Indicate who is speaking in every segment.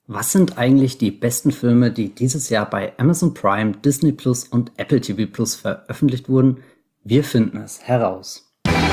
Speaker 1: Was sind eigentlich die besten Filme, die dieses Jahr bei Amazon Prime, Disney Plus und Apple TV Plus veröffentlicht wurden? Wir finden es heraus.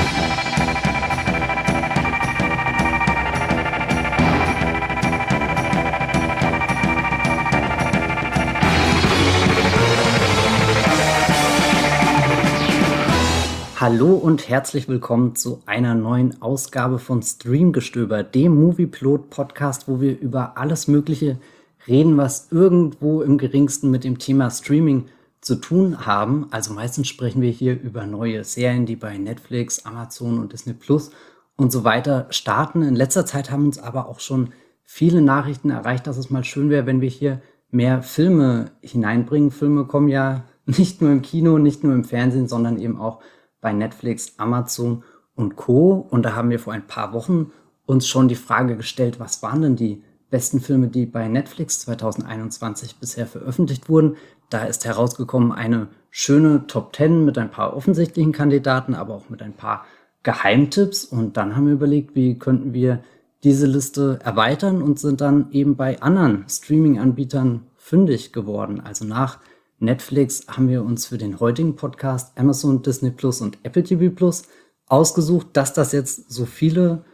Speaker 1: Hallo und herzlich willkommen zu einer neuen Ausgabe von Streamgestöber, dem Movieplot-Podcast, wo wir über alles Mögliche reden, was irgendwo im geringsten mit dem Thema Streaming zu tun haben. Also meistens sprechen wir hier über neue Serien, die bei Netflix, Amazon und Disney Plus und so weiter starten. In letzter Zeit haben uns aber auch schon viele Nachrichten erreicht, dass es mal schön wäre, wenn wir hier mehr Filme hineinbringen. Filme kommen ja nicht nur im Kino, nicht nur im Fernsehen, sondern eben auch bei Netflix, Amazon und Co. Und da haben wir vor ein paar Wochen uns schon die Frage gestellt, was waren denn die besten Filme, die bei Netflix 2021 bisher veröffentlicht wurden. Da ist herausgekommen eine schöne Top 10 mit ein paar offensichtlichen Kandidaten, aber auch mit ein paar Geheimtipps. Und dann haben wir überlegt, wie könnten wir diese Liste erweitern und sind dann eben bei anderen Streaming-Anbietern fündig geworden. Also nach Netflix haben wir uns für den heutigen Podcast Amazon, Disney Plus und Apple TV Plus ausgesucht. Dass das jetzt so viele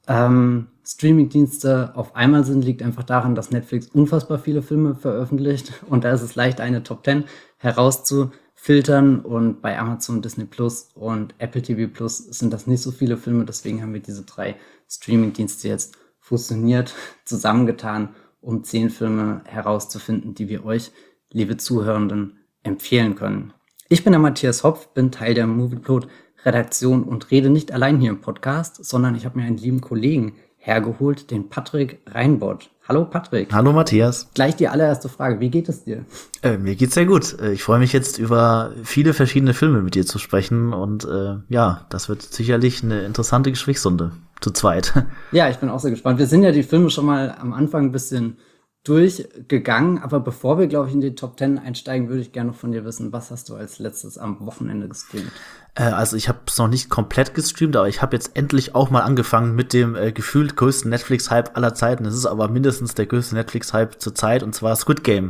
Speaker 1: Streaming-Dienste auf einmal sind, liegt einfach daran, dass Netflix unfassbar viele Filme veröffentlicht und da ist es leicht, eine Top 10 herauszufiltern und bei Amazon, Disney Plus und Apple TV Plus sind das nicht so viele Filme, deswegen haben wir diese 3 Streaming-Dienste jetzt fusioniert, zusammengetan, um 10 Filme herauszufinden, die wir euch, liebe Zuhörenden, empfehlen können. Ich bin der Matthias Hopf, bin Teil der Movieplot-Redaktion und rede nicht allein hier im Podcast, sondern ich habe mir einen lieben Kollegen hergeholt, den Patrick Reinbott. Hallo Patrick.
Speaker 2: Hallo Matthias.
Speaker 1: Gleich die allererste Frage, wie geht es dir?
Speaker 2: Mir geht's sehr gut. Ich freue mich jetzt über viele verschiedene Filme mit dir zu sprechen und ja, das wird sicherlich eine interessante Gesprächsrunde zu zweit.
Speaker 1: Ja, ich bin auch sehr gespannt. Wir sind ja die Filme schon mal am Anfang ein bisschen durchgegangen, aber bevor wir, glaube ich, in die Top 10 einsteigen, würde ich gerne von dir wissen, was hast du als letztes am Wochenende gestreamt?
Speaker 2: Also ich habe es noch nicht komplett gestreamt, aber ich habe jetzt endlich auch mal angefangen mit dem gefühlt größten Netflix-Hype aller Zeiten. Es ist aber mindestens der größte Netflix-Hype zur Zeit, und zwar Squid Game.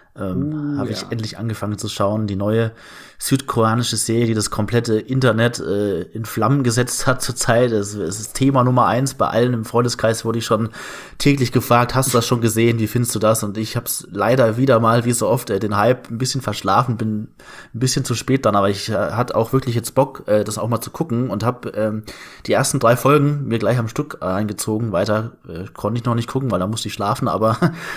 Speaker 2: Habe ich endlich angefangen zu schauen. Die neue südkoreanische Serie, die das komplette Internet in Flammen gesetzt hat zurzeit. Es ist Thema Nummer 1 bei allen im Freundeskreis, wurde ich schon täglich gefragt, hast du das schon gesehen, wie findest du das? Und ich habe es leider wieder mal, wie so oft, den Hype ein bisschen verschlafen, bin ein bisschen zu spät dann, aber ich hatte auch wirklich jetzt Bock, das auch mal zu gucken und habe die ersten 3 Folgen mir gleich am Stück eingezogen. Weiter konnte ich noch nicht gucken, weil da musste ich schlafen, aber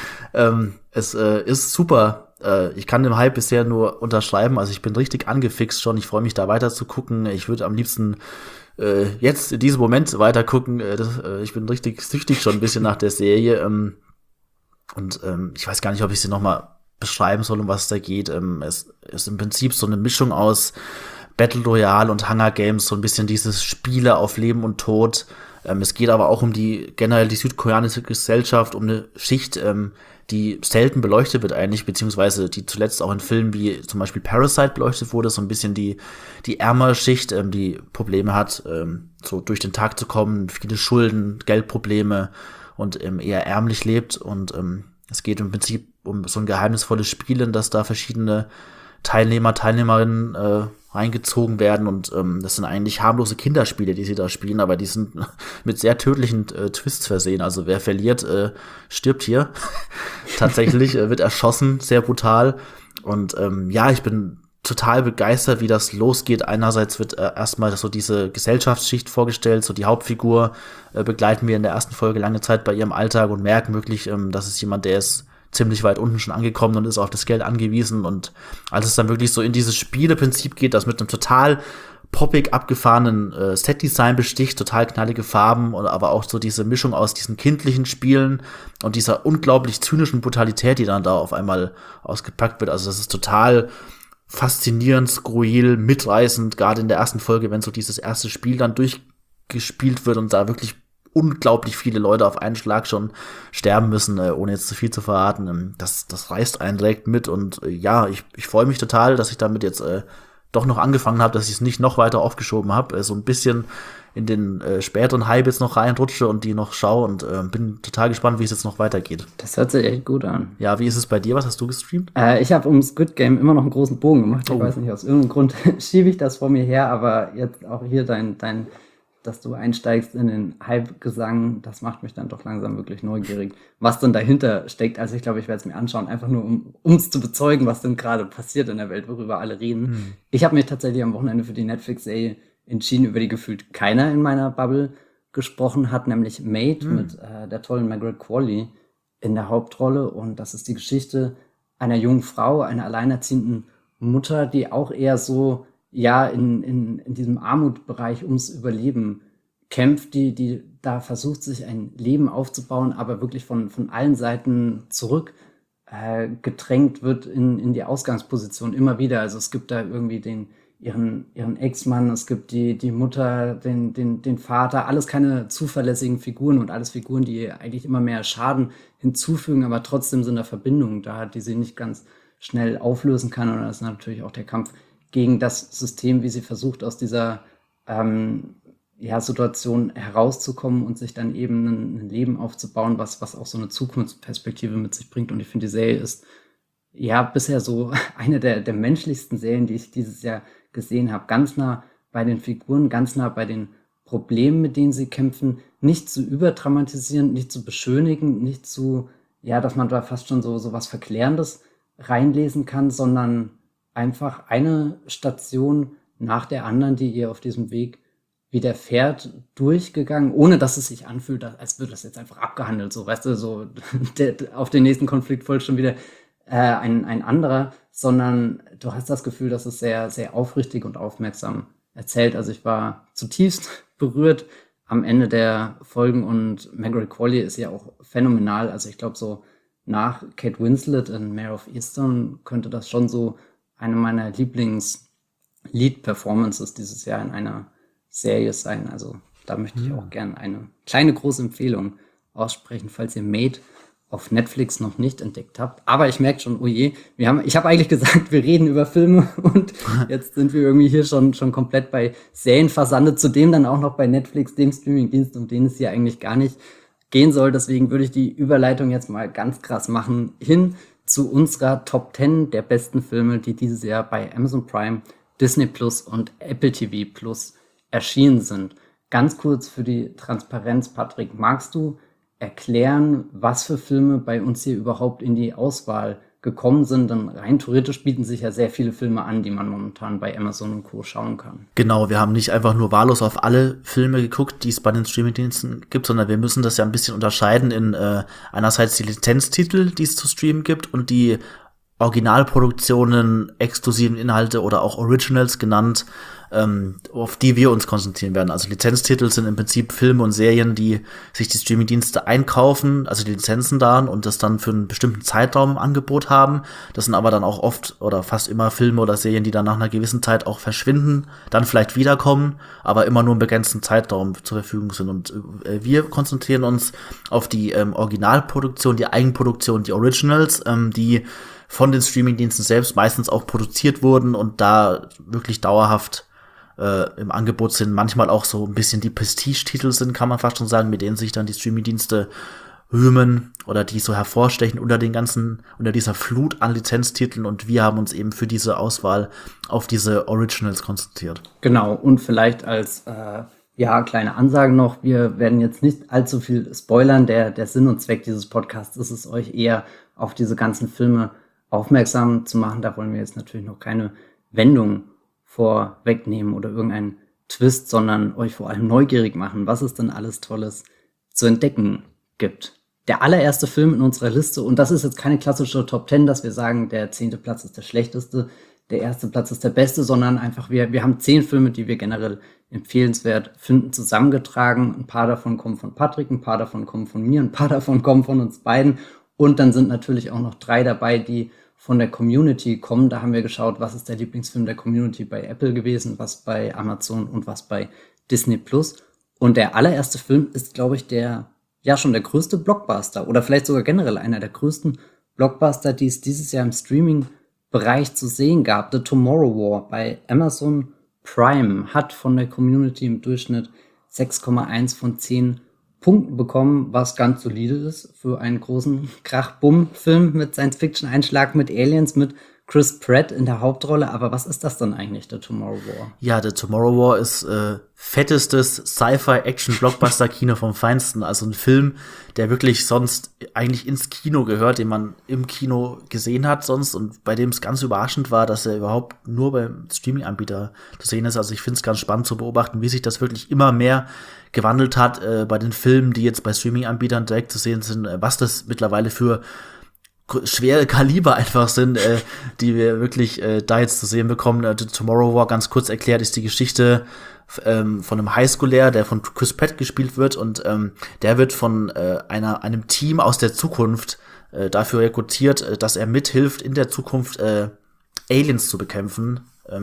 Speaker 2: es ist super. Ich kann den Hype bisher nur unterschreiben. Also ich bin richtig angefixt schon. Ich freue mich, da weiter zu gucken. Ich würde am liebsten jetzt in diesem Moment weiter gucken. Ich bin richtig süchtig schon ein bisschen nach der Serie. Und ich weiß gar nicht, ob ich sie noch mal beschreiben soll, um was es da geht. Es ist im Prinzip so eine Mischung aus Battle Royale und Hunger Games. So ein bisschen dieses Spiele auf Leben und Tod. Es geht aber auch um generell die südkoreanische Gesellschaft, um eine Schicht, die selten beleuchtet wird eigentlich, beziehungsweise die zuletzt auch in Filmen wie zum Beispiel Parasite beleuchtet wurde, so ein bisschen die ärmere Schicht, die Probleme hat, so durch den Tag zu kommen, viele Schulden, Geldprobleme und eher ärmlich lebt. Und es geht im Prinzip um so ein geheimnisvolles Spiel, in das da verschiedene Teilnehmerinnen reingezogen werden, und das sind eigentlich harmlose Kinderspiele, die sie da spielen, aber die sind mit sehr tödlichen Twists versehen. Also wer verliert, stirbt hier. Tatsächlich wird erschossen, sehr brutal. Und ja, ich bin total begeistert, wie das losgeht. Einerseits wird erstmal so diese Gesellschaftsschicht vorgestellt, so die Hauptfigur begleiten wir in der ersten Folge lange Zeit bei ihrem Alltag und merken wirklich, dass es jemand, der ist ziemlich weit unten schon angekommen und ist auf das Geld angewiesen. Und als es dann wirklich so in dieses Spieleprinzip geht, das mit einem total poppig abgefahrenen Setdesign besticht, total knallige Farben, und aber auch so diese Mischung aus diesen kindlichen Spielen und dieser unglaublich zynischen Brutalität, die dann da auf einmal ausgepackt wird. Also das ist total faszinierend, skurril, mitreißend, gerade in der ersten Folge, wenn so dieses erste Spiel dann durchgespielt wird und da wirklich unglaublich viele Leute auf einen Schlag schon sterben müssen, ohne jetzt zu viel zu verraten. Das reißt einen direkt mit, und ja, ich freue mich total, dass ich damit jetzt doch noch angefangen habe, dass ich es nicht noch weiter aufgeschoben habe, so ein bisschen in den späteren Hype jetzt noch reinrutsche und die noch schaue und bin total gespannt, wie es jetzt noch weitergeht.
Speaker 1: Das hört sich echt gut an.
Speaker 2: Ja, wie ist es bei dir? Was hast du gestreamt?
Speaker 1: Ich habe um Squid Game immer noch einen großen Bogen gemacht. Ich weiß nicht, aus irgendeinem Grund schiebe ich das vor mir her, aber jetzt auch hier dass du einsteigst in den Hype-Gesang, das macht mich dann doch langsam wirklich neugierig, was denn dahinter steckt. Also ich glaube, ich werde es mir anschauen, einfach nur um es zu bezeugen, was denn gerade passiert in der Welt, worüber alle reden. Ich habe mich tatsächlich am Wochenende für die Netflix-Serie entschieden, über die gefühlt keiner in meiner Bubble gesprochen hat, nämlich Made mit der tollen Margaret Qualley in der Hauptrolle. Und das ist die Geschichte einer jungen Frau, einer alleinerziehenden Mutter, die auch eher so in diesem Armutbereich ums Überleben kämpft, die da versucht, sich ein Leben aufzubauen, aber wirklich von allen Seiten zurück gedrängt wird in die Ausgangsposition immer wieder. Also es gibt da irgendwie ihren Ex-Mann, es gibt die Mutter, den Vater, alles keine zuverlässigen Figuren und alles Figuren, die eigentlich immer mehr Schaden hinzufügen, aber trotzdem sind da Verbindungen da, die sie nicht ganz schnell auflösen kann. Und das ist natürlich auch der Kampf gegen das System, wie sie versucht, aus dieser Situation herauszukommen und sich dann eben ein Leben aufzubauen, was auch so eine Zukunftsperspektive mit sich bringt. Und ich finde, die Serie ist bisher so eine der menschlichsten Serien, die ich dieses Jahr gesehen habe. Ganz nah bei den Figuren, ganz nah bei den Problemen, mit denen sie kämpfen, nicht zu überdramatisieren, nicht zu beschönigen, nicht zu, dass man da fast schon so was Verklärendes reinlesen kann, sondern einfach eine Station nach der anderen, die ihr auf diesem Weg widerfährt, durchgegangen, ohne dass es sich anfühlt, als würde das jetzt einfach abgehandelt, so, weißt du, so auf den nächsten Konflikt folgt schon wieder ein anderer, sondern du hast das Gefühl, dass es sehr, sehr aufrichtig und aufmerksam erzählt. Also ich war zutiefst berührt am Ende der Folgen und Margaret Qualley ist ja auch phänomenal. Also ich glaube, so nach Kate Winslet in Mare of Easttown könnte das schon so eine meiner Lieblings-Lead-Performances dieses Jahr in einer Serie sein. Also da möchte ich auch gerne eine kleine große Empfehlung aussprechen, falls ihr Made auf Netflix noch nicht entdeckt habt. Aber ich merke schon, oh je, ich habe eigentlich gesagt, wir reden über Filme und jetzt sind wir irgendwie hier schon komplett bei Serien versandet, zudem dann auch noch bei Netflix, dem Streamingdienst, um den es hier eigentlich gar nicht gehen soll. Deswegen würde ich die Überleitung jetzt mal ganz krass machen hin zu unserer Top 10 der besten Filme, die dieses Jahr bei Amazon Prime, Disney Plus und Apple TV Plus erschienen sind. Ganz kurz für die Transparenz, Patrick, magst du erklären, was für Filme bei uns hier überhaupt in die Auswahl gekommen sind? Denn rein theoretisch bieten sich ja sehr viele Filme an, die man momentan bei Amazon und Co. schauen kann.
Speaker 2: Genau, wir haben nicht einfach nur wahllos auf alle Filme geguckt, die es bei den Streamingdiensten gibt, sondern wir müssen das ja ein bisschen unterscheiden in einerseits die Lizenztitel, die es zu streamen gibt und die Originalproduktionen, exklusiven Inhalte oder auch Originals genannt, auf die wir uns konzentrieren werden. Also Lizenztitel sind im Prinzip Filme und Serien, die sich die Streamingdienste einkaufen, also die Lizenzen da und das dann für einen bestimmten Zeitraum im Angebot haben. Das sind aber dann auch oft oder fast immer Filme oder Serien, die dann nach einer gewissen Zeit auch verschwinden, dann vielleicht wiederkommen, aber immer nur einen begrenzten Zeitraum zur Verfügung sind. Und wir konzentrieren uns auf die Originalproduktion, die Eigenproduktion, die Originals, die von den Streamingdiensten selbst meistens auch produziert wurden und da wirklich dauerhaft im Angebot sind, manchmal auch so ein bisschen die Prestige-Titel sind, kann man fast schon sagen, mit denen sich dann die Streamingdienste rühmen oder die so hervorstechen unter dieser Flut an Lizenztiteln und wir haben uns eben für diese Auswahl auf diese Originals konzentriert.
Speaker 1: Genau, und vielleicht als kleine Ansage noch, wir werden jetzt nicht allzu viel spoilern, der Sinn und Zweck dieses Podcasts ist es, euch eher auf diese ganzen Filme aufmerksam zu machen. Da wollen wir jetzt natürlich noch keine Wendung vorwegnehmen oder irgendeinen Twist, sondern euch vor allem neugierig machen, was es denn alles Tolles zu entdecken gibt. Der allererste Film in unserer Liste, und das ist jetzt keine klassische Top 10, dass wir sagen, der 10. Platz ist der schlechteste, der erste Platz ist der beste, sondern einfach wir haben 10 Filme, die wir generell empfehlenswert finden, zusammengetragen. Ein paar davon kommen von Patrick, ein paar davon kommen von mir, ein paar davon kommen von uns beiden. Und dann sind natürlich auch noch 3 dabei, die von der Community kommen. Da haben wir geschaut, was ist der Lieblingsfilm der Community bei Apple gewesen, was bei Amazon und was bei Disney Plus. Und der allererste Film ist, glaube ich, schon der größte Blockbuster oder vielleicht sogar generell einer der größten Blockbuster, die es dieses Jahr im Streaming Bereich zu sehen gab. The Tomorrow War bei Amazon Prime hat von der Community im Durchschnitt 6,1 von 10 Punkten bekommen, was ganz solide ist für einen großen Krach-Bumm-Film mit Science-Fiction-Einschlag, mit Aliens, mit Chris Pratt in der Hauptrolle. Aber was ist das dann eigentlich, The Tomorrow War?
Speaker 2: Ja, The Tomorrow War ist fettestes Sci-Fi-Action-Blockbuster-Kino vom Feinsten. Also ein Film, der wirklich sonst eigentlich ins Kino gehört, den man im Kino gesehen hat sonst und bei dem es ganz überraschend war, dass er überhaupt nur beim Streaming-Anbieter zu sehen ist. Also ich finde es ganz spannend zu beobachten, wie sich das wirklich immer mehr gewandelt hat bei den Filmen, die jetzt bei Streaming-Anbietern direkt zu sehen sind, was das mittlerweile für schwere Kaliber einfach sind, die wir wirklich da jetzt zu sehen bekommen. The Tomorrow War, ganz kurz erklärt, ist die Geschichte von einem Highschooler, der von Chris Pratt gespielt wird und der wird von einem Team aus der Zukunft dafür rekrutiert, dass er mithilft, in der Zukunft Aliens zu bekämpfen,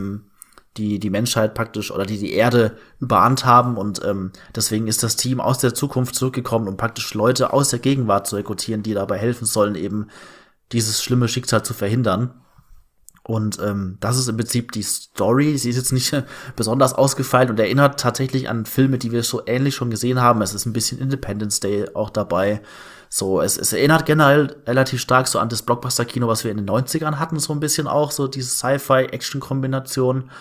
Speaker 2: die Menschheit praktisch oder die Erde überrannt haben und deswegen ist das Team aus der Zukunft zurückgekommen, um praktisch Leute aus der Gegenwart zu rekrutieren, die dabei helfen sollen, eben dieses schlimme Schicksal zu verhindern. Und das ist im Prinzip die Story. Sie ist jetzt nicht besonders ausgefeilt und erinnert tatsächlich an Filme, die wir so ähnlich schon gesehen haben. Es ist ein bisschen Independence Day auch dabei. So, es erinnert generell relativ stark so an das Blockbuster-Kino, was wir in den 90ern hatten, so ein bisschen auch, so diese Sci-Fi-Action-Kombination.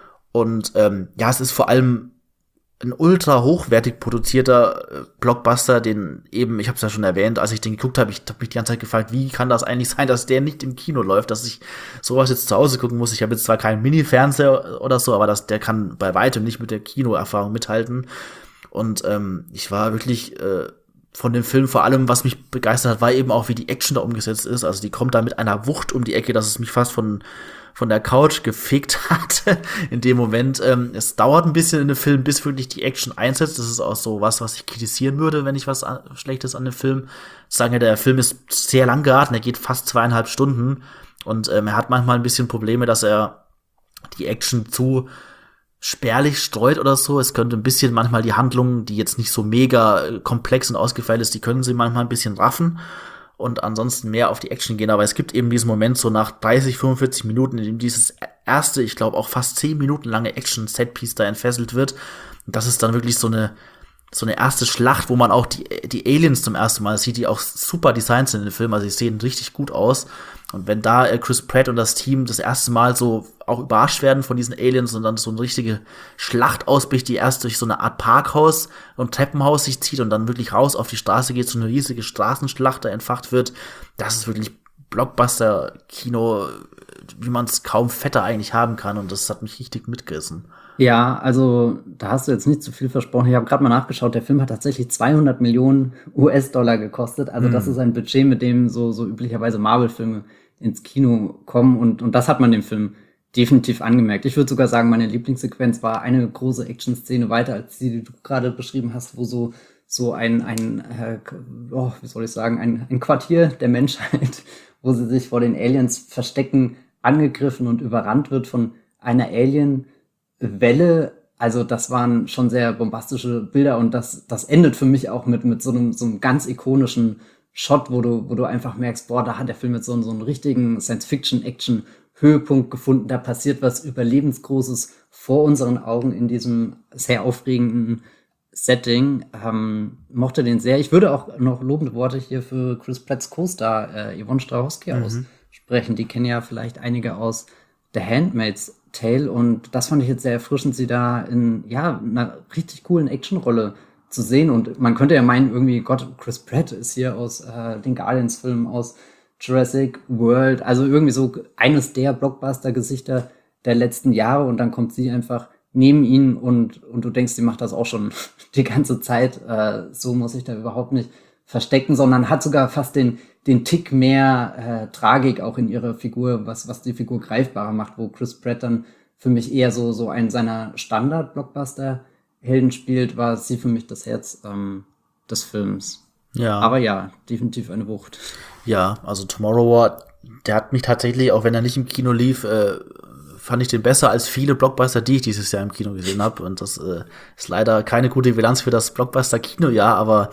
Speaker 2: Und ja, es ist vor allem ein ultra hochwertig produzierter Blockbuster, den eben, ich habe es ja schon erwähnt, als ich den geguckt habe, ich habe mich die ganze Zeit gefragt, wie kann das eigentlich sein, dass der nicht im Kino läuft, dass ich sowas jetzt zu Hause gucken muss. Ich habe jetzt zwar keinen Mini-Fernseher oder so, aber der kann bei weitem nicht mit der Kinoerfahrung mithalten. Und ich war wirklich von dem Film vor allem, was mich begeistert hat, war eben auch, wie die Action da umgesetzt ist. Also die kommt da mit einer Wucht um die Ecke, dass es mich fast von der Couch gefickt hat in dem Moment. Es dauert ein bisschen in dem Film, bis wirklich die Action einsetzt. Das ist auch so was ich kritisieren würde, wenn ich was Schlechtes an dem Film sage. Der Film ist sehr lang geraten, er geht fast 2,5 Stunden und er hat manchmal ein bisschen Probleme, dass er die Action zu spärlich streut oder so. Es könnte ein bisschen manchmal die Handlung, die jetzt nicht so mega komplex und ausgefeilt ist, die können sie manchmal ein bisschen raffen und ansonsten mehr auf die Action gehen. Aber es gibt eben diesen Moment so nach 30, 45 Minuten, in dem dieses erste, ich glaube auch fast 10 Minuten lange Action-Setpiece da entfesselt wird. Und das ist dann wirklich so eine erste Schlacht, wo man auch die Aliens zum ersten Mal sieht, die auch super designt sind in dem Film. Also die sehen richtig gut aus. Und wenn da Chris Pratt und das Team das erste Mal so auch überrascht werden von diesen Aliens und dann so eine richtige Schlacht ausbricht, die erst durch so eine Art Parkhaus und Treppenhaus sich zieht und dann wirklich raus auf die Straße geht, so eine riesige Straßenschlacht da entfacht wird, das ist wirklich Blockbuster-Kino, wie man es kaum fetter eigentlich haben kann. Und das hat mich richtig mitgerissen.
Speaker 1: Ja, also da hast du jetzt nicht zu viel versprochen. Ich habe gerade mal nachgeschaut, der Film hat tatsächlich 200 Millionen US-Dollar gekostet. Also das ist ein Budget, mit dem so üblicherweise Marvel-Filme ins Kino kommen. Und das hat man dem Film definitiv angemerkt. Ich würde sogar sagen, meine Lieblingssequenz war eine große Action-Szene weiter als die du gerade beschrieben hast, wo so ein Quartier der Menschheit, wo sie sich vor den Aliens verstecken, angegriffen und überrannt wird von einer Alien-Welle. Also das waren schon sehr bombastische Bilder und das endet für mich auch mit so einem ganz ikonischen Shot, wo du einfach merkst, boah, da hat der Film jetzt so einen richtigen Science-Fiction-Action-Höhepunkt gefunden. Da passiert was Überlebensgroßes vor unseren Augen in diesem sehr aufregenden Setting. Mochte den sehr. Ich würde auch noch lobende Worte hier für Chris Pratts Co-Star Yvonne Strahovski aussprechen. Die kennen ja vielleicht einige aus The Handmaid's Tale und das fand ich jetzt sehr erfrischend, sie da in einer richtig coolen Actionrolle zu sehen. Und man könnte ja meinen, irgendwie, Gott, Chris Pratt ist hier aus den Guardians-Filmen, aus Jurassic World, also irgendwie so eines der Blockbuster-Gesichter der letzten Jahre und dann kommt sie einfach neben ihn und du denkst, sie macht das auch schon die ganze Zeit. So muss ich da überhaupt nicht verstecken, sondern hat sogar fast den Tick mehr Tragik auch in ihrer Figur, was die Figur greifbarer macht, wo Chris Pratt dann für mich eher so einen seiner Standard-Blockbuster-Helden spielt, war sie für mich das Herz des Films.
Speaker 2: Ja.
Speaker 1: Aber ja, definitiv eine Wucht.
Speaker 2: Ja, also Tomorrow War, der hat mich tatsächlich, auch wenn er nicht im Kino lief, fand ich den besser als viele Blockbuster, die ich dieses Jahr im Kino gesehen habe. Und das ist leider keine gute Bilanz für das Blockbuster-Kinojahr, aber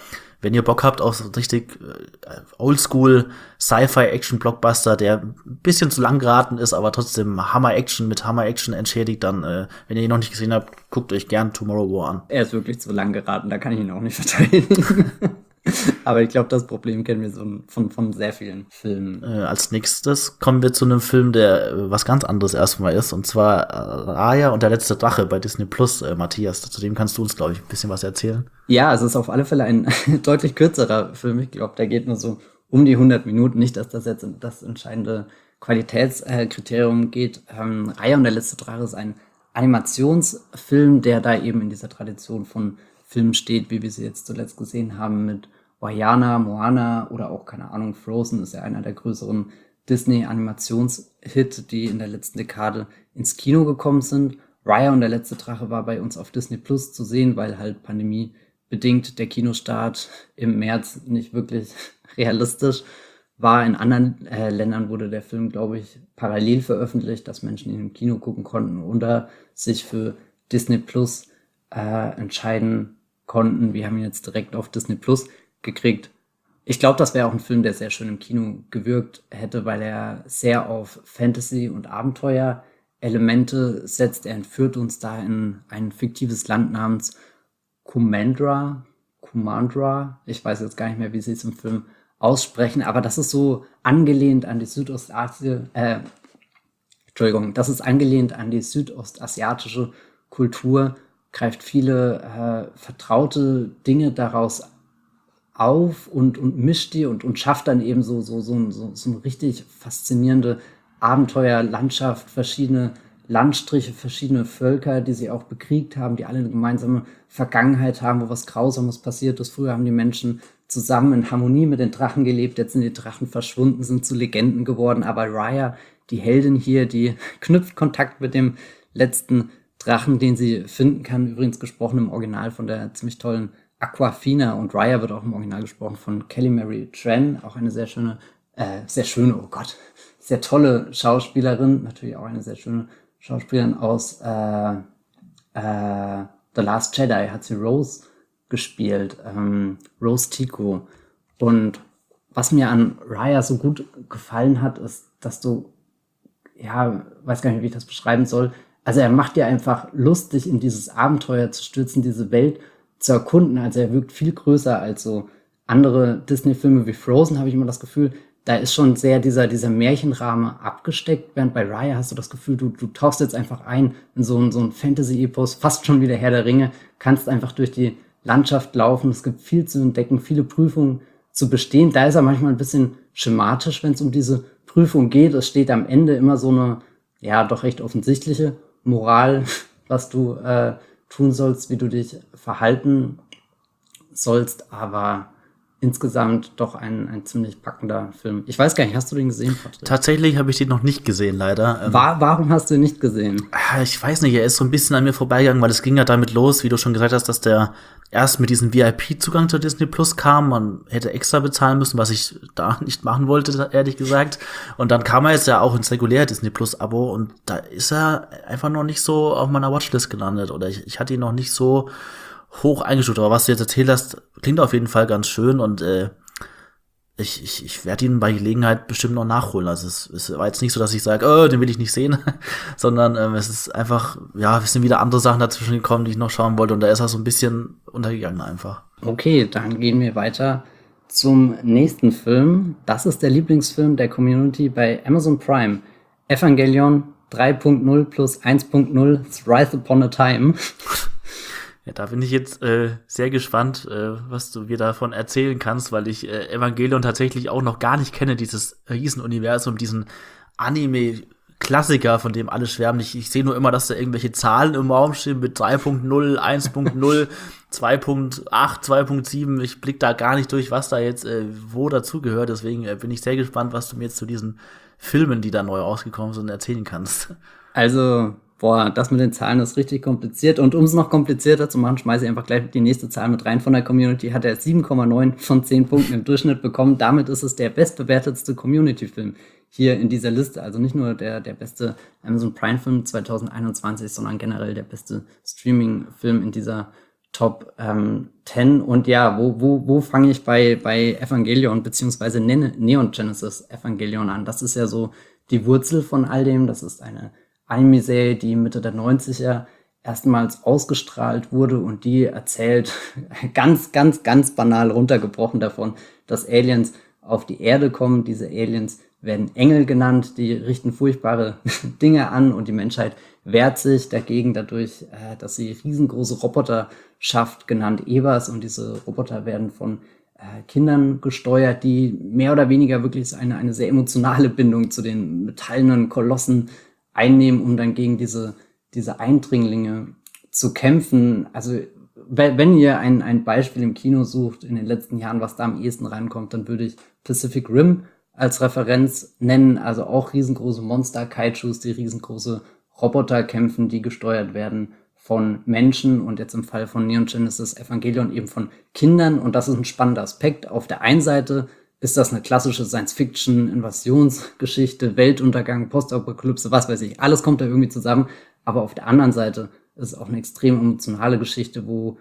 Speaker 2: wenn ihr Bock habt auf so richtig Oldschool Sci-Fi-Action-Blockbuster, der ein bisschen zu lang geraten ist, aber trotzdem Hammer-Action mit Hammer-Action entschädigt, dann, wenn ihr ihn noch nicht gesehen habt, guckt euch gern Tomorrow War an.
Speaker 1: Er ist wirklich zu lang geraten, da kann ich ihn auch nicht verteidigen. Aber ich glaube, das Problem kennen wir so von sehr vielen Filmen.
Speaker 2: Als nächstes kommen wir zu einem Film, der was ganz anderes erstmal ist, und zwar Raya und der letzte Drache bei Disney Plus, Matthias. Zu dem kannst du uns, glaube ich, ein bisschen was erzählen.
Speaker 1: Ja, es ist auf alle Fälle ein deutlich kürzerer Film. Ich glaube, der geht nur so um die 100 Minuten. Nicht, dass das jetzt das entscheidende Qualitätskriterium geht. Raya und der letzte Drache ist ein Animationsfilm, der da eben in dieser Tradition von Filmen steht, wie wir sie jetzt zuletzt gesehen haben mit Vaiana, Moana oder auch, keine Ahnung, Frozen ist ja einer der größeren Disney-Animations-Hit, die in der letzten Dekade ins Kino gekommen sind. Raya und der letzte Drache war bei uns auf Disney Plus zu sehen, weil halt pandemiebedingt der Kinostart im März nicht wirklich realistisch war. In anderen Ländern wurde der Film, glaube ich, parallel veröffentlicht, dass Menschen ihn im Kino gucken konnten oder sich für Disney Plus entscheiden konnten. Wir haben ihn jetzt direkt auf Disney Plus gekriegt. Ich glaube, das wäre auch ein Film, der sehr schön im Kino gewirkt hätte, weil er sehr auf Fantasy- und Abenteuer-Elemente setzt. Er entführt uns da in ein fiktives Land namens Kumandra. Ich weiß jetzt gar nicht mehr, wie sie es im Film aussprechen, aber das ist so angelehnt an die südostasiatische Kultur, greift viele vertraute Dinge daraus auf und mischt die und schafft dann eben so eine richtig faszinierende Abenteuerlandschaft, verschiedene Landstriche, verschiedene Völker, die sie auch bekriegt haben, die alle eine gemeinsame Vergangenheit haben, wo was Grausames passiert ist. Früher haben die Menschen zusammen in Harmonie mit den Drachen gelebt, jetzt sind die Drachen verschwunden, sind zu Legenden geworden, aber Raya, die Heldin hier, die knüpft Kontakt mit dem letzten Drachen, den sie finden kann, übrigens gesprochen im Original von der ziemlich tollen Awkwafina, und Raya wird auch im Original gesprochen von Kelly Marie Tran, auch eine sehr schöne, oh Gott, sehr tolle Schauspielerin, natürlich auch eine sehr schöne Schauspielerin aus The Last Jedi, hat sie Rose gespielt, Rose Tico. Und was mir an Raya so gut gefallen hat, ist, dass du, ja, weiß gar nicht, wie ich das beschreiben soll, also er macht dir einfach Lust, dich in dieses Abenteuer zu stürzen, diese Welt zu erkunden. Also er wirkt viel größer als so andere Disney-Filme wie Frozen, habe ich immer das Gefühl. Da ist schon sehr dieser Märchenrahmen abgesteckt, während bei Raya hast du das Gefühl, du tauchst jetzt einfach ein in so ein Fantasy-Epos, fast schon wie der Herr der Ringe, kannst einfach durch die Landschaft laufen. Es gibt viel zu entdecken, viele Prüfungen zu bestehen. Da ist er manchmal ein bisschen schematisch, wenn es um diese Prüfung geht. Es steht am Ende immer so eine, ja, doch recht offensichtliche Moral, was du tun sollst, wie du dich verhalten sollst, aber insgesamt doch ein ziemlich packender Film. Ich weiß gar nicht, hast du den gesehen, Patrick?
Speaker 2: Tatsächlich habe ich den noch nicht gesehen, leider.
Speaker 1: Warum hast du ihn nicht gesehen?
Speaker 2: Ich weiß nicht, er ist so ein bisschen an mir vorbeigegangen, weil es ging ja damit los, wie du schon gesagt hast, dass der erst mit diesem VIP-Zugang zu Disney Plus kam. Man hätte extra bezahlen müssen, was ich da nicht machen wollte, ehrlich gesagt. Und dann kam er jetzt ja auch ins reguläre Disney Plus-Abo und da ist er einfach noch nicht so auf meiner Watchlist gelandet. Oder ich hatte ihn noch nicht so hoch eingestuft. Aber was du jetzt erzählt hast, klingt auf jeden Fall ganz schön und ich werde ihn bei Gelegenheit bestimmt noch nachholen. Also es war jetzt nicht so, dass ich sage, den will ich nicht sehen, sondern es ist einfach, ja, es sind wieder andere Sachen dazwischen gekommen, die ich noch schauen wollte und da ist er so ein bisschen untergegangen einfach.
Speaker 1: Okay, dann gehen wir weiter zum nächsten Film. Das ist der Lieblingsfilm der Community bei Amazon Prime. Evangelion 3.0 plus 1.0 Thrice Upon a Time.
Speaker 2: Ja, da bin ich jetzt sehr gespannt, was du mir davon erzählen kannst, weil ich Evangelion tatsächlich auch noch gar nicht kenne, dieses Riesenuniversum, diesen Anime-Klassiker, von dem alle schwärmen. Ich sehe nur immer, dass da irgendwelche Zahlen im Raum stehen mit 3.0, 1.0, 2.8, 2.7. Ich blick da gar nicht durch, was da jetzt wo dazugehört. Deswegen bin ich sehr gespannt, was du mir jetzt zu diesen Filmen, die da neu rausgekommen sind, erzählen kannst.
Speaker 1: Also, das mit den Zahlen ist richtig kompliziert. Und um es noch komplizierter zu machen, schmeiße ich einfach gleich die nächste Zahl mit rein. Von der Community hat er 7,9 von 10 Punkten im Durchschnitt bekommen. Damit ist es der bestbewertetste Community-Film hier in dieser Liste. Also nicht nur der beste Amazon Prime-Film 2021, sondern generell der beste Streaming-Film in dieser Top 10. Und ja, wo fange ich bei Evangelion beziehungsweise Neon Genesis Evangelion an? Das ist ja so die Wurzel von all dem. Das ist eine Anime-Serie, die Mitte der 90er erstmals ausgestrahlt wurde und die erzählt ganz, ganz, ganz banal runtergebrochen davon, dass Aliens auf die Erde kommen. Diese Aliens werden Engel genannt, die richten furchtbare Dinge an und die Menschheit wehrt sich dagegen dadurch, dass sie riesengroße Roboter schafft, genannt Evas, und diese Roboter werden von Kindern gesteuert, die mehr oder weniger wirklich eine sehr emotionale Bindung zu den metallenen Kolossen einnehmen, um dann gegen diese Eindringlinge zu kämpfen. Also wenn ihr ein Beispiel im Kino sucht in den letzten Jahren, was da am ehesten reinkommt, dann würde ich Pacific Rim als Referenz nennen. Also auch riesengroße Monster, Kaijus, die riesengroße Roboter kämpfen, die gesteuert werden von Menschen und jetzt im Fall von Neon Genesis Evangelion eben von Kindern. Und das ist ein spannender Aspekt. Auf der einen Seite ist das eine klassische Science-Fiction, Invasionsgeschichte, Weltuntergang, Postapokalypse, was weiß ich. Alles kommt da irgendwie zusammen. Aber auf der anderen Seite ist es auch eine extrem emotionale Geschichte, wo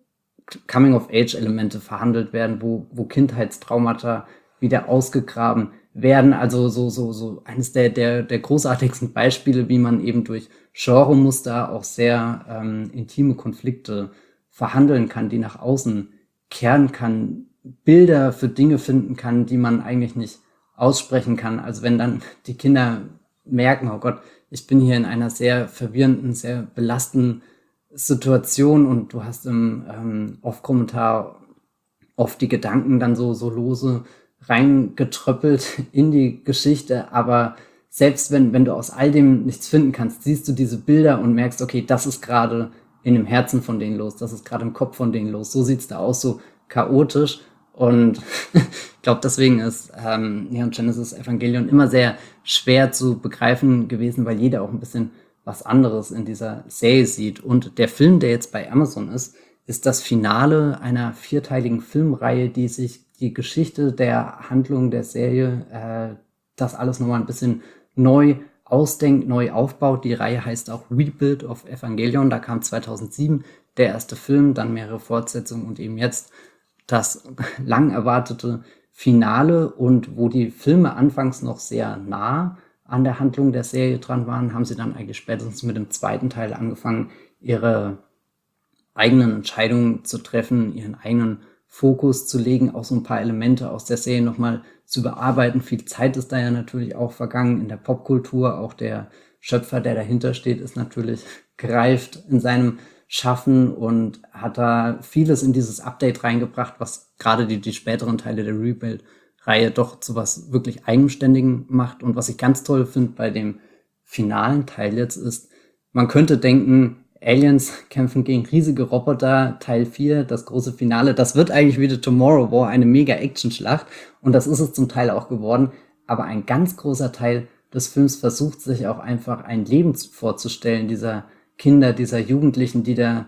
Speaker 1: Coming-of-Age-Elemente verhandelt werden, wo Kindheitstraumata wieder ausgegraben werden. Also so eines der großartigsten Beispiele, wie man eben durch Genremuster auch sehr intime Konflikte verhandeln kann, die nach außen kehren kann, Bilder für Dinge finden kann, die man eigentlich nicht aussprechen kann. Also wenn dann die Kinder merken, oh Gott, ich bin hier in einer sehr verwirrenden, sehr belastenden Situation, und du hast im Off-Kommentar oft die Gedanken dann so lose reingetröppelt in die Geschichte, aber selbst wenn du aus all dem nichts finden kannst, siehst du diese Bilder und merkst, okay, das ist gerade in dem Herzen von denen los, das ist gerade im Kopf von denen los, so sieht's da aus, so chaotisch. Und ich glaube, deswegen ist Neon Genesis Evangelion immer sehr schwer zu begreifen gewesen, weil jeder auch ein bisschen was anderes in dieser Serie sieht. Und der Film, der jetzt bei Amazon ist das Finale einer 4-teiligen Filmreihe, die sich die Geschichte der Handlung der Serie, das alles nochmal ein bisschen neu ausdenkt, neu aufbaut. Die Reihe heißt auch Rebuild of Evangelion. Da kam 2007 der erste Film, dann mehrere Fortsetzungen und eben jetzt das lang erwartete Finale. Und wo die Filme anfangs noch sehr nah an der Handlung der Serie dran waren, haben sie dann eigentlich spätestens mit dem zweiten Teil angefangen, ihre eigenen Entscheidungen zu treffen, ihren eigenen Fokus zu legen, auch so ein paar Elemente aus der Serie nochmal zu bearbeiten. Viel Zeit ist da ja natürlich auch vergangen in der Popkultur. Auch der Schöpfer, der dahinter steht, ist natürlich gereift in seinem Schaffen und hat da vieles in dieses Update reingebracht, was gerade die späteren Teile der Rebuild-Reihe doch zu was wirklich Eigenständigem macht. Und was ich ganz toll finde bei dem finalen Teil jetzt ist, man könnte denken, Aliens kämpfen gegen riesige Roboter, Teil 4, das große Finale, das wird eigentlich wie The Tomorrow War eine Mega-Action-Schlacht, und das ist es zum Teil auch geworden, aber ein ganz großer Teil des Films versucht sich auch einfach ein Leben vorzustellen, dieser Kinder, dieser Jugendlichen, die da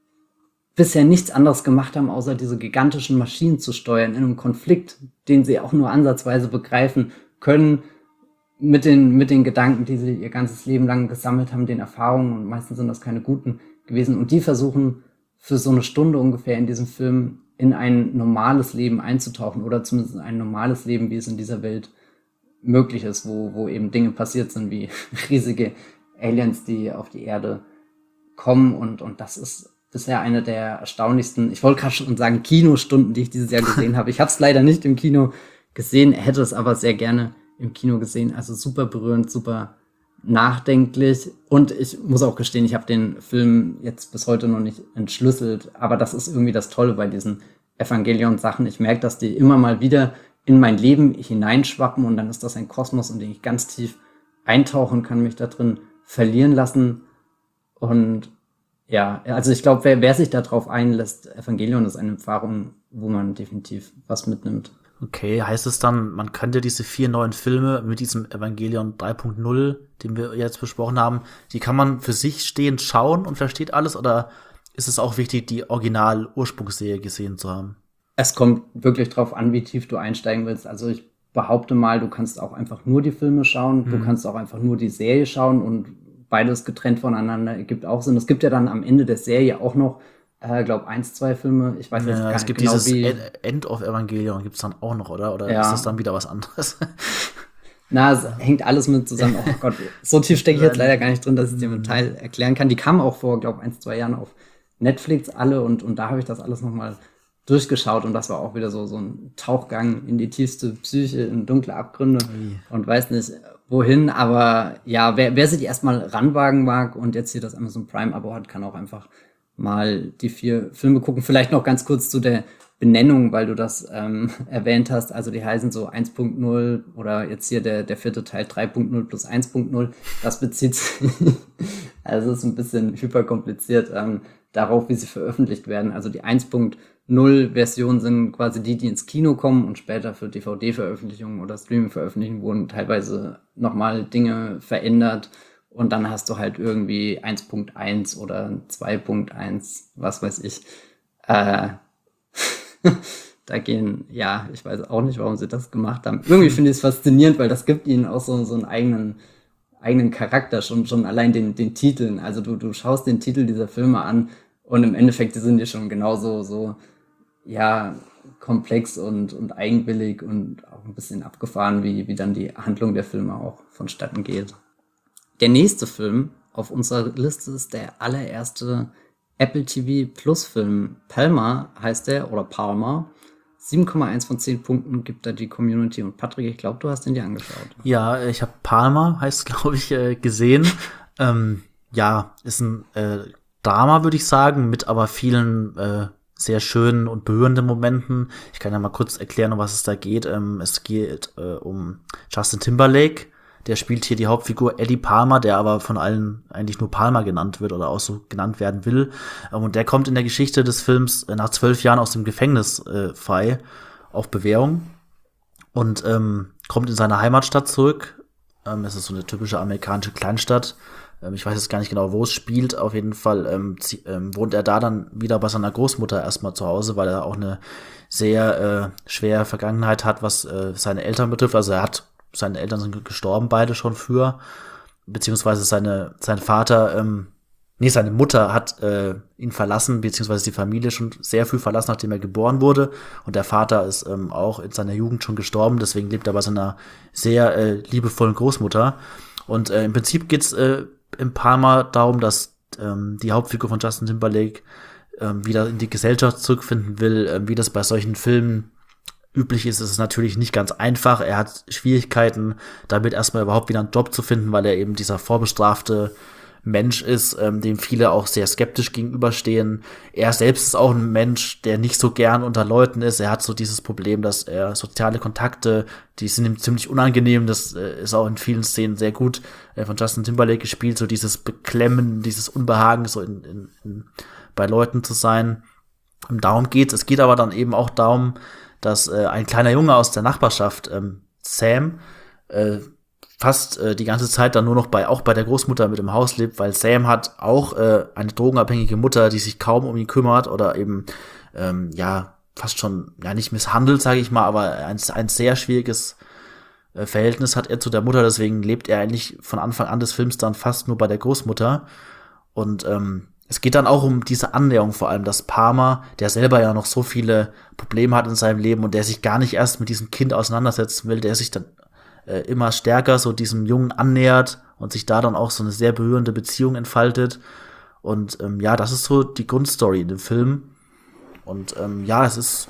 Speaker 1: bisher nichts anderes gemacht haben, außer diese gigantischen Maschinen zu steuern, in einem Konflikt, den sie auch nur ansatzweise begreifen können, mit den Gedanken, die sie ihr ganzes Leben lang gesammelt haben, den Erfahrungen, und meistens sind das keine guten gewesen. Und die versuchen für so eine Stunde ungefähr in diesem Film in ein normales Leben einzutauchen, oder zumindest in ein normales Leben, wie es in dieser Welt möglich ist, wo eben Dinge passiert sind, wie riesige Aliens, die auf die Erde kommen. Und das ist bisher eine der erstaunlichsten, ich wollte gerade schon sagen, Kinostunden, die ich dieses Jahr gesehen habe. Ich habe es leider nicht im Kino gesehen, hätte es aber sehr gerne im Kino gesehen. Also super berührend, super nachdenklich. Und ich muss auch gestehen, ich habe den Film jetzt bis heute noch nicht entschlüsselt. Aber das ist irgendwie das Tolle bei diesen Evangelion-Sachen. Ich merke, dass die immer mal wieder in mein Leben hineinschwappen, und dann ist das ein Kosmos, in den ich ganz tief eintauchen kann, mich da drin verlieren lassen. Und ja, also ich glaube, wer sich da drauf einlässt, Evangelion ist eine Erfahrung, wo man definitiv was mitnimmt.
Speaker 2: Okay, heißt es dann, man könnte diese 4 neuen Filme mit diesem Evangelion 3.0, den wir jetzt besprochen haben, die kann man für sich stehend schauen und versteht alles, oder ist es auch wichtig, die Original-Ursprungsserie gesehen zu haben?
Speaker 1: Es kommt wirklich drauf an, wie tief du einsteigen willst. Also ich behaupte mal, du kannst auch einfach nur die Filme schauen, du kannst auch einfach nur die Serie schauen, und beides getrennt voneinander ergibt auch Sinn. Es gibt ja dann am Ende der Serie auch noch Glaube 1, 2 Filme. Ich weiß jetzt gar
Speaker 2: Es
Speaker 1: nicht
Speaker 2: gibt
Speaker 1: genau
Speaker 2: dieses
Speaker 1: wie.
Speaker 2: End of Evangelion, gibt's dann auch noch, oder? Oder
Speaker 1: Ja.
Speaker 2: ist das dann wieder was anderes?
Speaker 1: Na, es hängt alles mit zusammen. Oh Gott, so tief stecke ich jetzt leider gar nicht drin, dass ich dir im Detail erklären kann. Die kamen auch vor, glaube 1, 2 Jahren auf Netflix alle und da habe ich das alles nochmal durchgeschaut und das war auch wieder so ein Tauchgang in die tiefste Psyche, in dunkle Abgründe und weiß nicht wohin, aber ja, wer sich erstmal ranwagen mag und jetzt hier das Amazon Prime-Abo hat, kann auch einfach mal die 4 Filme gucken. Vielleicht noch ganz kurz zu der Benennung, weil du das erwähnt hast. Also die heißen so 1.0 oder jetzt hier der 4. Teil 3.0 plus 1.0. Das bezieht sich, also es ist ein bisschen hyperkompliziert, darauf, wie sie veröffentlicht werden. Also die 1.0-Versionen sind quasi die ins Kino kommen und später für DVD-Veröffentlichungen oder Streaming-Veröffentlichungen wurden teilweise nochmal Dinge verändert. Und dann hast du halt irgendwie 1.1 oder 2.1, was weiß ich. Da gehen, ja, ich weiß auch nicht, warum sie das gemacht haben. Irgendwie finde ich es faszinierend, weil das gibt ihnen auch so einen eigenen Charakter, schon allein den Titeln. Also du schaust den Titel dieser Filme an und im Endeffekt, die sind ja schon genauso so, ja, komplex und eigenwillig und auch ein bisschen abgefahren, wie dann die Handlung der Filme auch vonstatten geht. Der nächste Film auf unserer Liste ist der allererste Apple TV Plus Film. Palma heißt der, oder Palma. 7,1 von 10 Punkten gibt da die Community. Und Patrick, ich glaube, du hast den dir angeschaut.
Speaker 2: Ja, ich habe Palma, heißt glaube ich, gesehen. Ja, ist ein Drama, würde ich sagen, mit aber vielen sehr schönen und berührenden Momenten. Ich kann ja mal kurz erklären, um was es da geht. Es geht um Justin Timberlake. Der spielt hier die Hauptfigur Eddie Palmer, der aber von allen eigentlich nur Palmer genannt wird oder auch so genannt werden will. Und der kommt in der Geschichte des Films nach 12 Jahren aus dem Gefängnis frei, auf Bewährung. Und kommt in seine Heimatstadt zurück. Es ist so eine typische amerikanische Kleinstadt. Ich weiß jetzt gar nicht genau, wo es spielt. Auf jeden Fall wohnt er da dann wieder bei seiner Großmutter erstmal zu Hause, weil er auch eine sehr schwere Vergangenheit hat, was seine Eltern betrifft. Also seine Eltern sind gestorben, beide schon früher. Beziehungsweise seine Mutter hat ihn verlassen, beziehungsweise die Familie schon sehr früh verlassen, nachdem er geboren wurde. Und der Vater ist auch in seiner Jugend schon gestorben, deswegen lebt er bei seiner sehr liebevollen Großmutter. Und im Prinzip geht's im Palma darum, dass die Hauptfigur von Justin Timberlake wieder in die Gesellschaft zurückfinden will. Wie das bei solchen Filmen üblich ist, ist es natürlich nicht ganz einfach. Er hat Schwierigkeiten, damit erstmal überhaupt wieder einen Job zu finden, weil er eben dieser vorbestrafte Mensch ist, dem viele auch sehr skeptisch gegenüberstehen. Er selbst ist auch ein Mensch, der nicht so gern unter Leuten ist. Er hat so dieses Problem, dass er soziale Kontakte, die sind ihm ziemlich unangenehm. Das ist auch in vielen Szenen sehr gut von Justin Timberlake gespielt, so dieses Beklemmen, dieses Unbehagen, so bei Leuten zu sein. Darum geht's. Es geht aber dann eben auch darum, dass ein kleiner Junge aus der Nachbarschaft, Sam, fast die ganze Zeit dann nur noch auch bei der Großmutter mit im Haus lebt, weil Sam hat auch eine drogenabhängige Mutter, die sich kaum um ihn kümmert oder eben fast schon nicht misshandelt, sage ich mal, aber ein sehr schwieriges Verhältnis hat er zu der Mutter, deswegen lebt er eigentlich von Anfang an des Films dann fast nur bei der Großmutter. Und es geht dann auch um diese Annäherung, vor allem, dass Palmer, der selber ja noch so viele Probleme hat in seinem Leben und der sich gar nicht erst mit diesem Kind auseinandersetzen will, der sich dann immer stärker so diesem Jungen annähert und sich da dann auch so eine sehr berührende Beziehung entfaltet. Und das ist so die Grundstory in dem Film. Und es ist,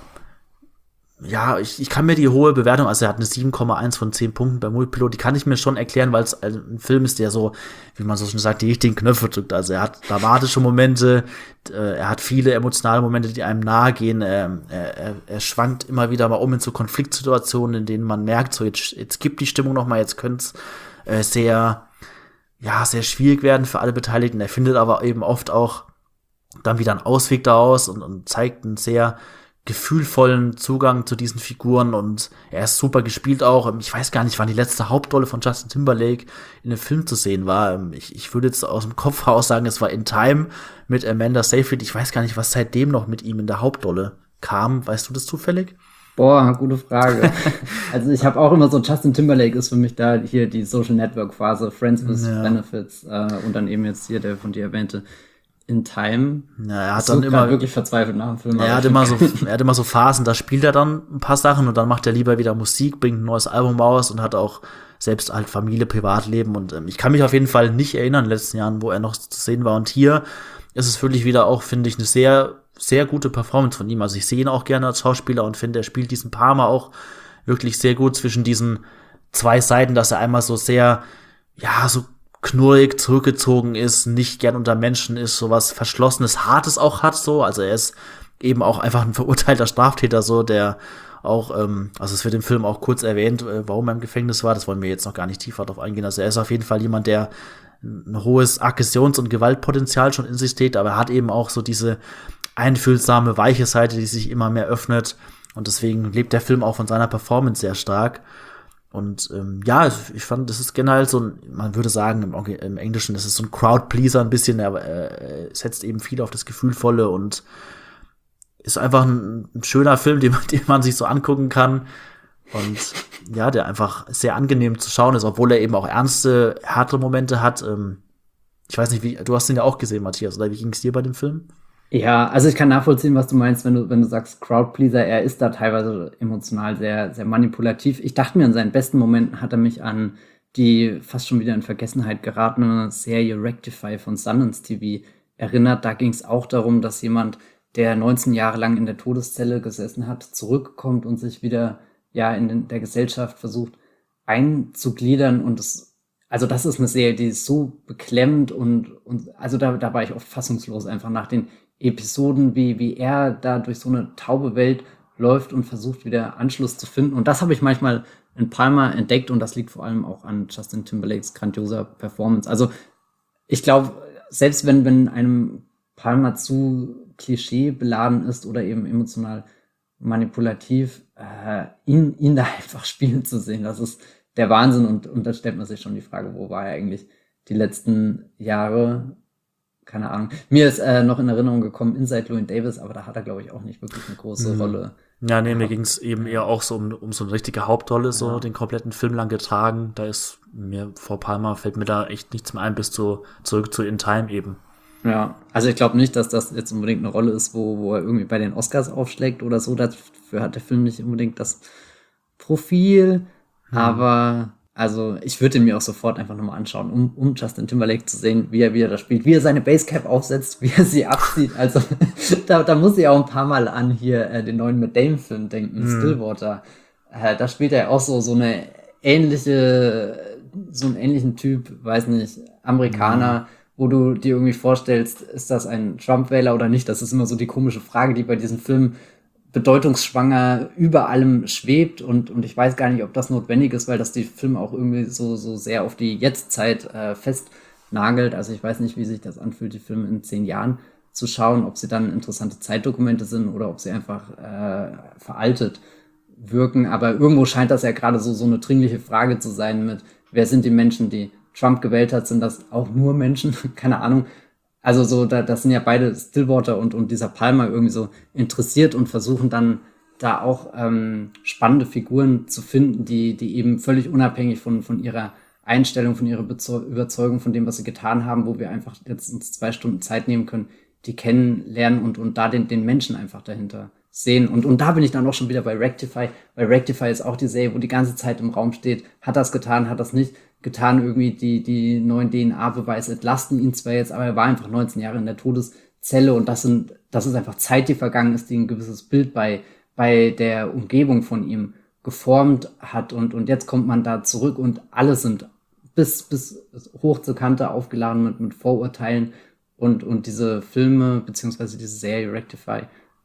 Speaker 2: ich kann mir die hohe Bewertung, also er hat eine 7,1 von 10 Punkten bei Moviepilot, die kann ich mir schon erklären, weil es ein Film ist, der so, wie man so schon sagt, die richtigen Knöpfe drückt. Also er hat dramatische Momente, er hat viele emotionale Momente, die einem nahe gehen. Er schwankt immer wieder mal um in so Konfliktsituationen, in denen man merkt, so jetzt gibt die Stimmung noch mal, jetzt könnte es sehr schwierig werden für alle Beteiligten. Er findet aber eben oft auch dann wieder einen Ausweg daraus und zeigt einen sehr gefühlvollen Zugang zu diesen Figuren und er ist super gespielt auch. Ich weiß gar nicht, wann die letzte Hauptrolle von Justin Timberlake in einem Film zu sehen war. Ich würde jetzt aus dem Kopf heraus sagen, es war In Time mit Amanda Seyfried. Ich weiß gar nicht, was seitdem noch mit ihm in der Hauptrolle kam. Weißt du das zufällig?
Speaker 1: Boah, gute Frage. Also ich habe auch immer so, Justin Timberlake ist für mich da hier die Social Network Phase, Friends with Benefits und dann eben jetzt hier der von dir erwähnte in Time.
Speaker 2: Ja, er hat dann immer
Speaker 1: wirklich verzweifelt nach dem Film.
Speaker 2: Er hat immer so Phasen, da spielt er dann ein paar Sachen und dann macht er lieber wieder Musik, bringt ein neues Album raus und hat auch selbst halt Familie, Privatleben und ich kann mich auf jeden Fall nicht erinnern in den letzten Jahren, wo er noch zu sehen war. Und hier ist es wirklich wieder auch, finde ich, eine sehr, sehr gute Performance von ihm. Also ich sehe ihn auch gerne als Schauspieler und finde, er spielt diesen Palmer auch wirklich sehr gut zwischen diesen zwei Seiten, dass er einmal so sehr, ja, so knurrig zurückgezogen ist, nicht gern unter Menschen ist, so was Verschlossenes, Hartes auch hat, so. Also er ist eben auch einfach ein verurteilter Straftäter, so, der auch, also es wird im Film auch kurz erwähnt, warum er im Gefängnis war, das wollen wir jetzt noch gar nicht tiefer drauf eingehen. Also er ist auf jeden Fall jemand, der ein hohes Aggressions- und Gewaltpotenzial schon in sich trägt, aber er hat eben auch so diese einfühlsame, weiche Seite, die sich immer mehr öffnet und deswegen lebt der Film auch von seiner Performance sehr stark. Und ja, ich fand, das ist generell so ein, man würde sagen, im Englischen, das ist so ein Crowd-Pleaser ein bisschen, er setzt eben viel auf das Gefühlvolle und ist einfach ein schöner Film, den man sich so angucken kann. Und ja, der einfach sehr angenehm zu schauen ist, obwohl er eben auch ernste, härtere Momente hat. Ich weiß nicht, du hast ihn ja auch gesehen, Matthias, oder wie ging es dir bei dem Film?
Speaker 1: Ja, also ich kann nachvollziehen, was du meinst, wenn du sagst Crowdpleaser. Er ist da teilweise emotional sehr, sehr manipulativ. Ich dachte mir, in seinen besten Momenten hat er mich an die fast schon wieder in Vergessenheit geratene Serie Rectify von Sundance TV erinnert. Da ging es auch darum, dass jemand, der 19 Jahre lang in der Todeszelle gesessen hat, zurückkommt und sich wieder in der Gesellschaft versucht einzugliedern. Und das ist eine Serie, die ist so beklemmend und also da war ich oft fassungslos einfach nach den Episoden, wie er da durch so eine taube Welt läuft und versucht wieder Anschluss zu finden. Und das habe ich manchmal in Palmer entdeckt und das liegt vor allem auch an Justin Timberlakes grandioser Performance. Also ich glaube, selbst wenn einem Palmer zu klischeebeladen ist oder eben emotional manipulativ, ihn da einfach spielen zu sehen, das ist der Wahnsinn. Und da stellt man sich schon die Frage, wo war er eigentlich die letzten Jahre? Keine Ahnung. Mir ist noch in Erinnerung gekommen Inside Llewyn Davis, aber da hat er, glaube ich, auch nicht wirklich eine große Rolle.
Speaker 2: Ja, nee, mir ging es eben eher auch so um so eine richtige Hauptrolle, so den kompletten Film lang getragen. Da ist mir vor Palmer fällt mir da echt nichts mehr ein, bis zurück zu In Time eben.
Speaker 1: Ja, also ich glaube nicht, dass das jetzt unbedingt eine Rolle ist, wo er irgendwie bei den Oscars aufschlägt oder so. Dafür hat der Film nicht unbedingt das Profil. Aber also ich würde ihn mir auch sofort einfach nochmal anschauen, um Justin Timberlake zu sehen, wie er da spielt, wie er seine Basecap aufsetzt, wie er sie abzieht. Also da muss ich auch ein paar Mal an hier den neuen Matt Damon-Film denken, Stillwater. Da spielt er auch so einen ähnlichen Typ, weiß nicht, Amerikaner, wo du dir irgendwie vorstellst, ist das ein Trump-Wähler oder nicht? Das ist immer so die komische Frage, die bei diesen Filmen bedeutungsschwanger über allem schwebt und ich weiß gar nicht, ob das notwendig ist, weil das die Filme auch irgendwie so sehr auf die Jetztzeit festnagelt. Also ich weiß nicht, wie sich das anfühlt, die Filme in 10 Jahren zu schauen, ob sie dann interessante Zeitdokumente sind oder ob sie einfach veraltet wirken. Aber irgendwo scheint das ja gerade so eine dringliche Frage zu sein mit, wer sind die Menschen, die Trump gewählt hat? Sind das auch nur Menschen? Keine Ahnung. Also das sind ja beide Stillwater und dieser Palmer irgendwie so interessiert und versuchen dann da auch spannende Figuren zu finden, die eben völlig unabhängig von ihrer Einstellung, von ihrer Überzeugung, von dem, was sie getan haben, wo wir einfach jetzt uns 2 Stunden Zeit nehmen können, die kennenlernen und da den Menschen einfach dahinter sehen. Und da bin ich dann auch schon wieder bei Rectify, weil Rectify ist auch die Serie, wo die ganze Zeit im Raum steht, hat das getan, hat das nicht getan, irgendwie die neuen DNA-Beweise entlasten ihn zwar jetzt, aber er war einfach 19 Jahre in der Todeszelle und das ist einfach Zeit, die vergangen ist, die ein gewisses Bild bei der Umgebung von ihm geformt hat und jetzt kommt man da zurück und alle sind bis hoch zur Kante aufgeladen mit Vorurteilen und diese Filme, beziehungsweise diese Serie Rectify,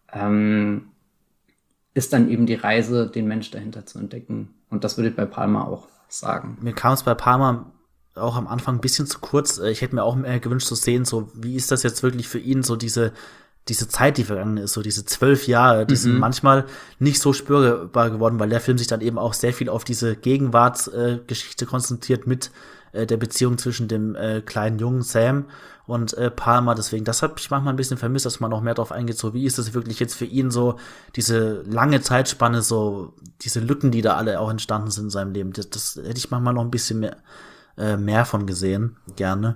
Speaker 1: ist dann eben die Reise, den Mensch dahinter zu entdecken. Und das würde ich bei Palmer auch sagen.
Speaker 2: Mir kam es bei Palmer auch am Anfang ein bisschen zu kurz. Ich hätte mir auch mehr gewünscht zu sehen, so wie ist das jetzt wirklich für ihn, so diese Zeit, die vergangen ist, so diese 12 Jahre, die sind manchmal nicht so spürbar geworden, weil der Film sich dann eben auch sehr viel auf diese Gegenwartsgeschichte konzentriert mit der Beziehung zwischen dem kleinen Jungen Sam und Palmer. Deswegen, das habe ich manchmal ein bisschen vermisst, dass man noch mehr drauf eingeht, so wie ist das wirklich jetzt für ihn so, diese lange Zeitspanne, so diese Lücken, die da alle auch entstanden sind in seinem Leben. Das hätte ich manchmal noch ein bisschen mehr von gesehen, gerne.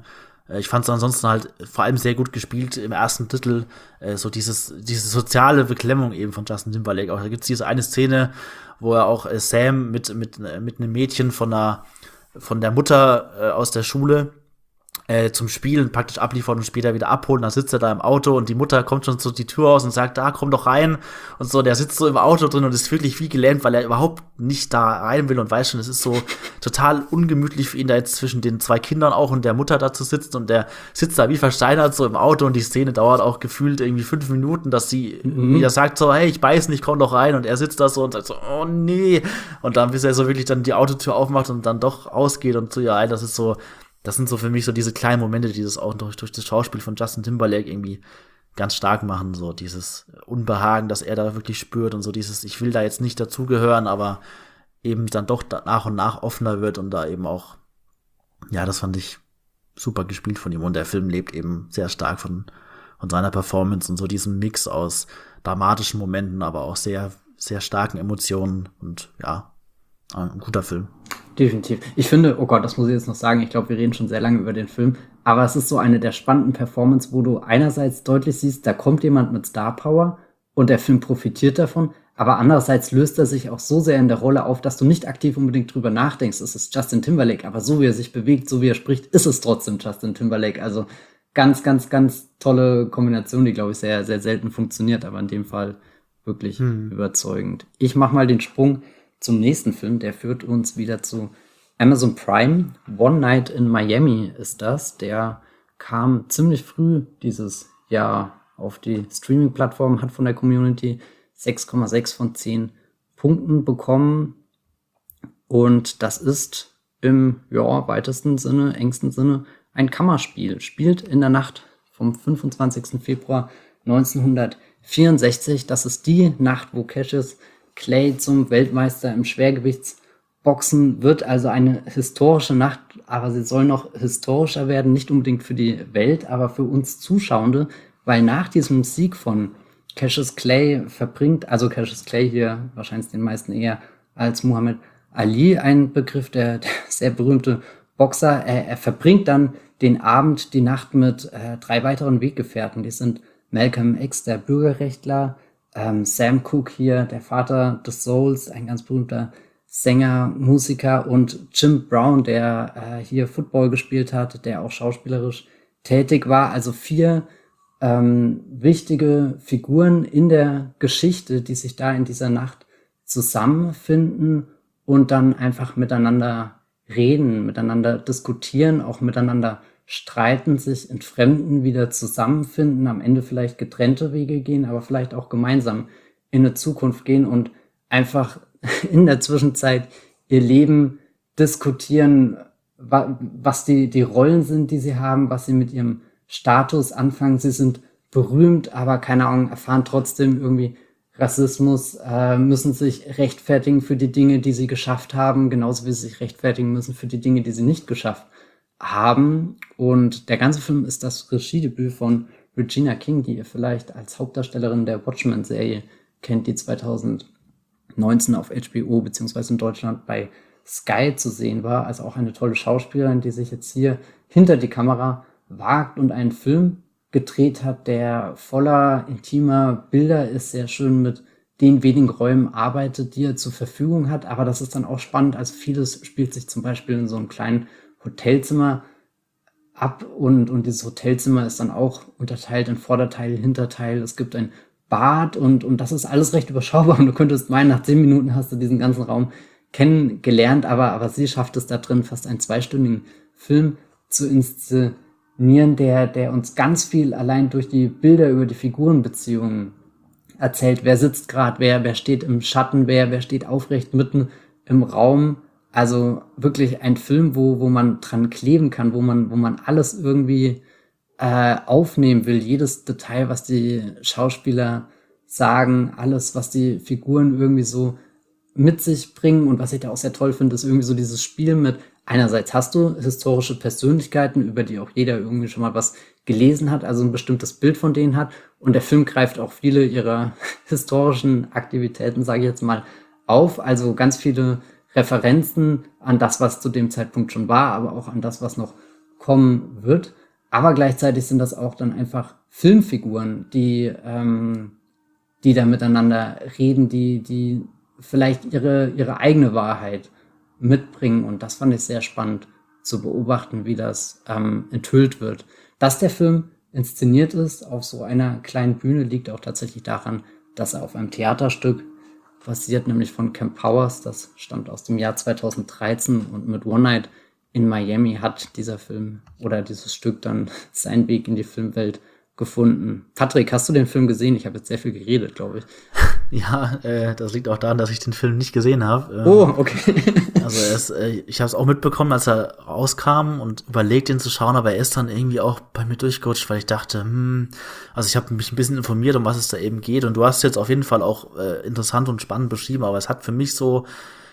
Speaker 2: Ich fand es ansonsten halt vor allem sehr gut gespielt im ersten Drittel, so diese soziale Beklemmung eben von Justin Timberlake. Auch da gibt's diese eine Szene, wo er auch Sam mit einem Mädchen von der Mutter aus der Schule zum Spielen praktisch abliefern und später wieder abholen. Dann sitzt er da im Auto und die Mutter kommt schon so die Tür aus und sagt, komm doch rein. Und so, der sitzt so im Auto drin und ist wirklich wie gelähmt, weil er überhaupt nicht da rein will und weiß schon, es ist so total ungemütlich für ihn, da jetzt zwischen den zwei Kindern auch und der Mutter da zu sitzen, und der sitzt da wie versteinert so im Auto, und die Szene dauert auch gefühlt irgendwie 5 Minuten, dass sie wieder sagt so, hey, ich beiß nicht, komm doch rein, und er sitzt da so und sagt so, oh nee, und dann bis er so wirklich dann die Autotür aufmacht und dann doch ausgeht und so, ja, das sind so für mich so diese kleinen Momente, die das auch durch das Schauspiel von Justin Timberlake irgendwie ganz stark machen, so dieses Unbehagen, das er da wirklich spürt, und so dieses, ich will da jetzt nicht dazugehören, aber eben dann doch nach und nach offener wird, und da eben auch, ja, das fand ich super gespielt von ihm, und der Film lebt eben sehr stark von seiner Performance und so diesem Mix aus dramatischen Momenten, aber auch sehr, sehr starken Emotionen, und ja, ein guter Film.
Speaker 1: Definitiv. Ich finde, oh Gott, das muss ich jetzt noch sagen, ich glaube, wir reden schon sehr lange über den Film, aber es ist so eine der spannenden Performances, wo du einerseits deutlich siehst, da kommt jemand mit Star Power und der Film profitiert davon, aber andererseits löst er sich auch so sehr in der Rolle auf, dass du nicht aktiv unbedingt drüber nachdenkst, es ist Justin Timberlake, aber so wie er sich bewegt, so wie er spricht, ist es trotzdem Justin Timberlake. Also ganz, ganz, ganz tolle Kombination, die, glaube ich, sehr, sehr selten funktioniert, aber in dem Fall wirklich überzeugend. Ich mache mal den Sprung zum nächsten Film, der führt uns wieder zu Amazon Prime. One Night in Miami ist das. Der kam ziemlich früh dieses Jahr auf die Streaming-Plattform, hat von der Community 6,6 von 10 Punkten bekommen. Und das ist im weitesten Sinne, engsten Sinne ein Kammerspiel. Spielt in der Nacht vom 25. Februar 1964. Das ist die Nacht, wo Cassius Clay zum Weltmeister im Schwergewichtsboxen wird, also eine historische Nacht, aber sie soll noch historischer werden, nicht unbedingt für die Welt, aber für uns Zuschauende, weil nach diesem Sieg von Cassius Clay Cassius Clay hier wahrscheinlich den meisten eher als Muhammad Ali, ein Begriff, der sehr berühmte Boxer, er verbringt dann den Abend, die Nacht mit 3 weiteren Weggefährten, die sind Malcolm X, der Bürgerrechtler, Sam Cooke hier, der Vater des Souls, ein ganz berühmter Sänger, Musiker, und Jim Brown, der hier Football gespielt hat, der auch schauspielerisch tätig war. Also 4 wichtige Figuren in der Geschichte, die sich da in dieser Nacht zusammenfinden und dann einfach miteinander reden, miteinander diskutieren, auch miteinander streiten, sich entfremden, wieder zusammenfinden, am Ende vielleicht getrennte Wege gehen, aber vielleicht auch gemeinsam in eine Zukunft gehen und einfach in der Zwischenzeit ihr Leben diskutieren, was die Rollen sind, die sie haben, was sie mit ihrem Status anfangen. Sie sind berühmt, aber keine Ahnung, erfahren trotzdem irgendwie Rassismus, müssen sich rechtfertigen für die Dinge, die sie geschafft haben, genauso wie sie sich rechtfertigen müssen für die Dinge, die sie nicht geschafft haben. Und der ganze Film ist das Regiedebüt von Regina King, die ihr vielleicht als Hauptdarstellerin der Watchmen-Serie kennt, die 2019 auf HBO beziehungsweise in Deutschland bei Sky zu sehen war. Also auch eine tolle Schauspielerin, die sich jetzt hier hinter die Kamera wagt und einen Film gedreht hat, der voller intimer Bilder ist, sehr schön mit den wenigen Räumen arbeitet, die er zur Verfügung hat. Aber das ist dann auch spannend. Also vieles spielt sich zum Beispiel in so einem kleinen Hotelzimmer ab, und dieses Hotelzimmer ist dann auch unterteilt in Vorderteil, Hinterteil. Es gibt ein Bad und das ist alles recht überschaubar, und du könntest meinen, nach 10 Minuten hast du diesen ganzen Raum kennengelernt, aber sie schafft es da drin, fast einen 2-stündigen Film zu inszenieren, der uns ganz viel allein durch die Bilder über die Figurenbeziehungen erzählt. Wer sitzt gerade, wer steht im Schatten, wer steht aufrecht mitten im Raum. Also wirklich ein Film, wo man dran kleben kann, wo man alles irgendwie aufnehmen will. Jedes Detail, was die Schauspieler sagen, alles, was die Figuren irgendwie so mit sich bringen. Und was ich da auch sehr toll finde, ist irgendwie so dieses Spiel mit, einerseits hast du historische Persönlichkeiten, über die auch jeder irgendwie schon mal was gelesen hat, also ein bestimmtes Bild von denen hat. Und der Film greift auch viele ihrer historischen Aktivitäten, sage ich jetzt mal, auf. Also ganz viele Referenzen an das, was zu dem Zeitpunkt schon war, aber auch an das, was noch kommen wird. aber gleichzeitig sind das auch dann einfach Filmfiguren, die da miteinander reden, die vielleicht ihre eigene Wahrheit mitbringen. Und das fand ich sehr spannend zu beobachten, wie das enthüllt wird. Dass der Film inszeniert ist auf so einer kleinen Bühne, liegt auch tatsächlich daran, dass er auf einem Theaterstück basiert, nämlich von Kemp Powers. Das stammt aus dem Jahr 2013 und mit One Night in Miami hat dieser Film oder dieses Stück dann seinen Weg in die Filmwelt gefunden. Patrick, hast du den Film gesehen? Ich habe jetzt sehr viel geredet, glaube ich.
Speaker 2: Ja, das liegt auch daran, dass ich den Film nicht gesehen habe.
Speaker 1: Oh, okay.
Speaker 2: Also ich habe es auch mitbekommen, als er rauskam und überlegt, ihn zu schauen, aber er ist dann irgendwie auch bei mir durchgerutscht, weil ich dachte, also ich habe mich ein bisschen informiert, um was es da eben geht, und du hast es jetzt auf jeden Fall auch interessant und spannend beschrieben, aber es hat für mich so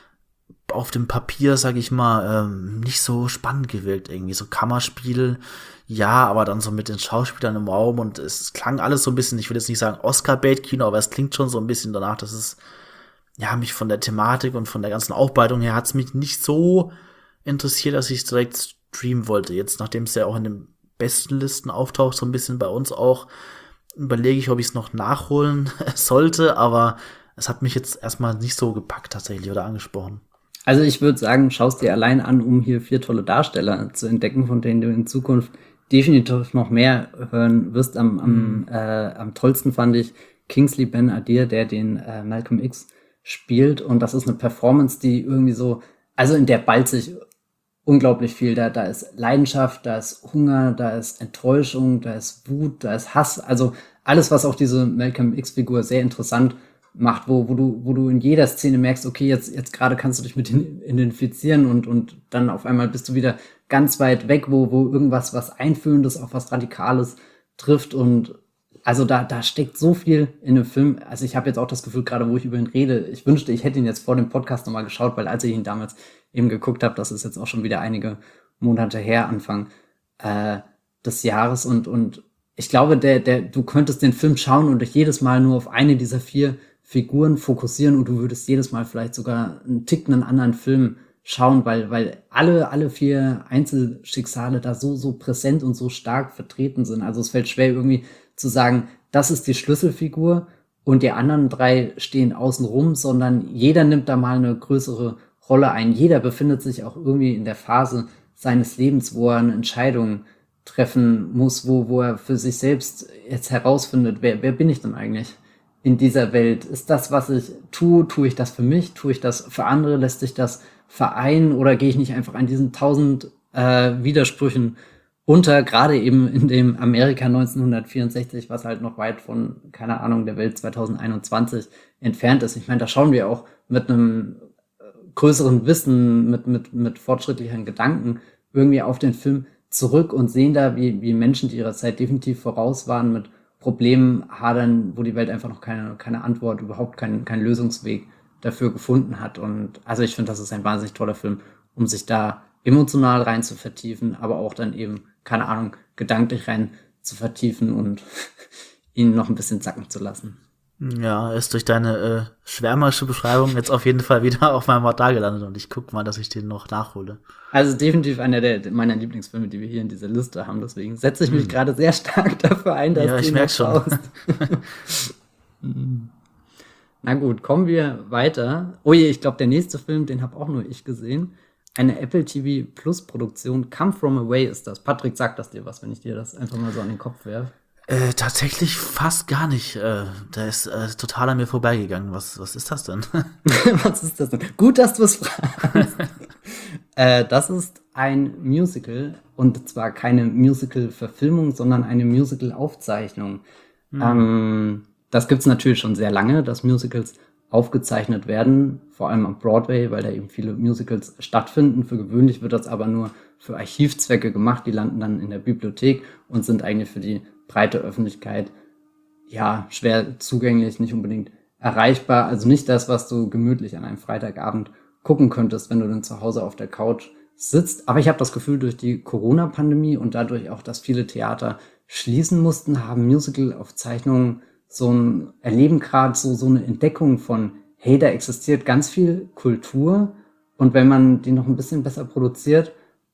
Speaker 2: auf dem Papier, sag ich mal, nicht so spannend gewirkt irgendwie. So Kammerspiel, ja, aber dann so mit den Schauspielern im Raum, und es klang alles so ein bisschen, ich will jetzt nicht sagen Oscar-Bait-Kino, aber es klingt schon so ein bisschen danach, dass es, ja, mich von der Thematik und von der ganzen Aufbereitung her hat es mich nicht so interessiert, dass ich es direkt streamen wollte. Jetzt, nachdem es ja auch in den besten Listen auftaucht, so ein bisschen bei uns auch, überlege ich, ob ich es noch nachholen sollte, aber es hat mich jetzt erstmal nicht so gepackt tatsächlich oder angesprochen.
Speaker 1: Also ich würde sagen, schaust dir allein an, um hier 4 tolle Darsteller zu entdecken, von denen du in Zukunft definitiv noch mehr hören wirst. Am tollsten fand ich Kingsley Ben-Adir, der den Malcolm X spielt. Und das ist eine Performance, die irgendwie so, also in der ballt sich unglaublich viel. Da ist Leidenschaft, da ist Hunger, da ist Enttäuschung, da ist Wut, da ist Hass. Also alles, was auch diese Malcolm X-Figur sehr interessant macht, wo du in jeder Szene merkst, okay, jetzt gerade kannst du dich mit identifizieren und dann auf einmal bist du wieder ganz weit weg, wo irgendwas was Einfühlendes, auch was Radikales trifft, und also da steckt so viel in dem Film. Also ich habe jetzt auch das Gefühl, gerade wo ich über ihn rede, ich wünschte, ich hätte ihn jetzt vor dem Podcast nochmal geschaut, weil als ich ihn damals eben geguckt habe, das ist jetzt auch schon wieder einige Monate her, Anfang des Jahres, und ich glaube, du könntest den Film schauen und dich jedes Mal nur auf eine dieser 4 Figuren fokussieren, und du würdest jedes Mal vielleicht sogar einen anderen Film schauen, weil alle 4 Einzelschicksale da so präsent und so stark vertreten sind. Also es fällt schwer irgendwie zu sagen, das ist die Schlüsselfigur und die anderen 3 stehen außen rum, sondern jeder nimmt da mal eine größere Rolle ein. Jeder befindet sich auch irgendwie in der Phase seines Lebens, wo er eine Entscheidung treffen muss, wo er für sich selbst jetzt herausfindet, wer bin ich denn eigentlich in dieser Welt? Ist das, was ich tue ich das für mich? Tue ich das für andere? Lässt sich das vereinen? Oder gehe ich nicht einfach an diesen 1000 Widersprüchen unter, gerade eben in dem Amerika 1964, was halt noch weit von, keine Ahnung, der Welt 2021 entfernt ist. Ich meine, da schauen wir auch mit einem größeren Wissen, mit fortschrittlichen Gedanken irgendwie auf den Film zurück und sehen da, wie Menschen, die ihrer Zeit definitiv voraus waren, mit Problemen hadern, wo die Welt einfach noch keine Antwort, überhaupt keinen Lösungsweg dafür gefunden hat. Und also ich finde, das ist ein wahnsinnig toller Film, um sich da emotional rein zu vertiefen, aber auch dann eben, keine Ahnung, gedanklich rein zu vertiefen und ihn noch ein bisschen sacken zu lassen.
Speaker 2: Ja, ist durch deine schwärmerische Beschreibung jetzt auf jeden Fall wieder auf meinem Radar gelandet, und ich guck mal, dass ich den noch nachhole.
Speaker 1: Also definitiv einer meiner Lieblingsfilme, die wir hier in dieser Liste haben. Deswegen setze ich mich gerade sehr stark dafür ein, dass
Speaker 2: ja, ich merke schon.
Speaker 1: Na gut, kommen wir weiter. Oh je, ich glaube, der nächste Film, den habe auch nur ich gesehen. Eine Apple TV Plus Produktion, Come From Away ist das. Patrick, sagt das dir was, wenn ich dir das einfach mal so an den Kopf werfe?
Speaker 2: Tatsächlich fast gar nicht. Der ist total an mir vorbeigegangen. Was ist das denn?
Speaker 1: Was ist das denn? Gut, dass du es fragst. Das ist ein Musical, und zwar keine Musical-Verfilmung, sondern eine Musical-Aufzeichnung. Das gibt's natürlich schon sehr lange, dass Musicals aufgezeichnet werden, vor allem am Broadway, weil da eben viele Musicals stattfinden. Für gewöhnlich wird das aber nur für Archivzwecke gemacht. Die landen dann in der Bibliothek und sind eigentlich für die breite Öffentlichkeit ja schwer zugänglich, nicht unbedingt erreichbar. Also nicht das, was du gemütlich an einem Freitagabend gucken könntest, wenn du dann zu Hause auf der Couch sitzt. Aber ich habe das Gefühl, durch die Corona-Pandemie und dadurch auch, dass viele Theater schließen mussten, haben Musical-Aufzeichnungen erleben gerade so eine Entdeckung von, hey, da existiert ganz viel Kultur, und wenn man die noch ein bisschen besser produziert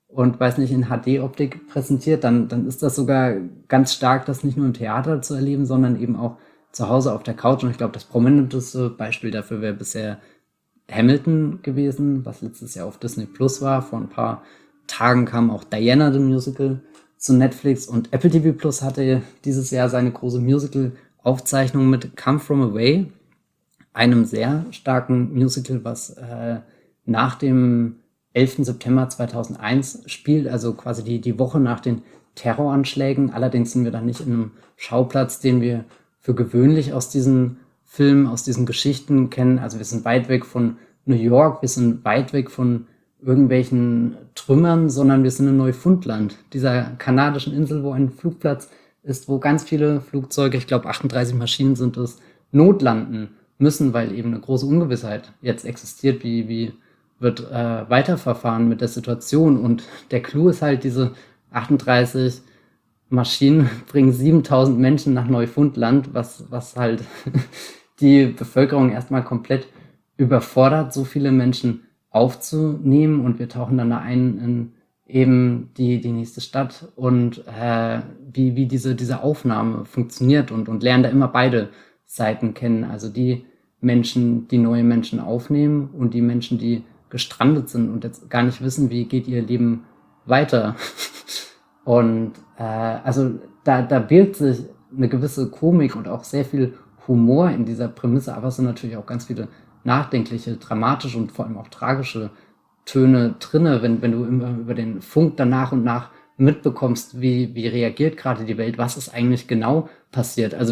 Speaker 1: und weiß nicht, in HD-Optik präsentiert, dann ist das sogar ganz stark, das nicht nur im Theater zu erleben, sondern eben auch zu Hause auf der Couch. Und ich glaube, das prominenteste Beispiel dafür wäre bisher Hamilton gewesen, was letztes Jahr auf Disney Plus war. Vor ein paar Tagen kam auch Diana the Musical zu Netflix und Apple TV Plus hatte dieses Jahr seine große Musical-Aufzeichnung mit Come From Away, einem sehr starken Musical, was nach dem 11. September 2001 spielt, also quasi die Woche nach den Terroranschlägen. Allerdings sind wir dann nicht in einem Schauplatz, den wir für gewöhnlich aus diesen Filmen, aus diesen Geschichten kennen. Also wir sind weit weg von New York, wir sind weit weg von irgendwelchen Trümmern, sondern wir sind in Neufundland, dieser kanadischen Insel, wo ein Flugplatz ist, wo ganz viele Flugzeuge, ich glaube 38 Maschinen sind es, notlanden müssen, weil eben eine große Ungewissheit jetzt existiert, wie wird weiterverfahren mit der Situation. Und der Clou ist halt, diese 38 Maschinen bringen 7000 Menschen nach Neufundland, was halt die Bevölkerung erstmal komplett überfordert, so viele Menschen aufzunehmen. Und wir tauchen dann da ein in eben die nächste Stadt und wie diese Aufnahme funktioniert und lernen da immer beide Seiten kennen. Also die Menschen, die neue Menschen aufnehmen und die Menschen, die gestrandet sind und jetzt gar nicht wissen, wie geht ihr Leben weiter. Und also da birgt sich eine gewisse Komik und auch sehr viel Humor in dieser Prämisse, aber es sind natürlich auch ganz viele nachdenkliche, dramatische und vor allem auch tragische Töne drinne, wenn du immer über den Funk dann nach und nach mitbekommst, wie reagiert gerade die Welt, was ist eigentlich genau passiert. Also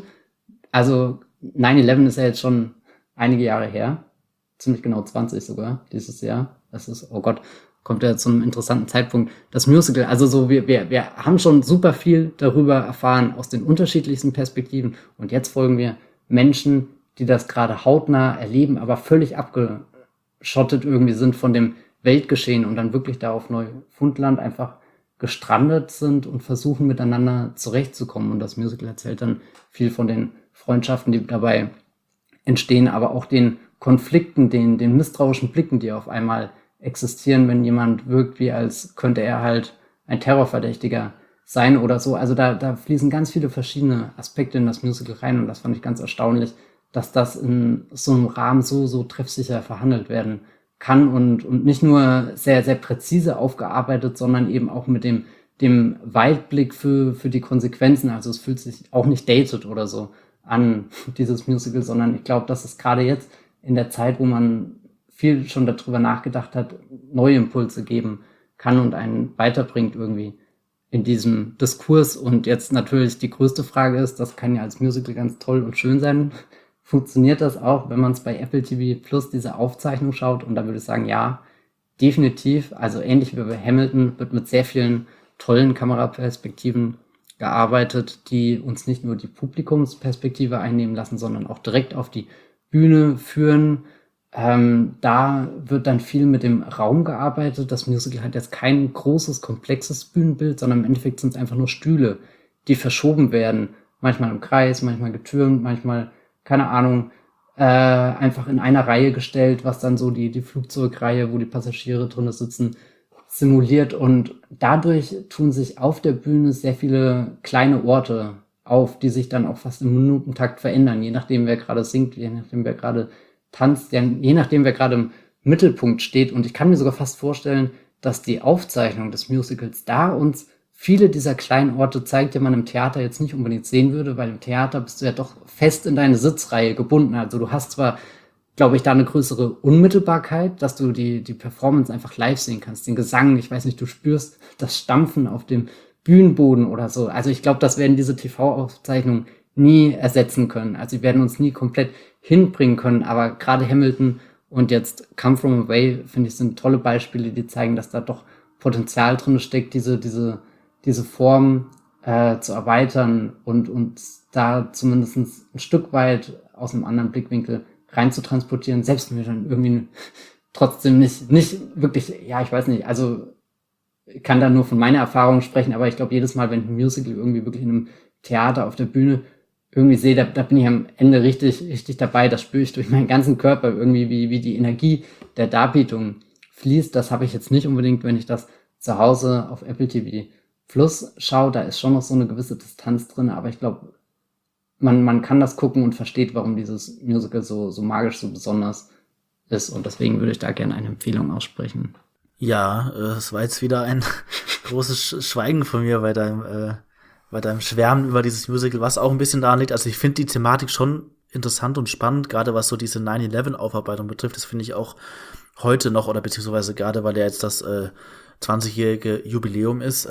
Speaker 1: 9/11 ist ja jetzt schon einige Jahre her, ziemlich genau 20 sogar dieses Jahr. Das ist, oh Gott, kommt ja zu einem interessanten Zeitpunkt. Das Musical, also so, wir haben schon super viel darüber erfahren aus den unterschiedlichsten Perspektiven und jetzt folgen wir Menschen, die das gerade hautnah erleben, aber völlig abgeschottet irgendwie sind von dem Weltgeschehen und dann wirklich da auf Neufundland einfach gestrandet sind und versuchen miteinander zurechtzukommen. Und das Musical erzählt dann viel von den Freundschaften, die dabei entstehen, aber auch den Konflikten, den misstrauischen Blicken, die auf einmal existieren, wenn jemand wirkt, wie als könnte er halt ein Terrorverdächtiger sein oder so. Also da fließen ganz viele verschiedene Aspekte in das Musical rein und das fand ich ganz erstaunlich, dass das in so einem Rahmen so treffsicher verhandelt werden kann und nicht nur sehr, sehr präzise aufgearbeitet, sondern eben auch mit dem Weitblick für die Konsequenzen. Also es fühlt sich auch nicht dated oder so an, dieses Musical, sondern ich glaube, dass es gerade jetzt in der Zeit, wo man viel schon darüber nachgedacht hat, neue Impulse geben kann und einen weiterbringt irgendwie in diesem Diskurs. Und jetzt natürlich die größte Frage ist, das kann ja als Musical ganz toll und schön sein. Funktioniert das auch, wenn man es bei Apple TV Plus diese Aufzeichnung schaut? Und da würde ich sagen, ja, definitiv. Also ähnlich wie bei Hamilton wird mit sehr vielen tollen Kameraperspektiven gearbeitet, die uns nicht nur die Publikumsperspektive einnehmen lassen, sondern auch direkt auf die Bühne führen. Da wird dann viel mit dem Raum gearbeitet. Das Musical hat jetzt kein großes, komplexes Bühnenbild, sondern im Endeffekt sind es einfach nur Stühle, die verschoben werden. Manchmal im Kreis, manchmal getürmt, manchmal, keine Ahnung, einfach in einer Reihe gestellt, was dann so die Flugzeugreihe, wo die Passagiere drin sitzen, simuliert. Und dadurch tun sich auf der Bühne sehr viele kleine Orte auf, die sich dann auch fast im Minutentakt verändern, je nachdem, wer gerade singt, je nachdem, wer gerade tanzt, je nachdem, wer gerade im Mittelpunkt steht. Und ich kann mir sogar fast vorstellen, dass die Aufzeichnung des Musicals da uns viele dieser kleinen Orte zeigt, die man im Theater jetzt nicht unbedingt sehen würde, weil im Theater bist du ja doch fest in deine Sitzreihe gebunden. Also du hast zwar, glaube ich, da eine größere Unmittelbarkeit, dass du die Performance einfach live sehen kannst, den Gesang, ich weiß nicht, du spürst das Stampfen auf dem Bühnenboden oder so. Also ich glaube, das werden diese TV-Aufzeichnungen nie ersetzen können. Also sie werden uns nie komplett hinbringen können, aber gerade Hamilton und jetzt Come From Away, finde ich, sind tolle Beispiele, die zeigen, dass da doch Potenzial drin steckt, diese Form zu erweitern und da zumindest ein Stück weit aus einem anderen Blickwinkel rein zu transportieren, selbst wenn wir dann irgendwie trotzdem nicht wirklich, ja, ich weiß nicht, also ich kann da nur von meiner Erfahrung sprechen, aber ich glaube, jedes Mal, wenn ich ein Musical irgendwie wirklich in einem Theater auf der Bühne irgendwie sehe, da bin ich am Ende richtig dabei, das spüre ich durch meinen ganzen Körper irgendwie, wie die Energie der Darbietung fließt. Das habe ich jetzt nicht unbedingt, wenn ich das zu Hause auf Apple TV Plus schaue, da ist schon noch so eine gewisse Distanz drin, aber ich glaube, man kann das gucken und versteht, warum dieses Musical so magisch, so besonders ist. Und deswegen würde ich da gerne eine Empfehlung aussprechen.
Speaker 2: Ja, es war jetzt wieder ein großes Schweigen von mir bei deinem Schwärmen über dieses Musical, was auch ein bisschen daran liegt. Also ich finde die Thematik schon interessant und spannend, gerade was so diese 9/11-Aufarbeitung betrifft. Das finde ich auch heute noch, oder beziehungsweise gerade, weil ja jetzt das 20-jährige Jubiläum ist,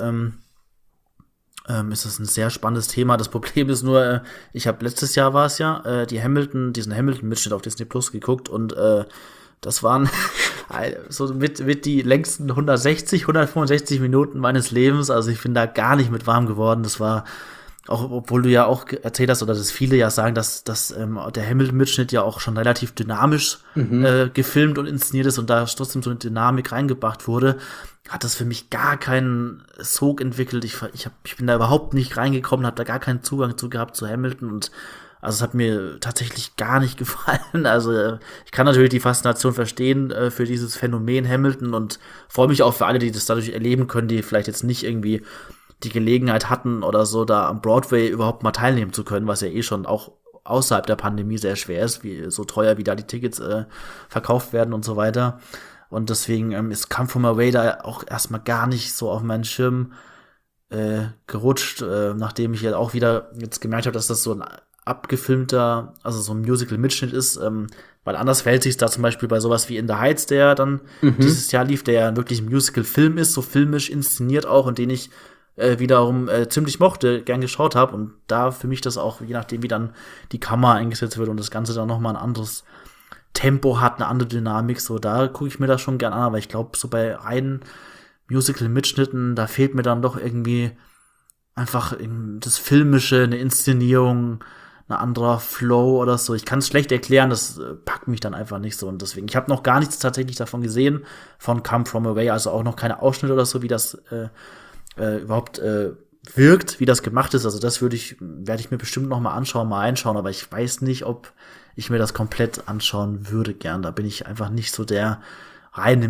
Speaker 2: ist das ein sehr spannendes Thema. Das Problem ist nur, ich habe letztes Jahr war es ja, diesen Hamilton-Mitschnitt auf Disney Plus geguckt und das waren so mit die längsten 165 Minuten meines Lebens. Also ich bin da gar nicht mit warm geworden. Das war auch, obwohl du ja auch erzählt hast, oder dass viele ja sagen, dass der Hamilton-Mitschnitt ja auch schon relativ dynamisch gefilmt und inszeniert ist und da trotzdem so eine Dynamik reingebracht wurde, hat das für mich gar keinen Sog entwickelt. Ich bin da überhaupt nicht reingekommen, habe da gar keinen Zugang zu gehabt zu Hamilton und also es hat mir tatsächlich gar nicht gefallen. Also ich kann natürlich die Faszination verstehen für dieses Phänomen Hamilton und freue mich auch für alle, die das dadurch erleben können, die vielleicht jetzt nicht irgendwie die Gelegenheit hatten oder so, da am Broadway überhaupt mal teilnehmen zu können, was ja eh schon auch außerhalb der Pandemie sehr schwer ist, wie so teuer wie da die Tickets verkauft werden und so weiter. Und deswegen ist Come From Away da auch erstmal gar nicht so auf meinen Schirm gerutscht, nachdem ich ja auch wieder jetzt gemerkt habe, dass das so ein abgefilmter, also so ein Musical-Mitschnitt ist, weil anders verhält sich da zum Beispiel bei sowas wie In the Heights, der dann dieses Jahr lief, der ja wirklich ein Musical-Film ist, so filmisch inszeniert auch und den ich wiederum ziemlich mochte, gern geschaut habe und da für mich das auch, je nachdem wie dann die Kamera eingesetzt wird und das Ganze dann nochmal ein anderes Tempo hat, eine andere Dynamik, so da gucke ich mir das schon gern an, aber ich glaube, so bei reinen Musical-Mitschnitten, da fehlt mir dann doch irgendwie einfach das Filmische, eine Inszenierung, ein anderer Flow oder so. Ich kann es schlecht erklären, das packt mich dann einfach nicht so. Und deswegen, ich habe noch gar nichts tatsächlich davon gesehen, von Come From Away, also auch noch keine Ausschnitte oder so, wie das überhaupt wirkt, wie das gemacht ist. Also das werde ich mir bestimmt noch mal einschauen, aber ich weiß nicht, ob ich mir das komplett anschauen würde gern. Da bin ich einfach nicht so der reine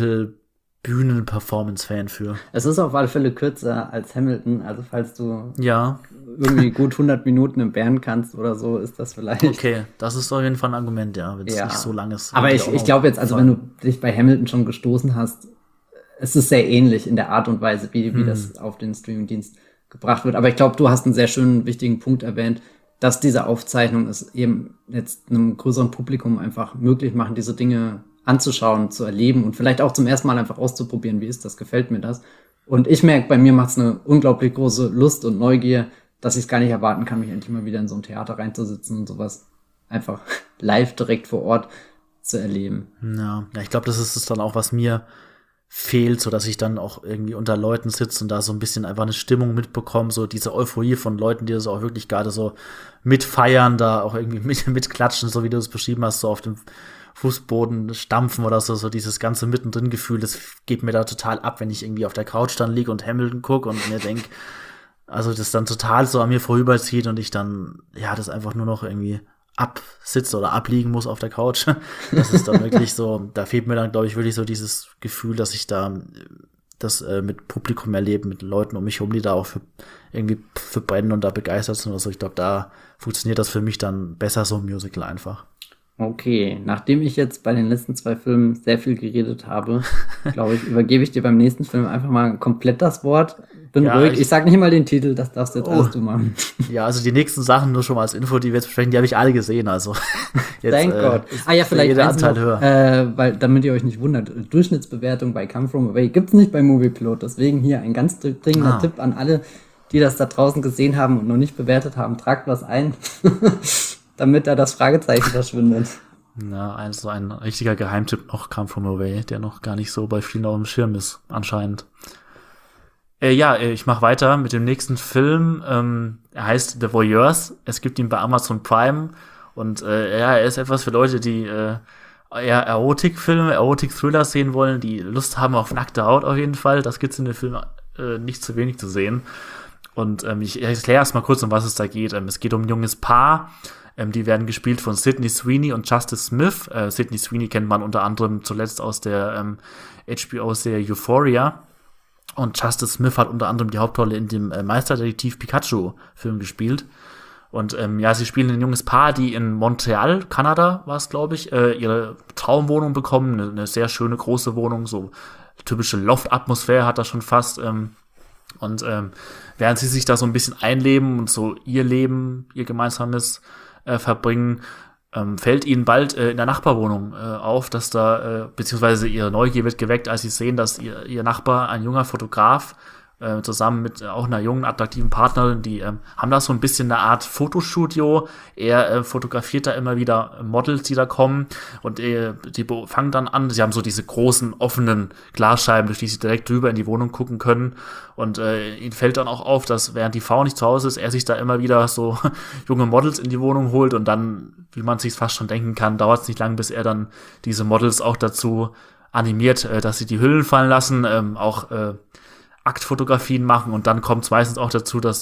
Speaker 2: Musical-Bühnen-Performance-Fan für.
Speaker 1: Es ist auf alle Fälle kürzer als Hamilton, also falls du
Speaker 2: ja
Speaker 1: irgendwie gut 100 Minuten entbehren kannst oder so, ist das vielleicht.
Speaker 2: Okay, das ist auf jeden Fall ein Argument, ja, wenn es nicht so lang ist.
Speaker 1: Aber ich glaube jetzt, also wenn du dich bei Hamilton schon gestoßen hast, es ist sehr ähnlich in der Art und Weise, wie das auf den Streamingdienst gebracht wird. Aber ich glaube, du hast einen sehr schönen, wichtigen Punkt erwähnt, dass diese Aufzeichnung es eben jetzt einem größeren Publikum einfach möglich machen, diese Dinge anzuschauen, zu erleben und vielleicht auch zum ersten Mal einfach auszuprobieren, wie ist das, gefällt mir das. Und ich merke, bei mir macht es eine unglaublich große Lust und Neugier, dass ich es gar nicht erwarten kann, mich endlich mal wieder in so ein Theater reinzusitzen und sowas einfach live direkt vor Ort zu erleben.
Speaker 2: Ja, ich glaube, das ist es dann auch, was mir fehlt, so dass ich dann auch irgendwie unter Leuten sitze und da so ein bisschen einfach eine Stimmung mitbekomme, so diese Euphorie von Leuten, die das auch wirklich gerade so mitfeiern, da auch irgendwie mitklatschen, so wie du es beschrieben hast, so auf dem Fußboden stampfen oder so dieses ganze Mittendrin-Gefühl, das geht mir da total ab, wenn ich irgendwie auf der Couch dann liege und Hamilton gucke und mir denke, also das dann total so an mir vorüberzieht und ich dann, ja, das einfach nur noch irgendwie absitze oder abliegen muss auf der Couch. Das ist dann wirklich so, da fehlt mir dann, glaube ich, wirklich so dieses Gefühl, dass ich da das mit Publikum erlebe, mit Leuten um mich herum, die da auch irgendwie für brennen und da begeistert sind oder so. Ich glaube, da funktioniert das für mich dann besser, so ein Musical einfach.
Speaker 1: Okay, nachdem ich jetzt bei den letzten 2 Filmen sehr viel geredet habe, glaube ich, übergebe ich dir beim nächsten Film einfach mal komplett das Wort. Bin ruhig, ich sag nicht mal den Titel, das darfst jetzt alles du machen.
Speaker 2: Ja, also die nächsten Sachen nur schon mal als Info, die wir jetzt besprechen, die habe ich alle gesehen, also
Speaker 1: jetzt, Thank God. Ja, vielleicht
Speaker 2: jeder Anteil höher.
Speaker 1: Weil, damit ihr euch nicht wundert, Durchschnittsbewertung bei Come From Away gibt's nicht bei Moviepilot, deswegen hier ein ganz dringender Tipp an alle, die das da draußen gesehen haben und noch nicht bewertet haben, tragt was ein, damit da das Fragezeichen verschwindet.
Speaker 2: Ja, so ein richtiger Geheimtipp noch, Come From Away, der noch gar nicht so bei vielen auf dem Schirm ist, anscheinend. Ich mache weiter mit dem nächsten Film. Er heißt The Voyeurs. Es gibt ihn bei Amazon Prime. Und er ist etwas für Leute, die eher Erotikfilme, Erotik-Thriller sehen wollen, die Lust haben auf nackte Haut auf jeden Fall. Das gibt's in dem Film nicht zu wenig zu sehen. Und ich erkläre erst mal kurz, um was es da geht. Es geht um ein junges Paar. Die werden gespielt von Sydney Sweeney und Justice Smith. Sydney Sweeney kennt man unter anderem zuletzt aus der HBO-Serie Euphoria. Und Justice Smith hat unter anderem die Hauptrolle in dem Meisterdetektiv Pikachu-Film gespielt. Und sie spielen ein junges Paar, die in Montreal, Kanada war es, glaube ich, ihre Traumwohnung bekommen. Eine sehr schöne, große Wohnung, so typische Loft-Atmosphäre hat das schon fast. Während sie sich da so ein bisschen einleben und so ihr Leben, ihr gemeinsames verbringen, fällt ihnen bald in der Nachbarwohnung auf, dass da, beziehungsweise ihre Neugier wird geweckt, als sie sehen, dass ihr Nachbar, ein junger Fotograf, zusammen mit auch einer jungen, attraktiven Partnerin, die haben da so ein bisschen eine Art Fotostudio. Er fotografiert da immer wieder Models, die da kommen, und die fangen dann an, sie haben so diese großen, offenen Glasscheiben, durch die sie direkt drüber in die Wohnung gucken können, und ihnen fällt dann auch auf, dass während die Frau nicht zu Hause ist, er sich da immer wieder so junge Models in die Wohnung holt, und dann, wie man sich fast schon denken kann, dauert es nicht lang, bis er dann diese Models auch dazu animiert, dass sie die Hüllen fallen lassen, Aktfotografien machen, und dann kommt es meistens auch dazu, dass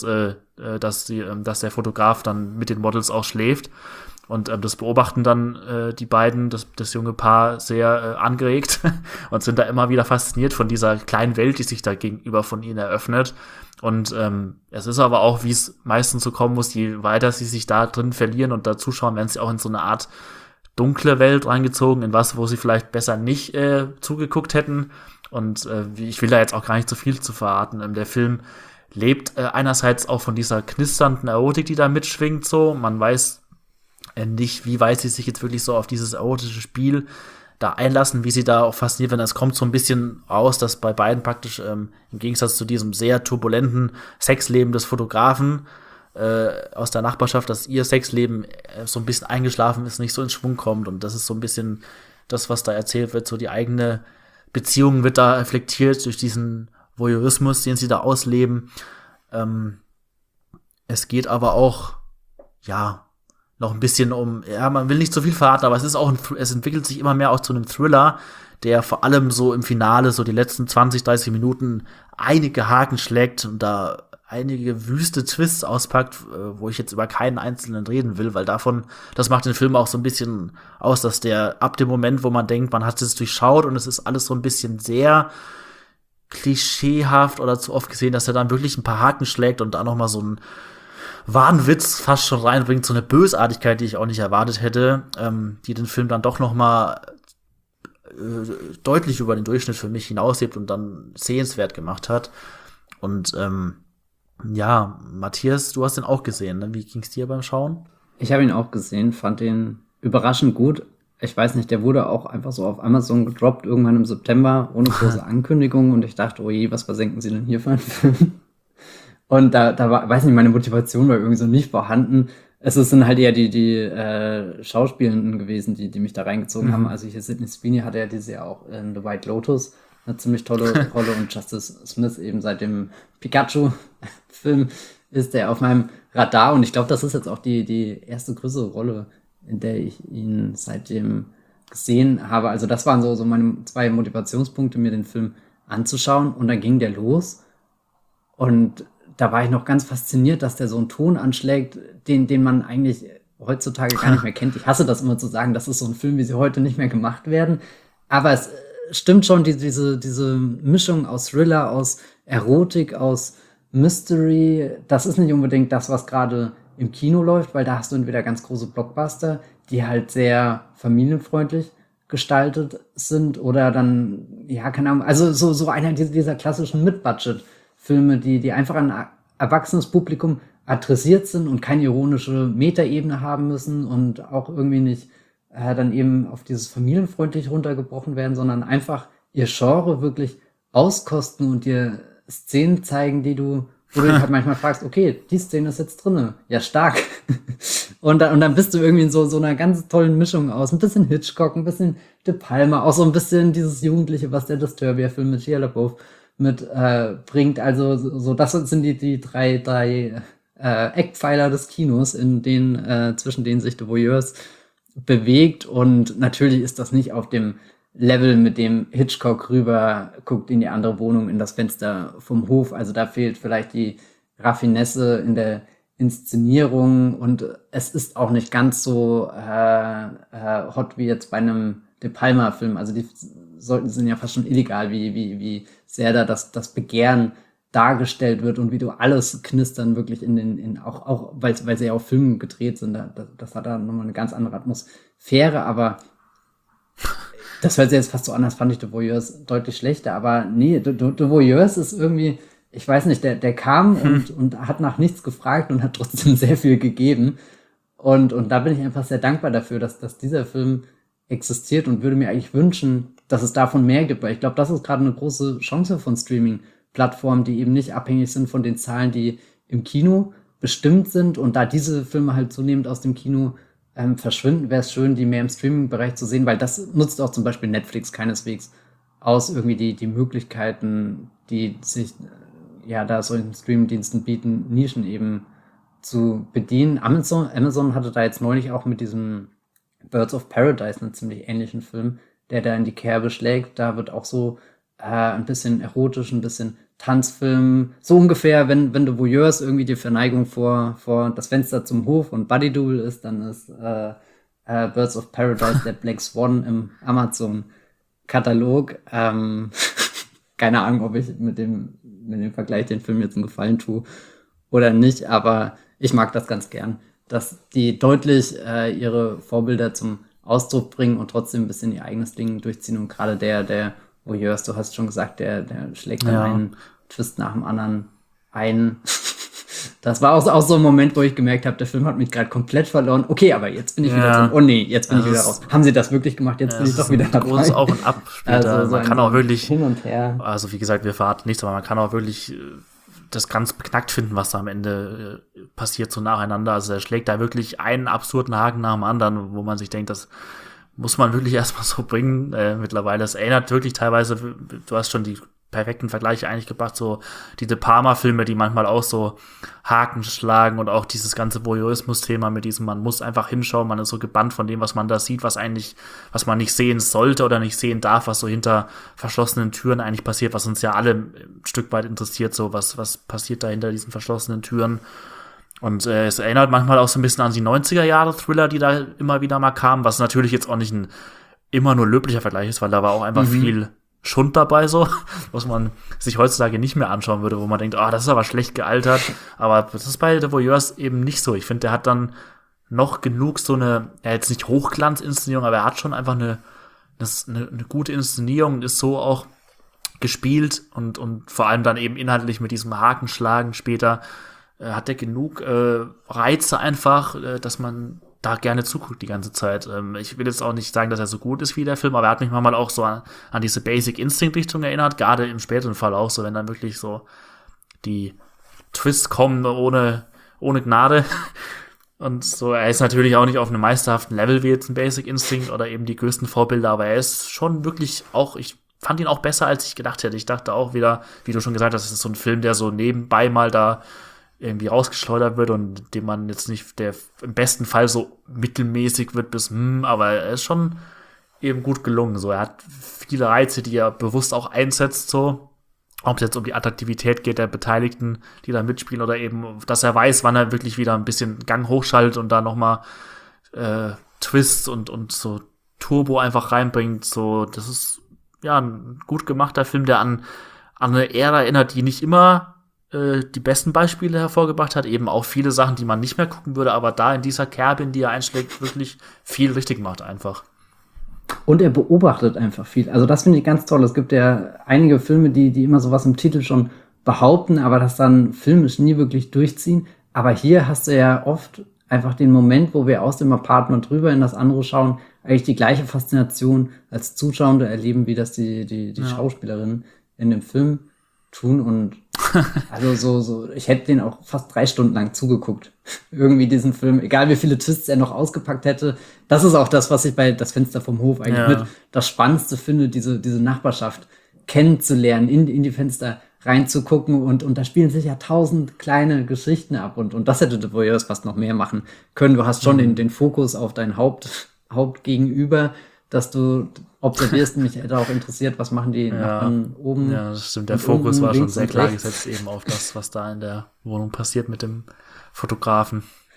Speaker 2: der Fotograf dann mit den Models auch schläft, und das beobachten dann die beiden, das junge Paar, sehr angeregt und sind da immer wieder fasziniert von dieser kleinen Welt, die sich da gegenüber von ihnen eröffnet. Und es ist aber auch, wie es meistens so kommen muss, je weiter sie sich da drin verlieren und da zuschauen, werden sie auch in so eine Art dunkle Welt reingezogen, in was, wo sie vielleicht besser nicht zugeguckt hätten. Und ich will da jetzt auch gar nicht zu viel zu verraten. Der Film lebt einerseits auch von dieser knisternden Erotik, die da mitschwingt, so. Man weiß nicht, wie weit sie sich jetzt wirklich so auf dieses erotische Spiel da einlassen, wie sie da auch fasziniert werden. Es kommt so ein bisschen raus, dass bei beiden praktisch im Gegensatz zu diesem sehr turbulenten Sexleben des Fotografen aus der Nachbarschaft, dass ihr Sexleben so ein bisschen eingeschlafen ist, nicht so in Schwung kommt. Und das ist so ein bisschen das, was da erzählt wird, so die eigene Beziehung wird da reflektiert durch diesen Voyeurismus, den sie da ausleben. Es geht aber auch, noch ein bisschen man will nicht so viel verraten, aber es entwickelt sich immer mehr auch zu einem Thriller, der vor allem so im Finale, so die letzten 20, 30 Minuten einige Haken schlägt und da einige wüste Twists auspackt, wo ich jetzt über keinen einzelnen reden will, weil das macht den Film auch so ein bisschen aus, dass der ab dem Moment, wo man denkt, man hat es durchschaut und es ist alles so ein bisschen sehr klischeehaft oder zu oft gesehen, dass er dann wirklich ein paar Haken schlägt und da noch mal so einen Wahnwitz fast schon reinbringt, so eine Bösartigkeit, die ich auch nicht erwartet hätte, die den Film dann doch noch mal deutlich über den Durchschnitt für mich hinaushebt und dann sehenswert gemacht hat. Und Matthias, du hast den auch gesehen, ne? Wie ging's dir beim Schauen?
Speaker 1: Ich habe ihn auch gesehen, fand den überraschend gut. Ich weiß nicht, der wurde auch einfach so auf Amazon gedroppt, irgendwann im September, ohne große Ankündigung. Und ich dachte, oh je, was versenken sie denn hier für einen Film? Und da war, weiß nicht, meine Motivation war irgendwie so nicht vorhanden. Sind halt eher die Schauspielenden gewesen, die mich da reingezogen haben. Also hier Sydney Sweeney hatte ja dieses Jahr auch in The White Lotus eine ziemlich tolle Rolle, und Justice Smith eben seit dem Pikachu-Film ist er auf meinem Radar, und ich glaube, das ist jetzt auch die erste größere Rolle, in der ich ihn seitdem gesehen habe. Also das waren so meine 2 Motivationspunkte, mir den Film anzuschauen, und dann ging der los, und da war ich noch ganz fasziniert, dass der so einen Ton anschlägt, den man eigentlich heutzutage gar nicht mehr kennt. Ich hasse das immer zu sagen, das ist so ein Film, wie sie heute nicht mehr gemacht werden, aber es stimmt schon, diese Mischung aus Thriller, aus Erotik, aus Mystery, das ist nicht unbedingt das, was gerade im Kino läuft, weil da hast du entweder ganz große Blockbuster, die halt sehr familienfreundlich gestaltet sind, oder dann, keine Ahnung, also so einer dieser klassischen Mid-Budget-Filme, die einfach ein erwachsenes Publikum adressiert sind und keine ironische Metaebene haben müssen und auch irgendwie nicht dann eben auf dieses familienfreundlich runtergebrochen werden, sondern einfach ihr Genre wirklich auskosten und dir Szenen zeigen, wo du dich halt manchmal fragst, okay, die Szene ist jetzt drinne, ja stark. und dann bist du irgendwie in so einer ganz tollen Mischung aus ein bisschen Hitchcock, ein bisschen De Palma, auch so ein bisschen dieses Jugendliche, was der Disturbia-Film mit Shia LaBeouf mit bringt. Also so das sind die drei Eckpfeiler des Kinos, in denen zwischen denen sich The Voyeurs bewegt. Und natürlich ist das nicht auf dem Level, mit dem Hitchcock rüber guckt in die andere Wohnung, in das Fenster vom Hof. Also da fehlt vielleicht die Raffinesse in der Inszenierung, und es ist auch nicht ganz so hot wie jetzt bei einem De Palma-Film. Also die sind ja fast schon illegal, wie sehr da das Begehren dargestellt wird und wie du alles knistern wirklich auch weil sie ja auf Filmen gedreht sind. Das hat da nochmal eine ganz andere Atmosphäre, aber das hört sich jetzt fast so an, als fand ich The Voyeurs deutlich schlechter, aber nee, The Voyeurs ist irgendwie, ich weiß nicht, der kam und hat nach nichts gefragt und hat trotzdem sehr viel gegeben. Und da bin ich einfach sehr dankbar dafür, dass dieser Film existiert und würde mir eigentlich wünschen, dass es davon mehr gibt, weil ich glaube, das ist gerade eine große Chance von Streaming-Plattformen, die eben nicht abhängig sind von den Zahlen, die im Kino bestimmt sind. Und da diese Filme halt zunehmend aus dem Kino verschwinden, wäre es schön, die mehr im Streaming-Bereich zu sehen, weil das nutzt auch zum Beispiel Netflix keineswegs aus, irgendwie die Möglichkeiten, die sich da solchen Streaming-Diensten bieten, Nischen eben zu bedienen. Amazon hatte da jetzt neulich auch mit diesem Birds of Paradise einen ziemlich ähnlichen Film, der da in die Kerbe schlägt. Da wird auch so ein bisschen erotisch, ein bisschen Tanzfilm, so ungefähr, wenn du Voyeurs irgendwie die Verneigung vor das Fenster zum Hof und Buddy Duel ist, dann ist Birds of Paradise der Black Swan im Amazon-Katalog. Keine Ahnung, ob ich mit dem Vergleich den Film jetzt einen Gefallen tue oder nicht, aber ich mag das ganz gern, dass die deutlich ihre Vorbilder zum Ausdruck bringen und trotzdem ein bisschen ihr eigenes Ding durchziehen. Und gerade der Voyeurs, du hast schon gesagt, der schlägt dann einen Twist nach dem anderen ein. Das war auch so ein Moment, wo ich gemerkt habe, der Film hat mich gerade komplett verloren. Okay, aber jetzt bin ich wieder drin. Oh nee, jetzt bin ich wieder raus. Haben sie das wirklich gemacht? Jetzt bin ich doch wieder dabei.
Speaker 2: Großes Auf und Ab später.
Speaker 1: Also
Speaker 2: man kann auch wirklich
Speaker 1: hin und her.
Speaker 2: Also wie gesagt, wir verraten nichts, aber man kann auch wirklich das ganz beknackt finden, was da am Ende passiert so nacheinander. Also er schlägt da wirklich einen absurden Haken nach dem anderen, wo man sich denkt, das muss man wirklich erstmal so bringen. Mittlerweile, es erinnert wirklich teilweise, du hast schon die perfekten Vergleiche eigentlich gebracht, so die De Palma-Filme, die manchmal auch so Haken schlagen und auch dieses ganze Voyeurismus-Thema mit diesem, man muss einfach hinschauen, man ist so gebannt von dem, was man da sieht, was man nicht sehen sollte oder nicht sehen darf, was so hinter verschlossenen Türen eigentlich passiert, was uns ja alle ein Stück weit interessiert, so was passiert da hinter diesen verschlossenen Türen. Und es erinnert manchmal auch so ein bisschen an die 90er-Jahre-Thriller, die da immer wieder mal kamen, was natürlich jetzt auch nicht ein immer nur löblicher Vergleich ist, weil da war auch einfach viel Schund dabei, so, was man sich heutzutage nicht mehr anschauen würde, wo man denkt, das ist aber schlecht gealtert. Aber das ist bei The Voyeurs eben nicht so. Ich finde, der hat dann noch genug so eine, jetzt nicht Hochglanzinszenierung, aber er hat schon einfach eine gute Inszenierung und ist so auch gespielt und vor allem dann eben inhaltlich mit diesem Hakenschlagen später hat er genug Reize einfach, dass man da gerne zuguckt die ganze Zeit. Ich will jetzt auch nicht sagen, dass er so gut ist wie der Film, aber er hat mich manchmal auch so an diese Basic Instinct-Richtung erinnert, gerade im späteren Fall auch so, wenn dann wirklich so die Twists kommen ohne Gnade. Und so, er ist natürlich auch nicht auf einem meisterhaften Level wie jetzt ein Basic Instinct oder eben die größten Vorbilder, aber er ist schon wirklich auch, ich fand ihn auch besser, als ich gedacht hätte. Ich dachte auch wieder, wie du schon gesagt hast, es ist so ein Film, der so nebenbei mal da irgendwie rausgeschleudert wird und dem man jetzt nicht, der im besten Fall so mittelmäßig wird aber er ist schon eben gut gelungen. So, er hat viele Reize, die er bewusst auch einsetzt, so. Ob es jetzt um die Attraktivität geht der Beteiligten, die da mitspielen, oder eben, dass er weiß, wann er wirklich wieder ein bisschen Gang hochschaltet und da nochmal Twists und so Turbo einfach reinbringt. So, das ist ja ein gut gemachter Film, der an eine Ära erinnert, die nicht immer die besten Beispiele hervorgebracht hat, eben auch viele Sachen, die man nicht mehr gucken würde, aber da in dieser Kerbe, in die er einschlägt, wirklich viel richtig macht einfach.
Speaker 1: Und er beobachtet einfach viel. Also das finde ich ganz toll. Es gibt ja einige Filme, die immer sowas im Titel schon behaupten, aber das dann filmisch nie wirklich durchziehen. Aber hier hast du ja oft einfach den Moment, wo wir aus dem Apartment rüber in das andere schauen, eigentlich die gleiche Faszination als Zuschauende erleben, wie das die Schauspielerinnen in dem Film tun. Und also so, ich hätte den auch fast 3 Stunden lang zugeguckt. Irgendwie diesen Film, egal wie viele Twists er noch ausgepackt hätte. Das ist auch das, was ich bei Das Fenster vom Hof eigentlich mit das Spannendste finde, diese Nachbarschaft kennenzulernen, in die Fenster reinzugucken und da spielen sich ja 1000 kleine Geschichten ab und das hätte The Voyeurs fast noch mehr machen können. Du hast schon den Fokus auf dein Hauptgegenüber, dass du observierst. Mich hätte auch interessiert, was machen die Nachbarn oben.
Speaker 2: Ja, das stimmt. Der Fokus war schon sehr klar gesetzt eben auf das, was da in der Wohnung passiert mit dem Fotografen.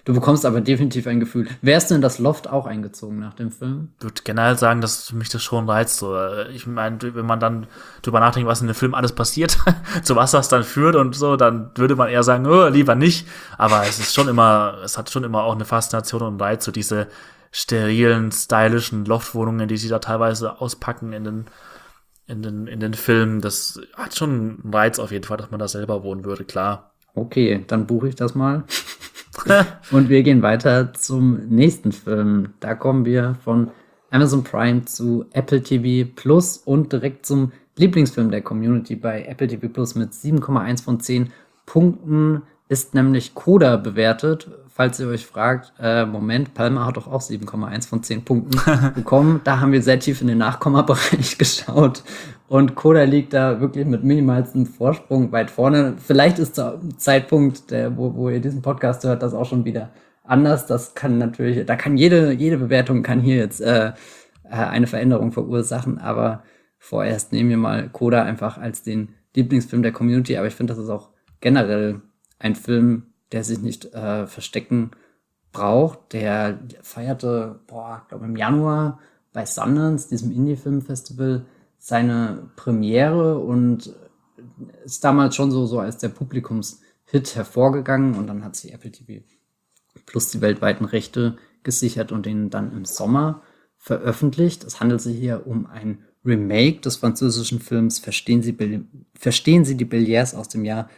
Speaker 1: Du bekommst aber definitiv ein Gefühl. Wärst du in das Loft auch eingezogen nach dem Film?
Speaker 2: Ich würde generell sagen, dass mich das schon reizt. So. Ich meine, wenn man dann drüber nachdenkt, was in dem Film alles passiert, zu was das dann führt und so, dann würde man eher sagen, oh, lieber nicht. Aber es hat schon immer auch eine Faszination und Reiz, so diese sterilen, stylischen Loftwohnungen, die sie da teilweise auspacken in den Filmen. Das hat schon einen Reiz auf jeden Fall, dass man da selber wohnen würde, klar.
Speaker 1: Okay, dann buche ich das mal. Und wir gehen weiter zum nächsten Film. Da kommen wir von Amazon Prime zu Apple TV Plus und direkt zum Lieblingsfilm der Community bei Apple TV Plus mit 7,1 von 10 Punkten ist nämlich Coda bewertet. Falls ihr euch fragt, Moment, Palma hat doch auch 7,1 von 10 Punkten bekommen. Da haben wir sehr tief in den Nachkommabereich geschaut. Und Coda liegt da wirklich mit minimalstem Vorsprung weit vorne. Vielleicht ist der Zeitpunkt, wo ihr diesen Podcast hört, das auch schon wieder anders. Das kann natürlich, da kann jede Bewertung kann hier jetzt eine Veränderung verursachen. Aber vorerst nehmen wir mal Coda einfach als den Lieblingsfilm der Community. Aber ich finde, das ist auch generell ein Film, der sich nicht verstecken braucht. Der feierte, ich glaube im Januar bei Sundance, diesem Indie-Film-Festival, seine Premiere und ist damals schon so als der Publikumshit hervorgegangen. Und dann hat sich Apple TV Plus die weltweiten Rechte gesichert und den dann im Sommer veröffentlicht. Es handelt sich hier um ein Remake des französischen Films Verstehen Sie die Beliers aus dem Jahr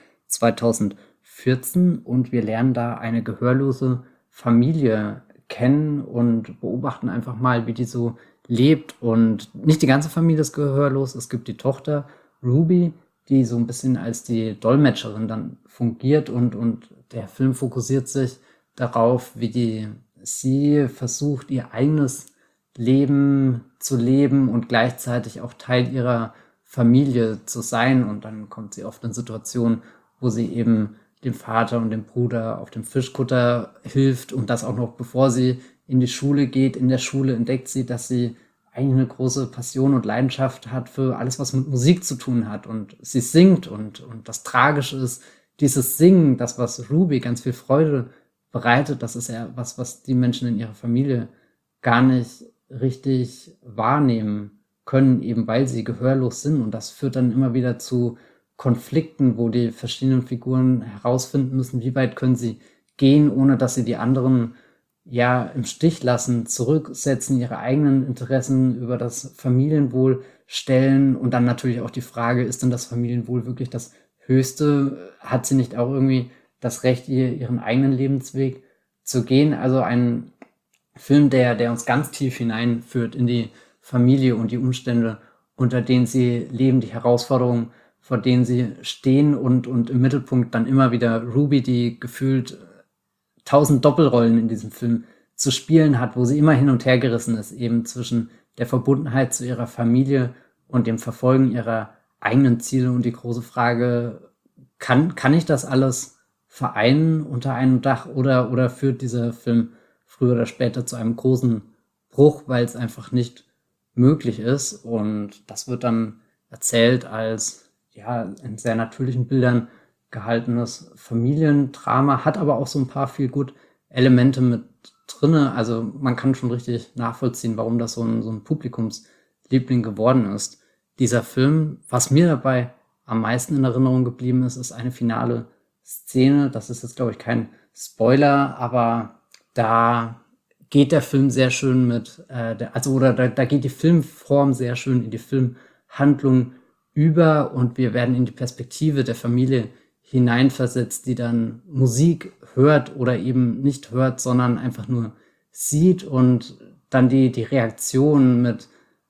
Speaker 1: 2014 und wir lernen da eine gehörlose Familie kennen und beobachten einfach mal, wie die so lebt. Und nicht die ganze Familie ist gehörlos. Es gibt die Tochter Ruby, die so ein bisschen als die Dolmetscherin dann fungiert und der Film fokussiert sich darauf, wie sie versucht, ihr eigenes Leben zu leben und gleichzeitig auch Teil ihrer Familie zu sein. Und dann kommt sie oft in Situationen, wo sie eben dem Vater und dem Bruder auf dem Fischkutter hilft und das auch noch bevor sie in die Schule geht. In der Schule entdeckt sie, dass sie eigentlich eine große Passion und Leidenschaft hat für alles, was mit Musik zu tun hat. Und sie singt und das Tragische ist, dieses Singen, das, was Ruby ganz viel Freude bereitet, das ist ja was die Menschen in ihrer Familie gar nicht richtig wahrnehmen können, eben weil sie gehörlos sind. Und das führt dann immer wieder zu Konflikten, wo die verschiedenen Figuren herausfinden müssen, wie weit können sie gehen, ohne dass sie die anderen ja im Stich lassen, zurücksetzen, ihre eigenen Interessen über das Familienwohl stellen und dann natürlich auch die Frage, ist denn das Familienwohl wirklich das Höchste? Hat sie nicht auch irgendwie das Recht, ihren eigenen Lebensweg zu gehen? Also ein Film, der uns ganz tief hineinführt in die Familie und die Umstände, unter denen sie leben, die Herausforderungen, vor denen sie stehen und im Mittelpunkt dann immer wieder Ruby, die gefühlt 1000 Doppelrollen in diesem Film zu spielen hat, wo sie immer hin und her gerissen ist, eben zwischen der Verbundenheit zu ihrer Familie und dem Verfolgen ihrer eigenen Ziele und die große Frage, kann ich das alles vereinen unter einem Dach oder führt dieser Film früher oder später zu einem großen Bruch, weil es einfach nicht möglich ist. Und das wird dann erzählt als in sehr natürlichen Bildern gehaltenes Familiendrama, hat aber auch so ein paar viel gut Elemente mit drinne. Also man kann schon richtig nachvollziehen, warum das so ein Publikumsliebling geworden ist. Dieser Film, was mir dabei am meisten in Erinnerung geblieben ist, ist eine finale Szene. Das ist jetzt, glaube ich, kein Spoiler, aber da geht der Film sehr schön da geht die Filmform sehr schön in die Filmhandlung über und wir werden in die Perspektive der Familie hineinversetzt, die dann Musik hört oder eben nicht hört, sondern einfach nur sieht und dann die Reaktion mit,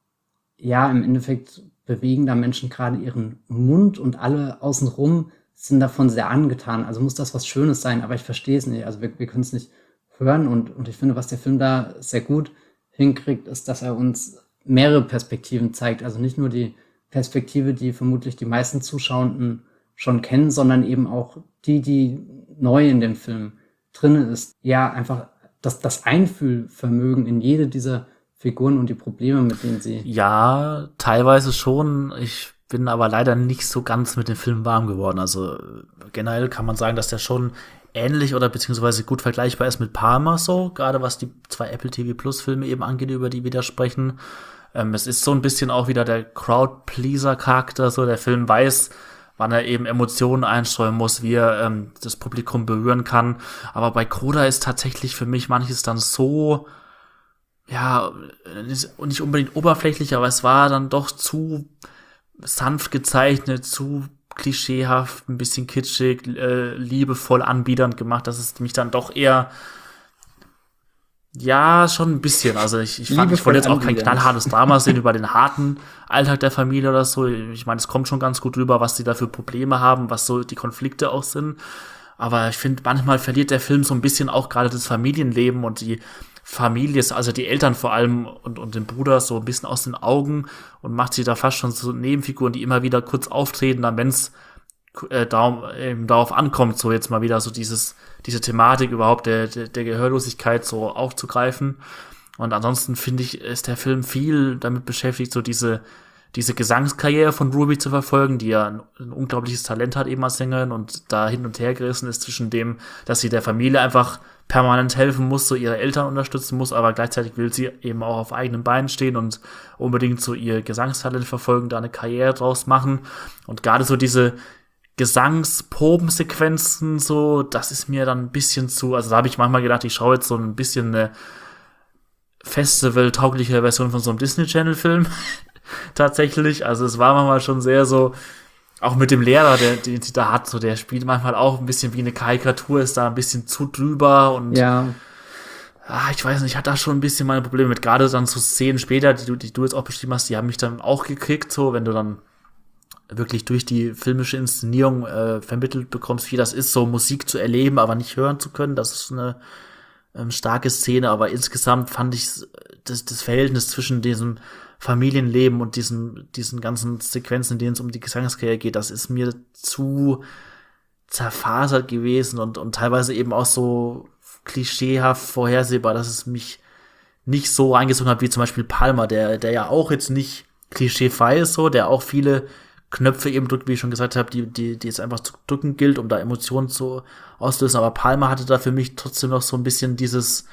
Speaker 1: im Endeffekt bewegen da Menschen gerade ihren Mund und alle außenrum sind davon sehr angetan. Also muss das was Schönes sein, aber ich verstehe es nicht. Also wir können es nicht hören und ich finde, was der Film da sehr gut hinkriegt, ist, dass er uns mehrere Perspektiven zeigt. Also nicht nur die Perspektive, die vermutlich die meisten Zuschauenden schon kennen, sondern eben auch die neu in dem Film drin ist. Ja, einfach das Einfühlvermögen in jede dieser Figuren und die Probleme, mit denen sie...
Speaker 2: Ja, teilweise schon. Ich bin aber leider nicht so ganz mit dem Film warm geworden. Also generell kann man sagen, dass der schon ähnlich oder beziehungsweise gut vergleichbar ist mit Palmer so, gerade was die 2 Apple TV Plus Filme eben angeht, über die wir da sprechen. Es ist so ein bisschen auch wieder der Crowd-Pleaser-Charakter, so der Film weiß, wann er eben Emotionen einstreuen muss, wie er das Publikum berühren kann. Aber bei Coda ist tatsächlich für mich manches dann so, ja, nicht unbedingt oberflächlich, aber es war dann doch zu sanft gezeichnet, zu klischeehaft, ein bisschen kitschig, liebevoll anbiedernd gemacht, dass es mich dann doch eher, ja, schon ein bisschen. Also ich wollte jetzt auch kein knallhartes Drama sehen über den harten Alltag der Familie oder so. Ich meine, es kommt schon ganz gut rüber, was die da für Probleme haben, was so die Konflikte auch sind. Aber ich finde, manchmal verliert der Film so ein bisschen auch gerade das Familienleben und die Familie, also die Eltern vor allem und den Bruder so ein bisschen aus den Augen und macht sie da fast schon so Nebenfiguren, die immer wieder kurz auftreten, dann wenn es darauf ankommt, so jetzt mal wieder so diese Thematik überhaupt der Gehörlosigkeit so aufzugreifen. Und ansonsten finde ich, ist der Film viel damit beschäftigt, so diese Gesangskarriere von Ruby zu verfolgen, die ja ein unglaubliches Talent hat eben als Sängerin und da hin und her gerissen ist zwischen dem, dass sie der Familie einfach permanent helfen muss, so ihre Eltern unterstützen muss, aber gleichzeitig will sie eben auch auf eigenen Beinen stehen und unbedingt so ihr Gesangstalent verfolgen, da eine Karriere draus machen. Und gerade so diese Gesangsprobensequenzen, so, das ist mir dann ein bisschen zu, also da habe ich manchmal gedacht, ich schaue jetzt so ein bisschen eine festival-taugliche Version von so einem Disney-Channel-Film. Tatsächlich, also es war manchmal schon sehr so, auch mit dem Lehrer, den sie da hat, so der spielt manchmal auch ein bisschen wie eine Karikatur, ist da ein bisschen zu drüber und
Speaker 1: ja.
Speaker 2: Ich weiß nicht, ich hatte da schon ein bisschen meine Probleme mit, gerade dann so Szenen später, die du jetzt auch beschrieben hast, die haben mich dann auch gekriegt, so, wenn du dann wirklich durch die filmische Inszenierung vermittelt bekommst, wie das ist, so Musik zu erleben, aber nicht hören zu können, das ist eine starke Szene, aber insgesamt fand ich das Verhältnis zwischen diesem Familienleben und diesen ganzen Sequenzen, in denen es um die Gesangskarriere geht, das ist mir zu zerfasert gewesen und teilweise eben auch so klischeehaft vorhersehbar, dass es mich nicht so reingezogen hat wie zum Beispiel Palmer, der ja auch jetzt nicht klischeefrei ist, so, der auch viele Knöpfe eben drückt, wie ich schon gesagt habe, die es einfach zu drücken gilt, um da Emotionen zu auslösen. Aber Palmer hatte da für mich trotzdem noch so ein bisschen dieses,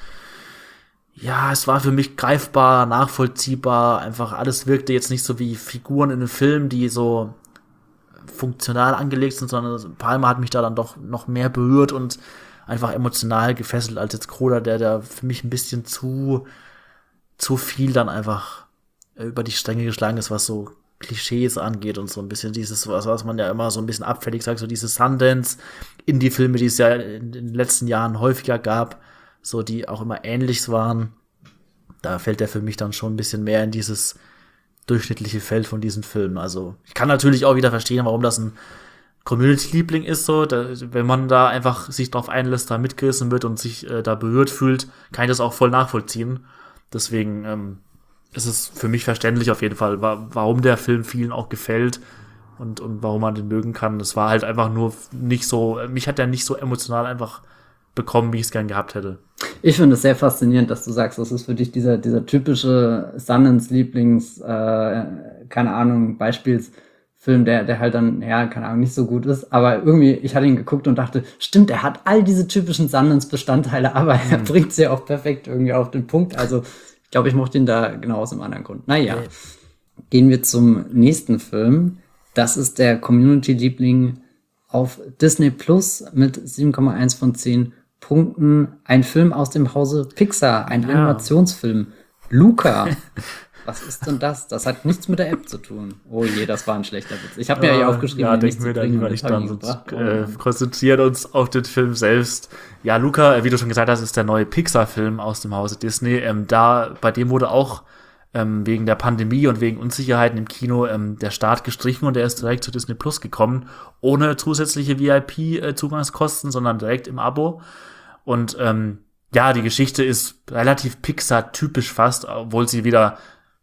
Speaker 2: ja, es war für mich greifbar, nachvollziehbar, einfach alles wirkte jetzt nicht so wie Figuren in einem Film, die so funktional angelegt sind, sondern Palmer hat mich da dann doch noch mehr berührt und einfach emotional gefesselt als jetzt Coda, der da für mich ein bisschen zu viel dann einfach über die Stränge geschlagen ist, was so Klischees angeht und so ein bisschen dieses, was man ja immer so ein bisschen abfällig sagt, so diese Sundance-Indie-Filme, die es ja in den letzten Jahren häufiger gab, so die auch immer ähnlich waren. Da fällt der für mich dann schon ein bisschen mehr in dieses durchschnittliche Feld von diesen Filmen. Also ich kann natürlich auch wieder verstehen, warum das ein Community-Liebling ist, so, wenn man da einfach sich drauf einlässt, da mitgerissen wird und sich da berührt fühlt, kann ich das auch voll nachvollziehen. Deswegen ist es für mich verständlich auf jeden Fall, warum der Film vielen auch gefällt und warum man den mögen kann. Es war halt einfach nur nicht so, mich hat er nicht so emotional einfach bekommen, wie ich es gern gehabt hätte.
Speaker 1: Ich finde es sehr faszinierend, dass du sagst, das ist für dich dieser typische Sundance-Lieblings, keine Ahnung, Beispielsfilm, der halt dann, ja, keine Ahnung, nicht so gut ist. Aber irgendwie, ich hatte ihn geguckt und dachte, stimmt, er hat all diese typischen Sundance-Bestandteile, aber er bringt sie auch perfekt irgendwie auf den Punkt. Also ich glaube, ich mochte ihn da genau aus einem anderen Grund. Naja, Gehen wir zum nächsten Film. Das ist der Community-Liebling auf Disney Plus mit 7,1 von 10 Punkten. Ein Film aus dem Hause Pixar, ein Animationsfilm. Luca. Was ist denn das? Das hat nichts mit der App zu tun. Oh je, das war ein schlechter Witz. Ich habe mir ja aufgeschrieben,
Speaker 2: ja, denken wir da lieber nicht dran, konzentrieren uns auf den Film selbst. Ja, Luca, wie du schon gesagt hast, ist der neue Pixar-Film aus dem Hause Disney. Bei dem wurde auch wegen der Pandemie und wegen Unsicherheiten im Kino der Start gestrichen und der ist direkt zu Disney Plus gekommen, ohne zusätzliche VIP-Zugangskosten, sondern direkt im Abo. Und die Geschichte ist relativ Pixar-typisch fast, obwohl sie wieder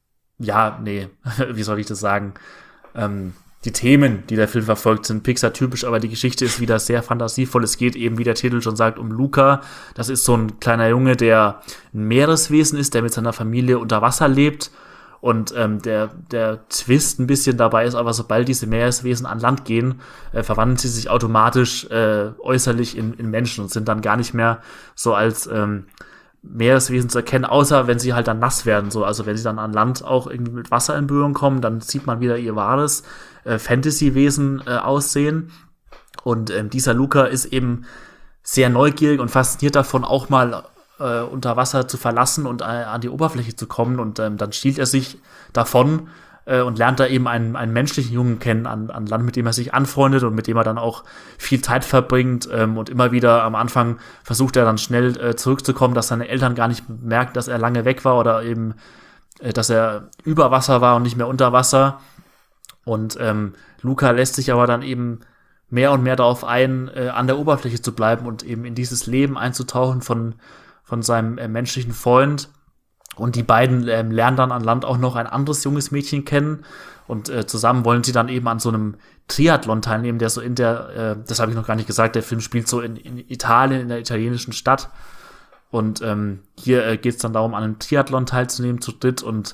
Speaker 2: wie soll ich das sagen? Die Themen, die der Film verfolgt, sind Pixar-typisch, aber die Geschichte ist wieder sehr fantasievoll. Es geht eben, wie der Titel schon sagt, um Luca. Das ist so ein kleiner Junge, der ein Meereswesen ist, der mit seiner Familie unter Wasser lebt Und der Twist ein bisschen dabei ist aber, sobald diese Meereswesen an Land gehen, verwandeln sie sich automatisch äußerlich in Menschen und sind dann gar nicht mehr so als Meereswesen zu erkennen, außer wenn sie halt dann nass werden. So. Also wenn sie dann an Land auch irgendwie mit Wasser in Berührung kommen, dann sieht man wieder ihr wahres Fantasy-Wesen aussehen. Und dieser Luca ist eben sehr neugierig und fasziniert davon, auch mal unter Wasser zu verlassen und an die Oberfläche zu kommen. Und dann stiehlt er sich davon und lernt da eben einen menschlichen Jungen kennen an Land, mit dem er sich anfreundet und mit dem er dann auch viel Zeit verbringt. Und immer wieder am Anfang versucht er dann schnell zurückzukommen, dass seine Eltern gar nicht merken, dass er lange weg war oder eben, dass er über Wasser war und nicht mehr unter Wasser. Und Luca lässt sich aber dann eben mehr und mehr darauf ein, an der Oberfläche zu bleiben und eben in dieses Leben einzutauchen von seinem menschlichen Freund. Und die beiden lernen dann an Land auch noch ein anderes junges Mädchen kennen. Und zusammen wollen sie dann eben an so einem Triathlon teilnehmen, der so das habe ich noch gar nicht gesagt, der Film spielt so in Italien, in der italienischen Stadt. Und hier geht es dann darum, an einem Triathlon teilzunehmen zu dritt. Und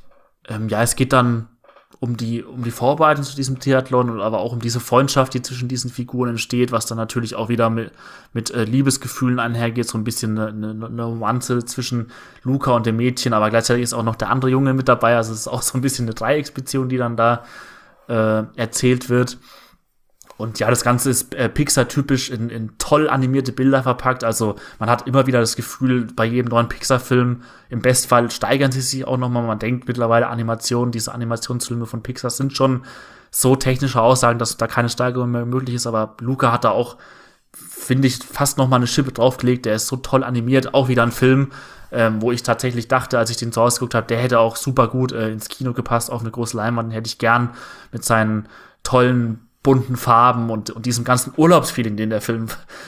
Speaker 2: es geht dann um die Vorbereitung zu diesem Triathlon und aber auch um diese Freundschaft, die zwischen diesen Figuren entsteht, was dann natürlich auch wieder mit Liebesgefühlen einhergeht, so ein bisschen eine Romanze zwischen Luca und dem Mädchen, aber gleichzeitig ist auch noch der andere Junge mit dabei, also es ist auch so ein bisschen eine Dreiecksbeziehung, die dann da erzählt wird. Und ja, das Ganze ist Pixar-typisch in toll animierte Bilder verpackt. Also man hat immer wieder das Gefühl, bei jedem neuen Pixar-Film, im Bestfall steigern sie sich auch nochmal. Man denkt mittlerweile diese Animationsfilme von Pixar sind schon so technische Aussagen, dass da keine Steigerung mehr möglich ist. Aber Luca hat da auch, finde ich, fast nochmal eine Schippe draufgelegt. Der ist so toll animiert. Auch wieder ein Film, wo ich tatsächlich dachte, als ich den zu Hause geguckt habe, der hätte auch super gut ins Kino gepasst, auf eine große Leinwand. Den hätte ich gern mit seinen tollen bunten Farben und diesem ganzen Urlaubsfeeling, den der Film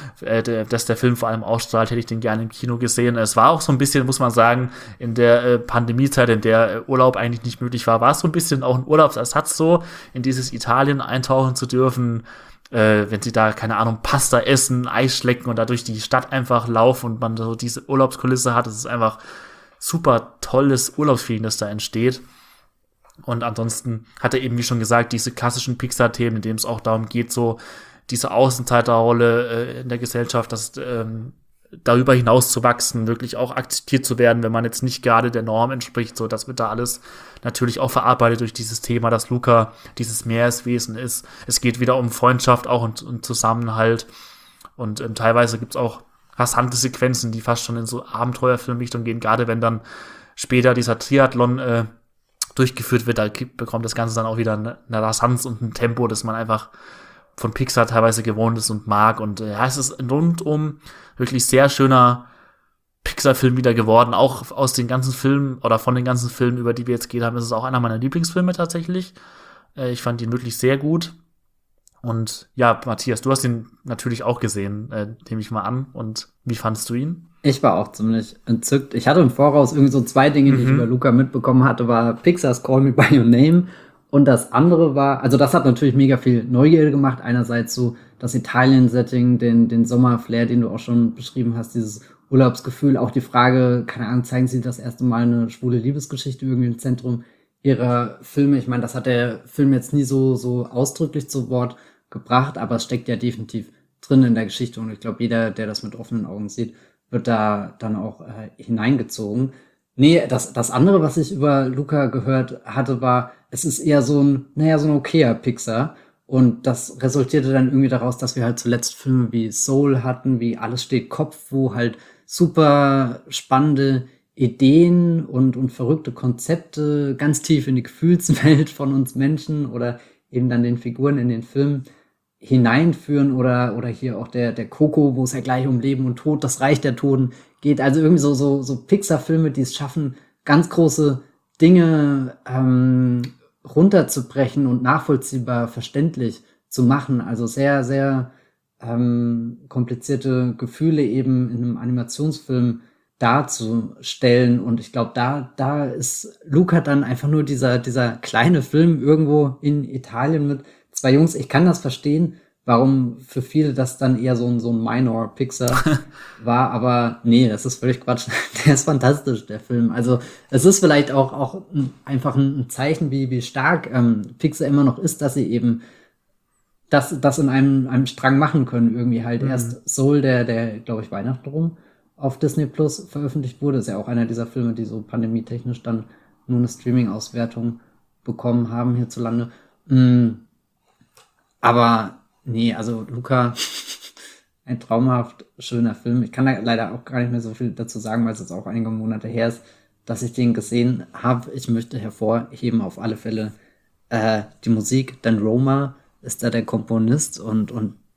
Speaker 2: vor allem ausstrahlt, hätte ich den gerne im Kino gesehen. Es war auch so ein bisschen, muss man sagen, in der Pandemiezeit, in der Urlaub eigentlich nicht möglich war es so ein bisschen auch ein Urlaubsersatz, so in dieses Italien eintauchen zu dürfen, wenn sie da, keine Ahnung, Pasta essen, Eis schlecken und da durch die Stadt einfach laufen und man so diese Urlaubskulisse hat. Es ist einfach super tolles Urlaubsfeeling, das da entsteht. Und ansonsten hat er eben, wie schon gesagt, diese klassischen Pixar-Themen, in denen es auch darum geht, so diese Außenseiterrolle in der Gesellschaft, dass darüber hinaus zu wachsen, wirklich auch akzeptiert zu werden, wenn man jetzt nicht gerade der Norm entspricht. So, das wird da alles natürlich auch verarbeitet durch dieses Thema, dass Luca dieses Meereswesen ist. Es geht wieder um Freundschaft auch und Zusammenhalt. Und teilweise gibt's auch rasante Sequenzen, die fast schon in so Abenteuerfilmrichtung gehen, gerade wenn dann später dieser Triathlon durchgeführt wird, da bekommt das Ganze dann auch wieder eine Rasanz und ein Tempo, das man einfach von Pixar teilweise gewohnt ist und mag. Und es ist ein rundum wirklich sehr schöner Pixar-Film wieder geworden. Auch aus den ganzen Filmen oder von den ganzen Filmen, über die wir jetzt geht haben, ist es auch einer meiner Lieblingsfilme tatsächlich. Ich fand ihn wirklich sehr gut. Und ja, Matthias, du hast ihn natürlich auch gesehen, nehme ich mal an. Und wie fandst du ihn?
Speaker 1: Ich war auch ziemlich entzückt. Ich hatte im Voraus irgendwie so 2 Dinge, die ich über Luca mitbekommen hatte, war Pixar's Call Me By Your Name und das andere war, also das hat natürlich mega viel Neugierde gemacht. Einerseits so das Italien-Setting, den Sommerflair, den du auch schon beschrieben hast, dieses Urlaubsgefühl, auch die Frage, keine Ahnung, zeigen sie das erste Mal eine schwule Liebesgeschichte irgendwie im Zentrum ihrer Filme. Ich meine, das hat der Film jetzt nie so ausdrücklich zu Wort gebracht, aber es steckt ja definitiv drin in der Geschichte und ich glaube, jeder, der das mit offenen Augen sieht, wird da dann auch hineingezogen. Nee, das andere, was ich über Luca gehört hatte, war, es ist eher so ein okayer Pixar. Und das resultierte dann irgendwie daraus, dass wir halt zuletzt Filme wie Soul hatten, wie Alles steht Kopf, wo halt super spannende Ideen und verrückte Konzepte ganz tief in die Gefühlswelt von uns Menschen oder eben dann den Figuren in den Filmen hineinführen oder hier auch der Coco, wo es ja gleich um Leben und Tod, das Reich der Toten geht. Also irgendwie so Pixar-Filme, die es schaffen, ganz große Dinge runterzubrechen und nachvollziehbar verständlich zu machen. Also sehr, sehr komplizierte Gefühle eben in einem Animationsfilm darzustellen. Und ich glaube, da ist Luca dann einfach nur dieser kleine Film irgendwo in Italien mit 2 Jungs. Ich kann das verstehen, warum für viele das dann eher so ein Minor-Pixar war, aber nee, das ist völlig Quatsch. Der ist fantastisch, der Film. Also es ist vielleicht auch einfach ein Zeichen, wie stark Pixar immer noch ist, dass sie eben das in einem Strang machen können. Irgendwie halt erst Soul, der glaube ich, Weihnachten rum auf Disney Plus veröffentlicht wurde. Ist ja auch einer dieser Filme, die so pandemietechnisch dann nur eine Streaming-Auswertung bekommen haben hierzulande. Aber nee, also Luca, ein traumhaft schöner Film. Ich kann da leider auch gar nicht mehr so viel dazu sagen, weil es jetzt auch einige Monate her ist, dass ich den gesehen habe. Ich möchte hervorheben auf alle Fälle die Musik. Dan Roma ist da der Komponist und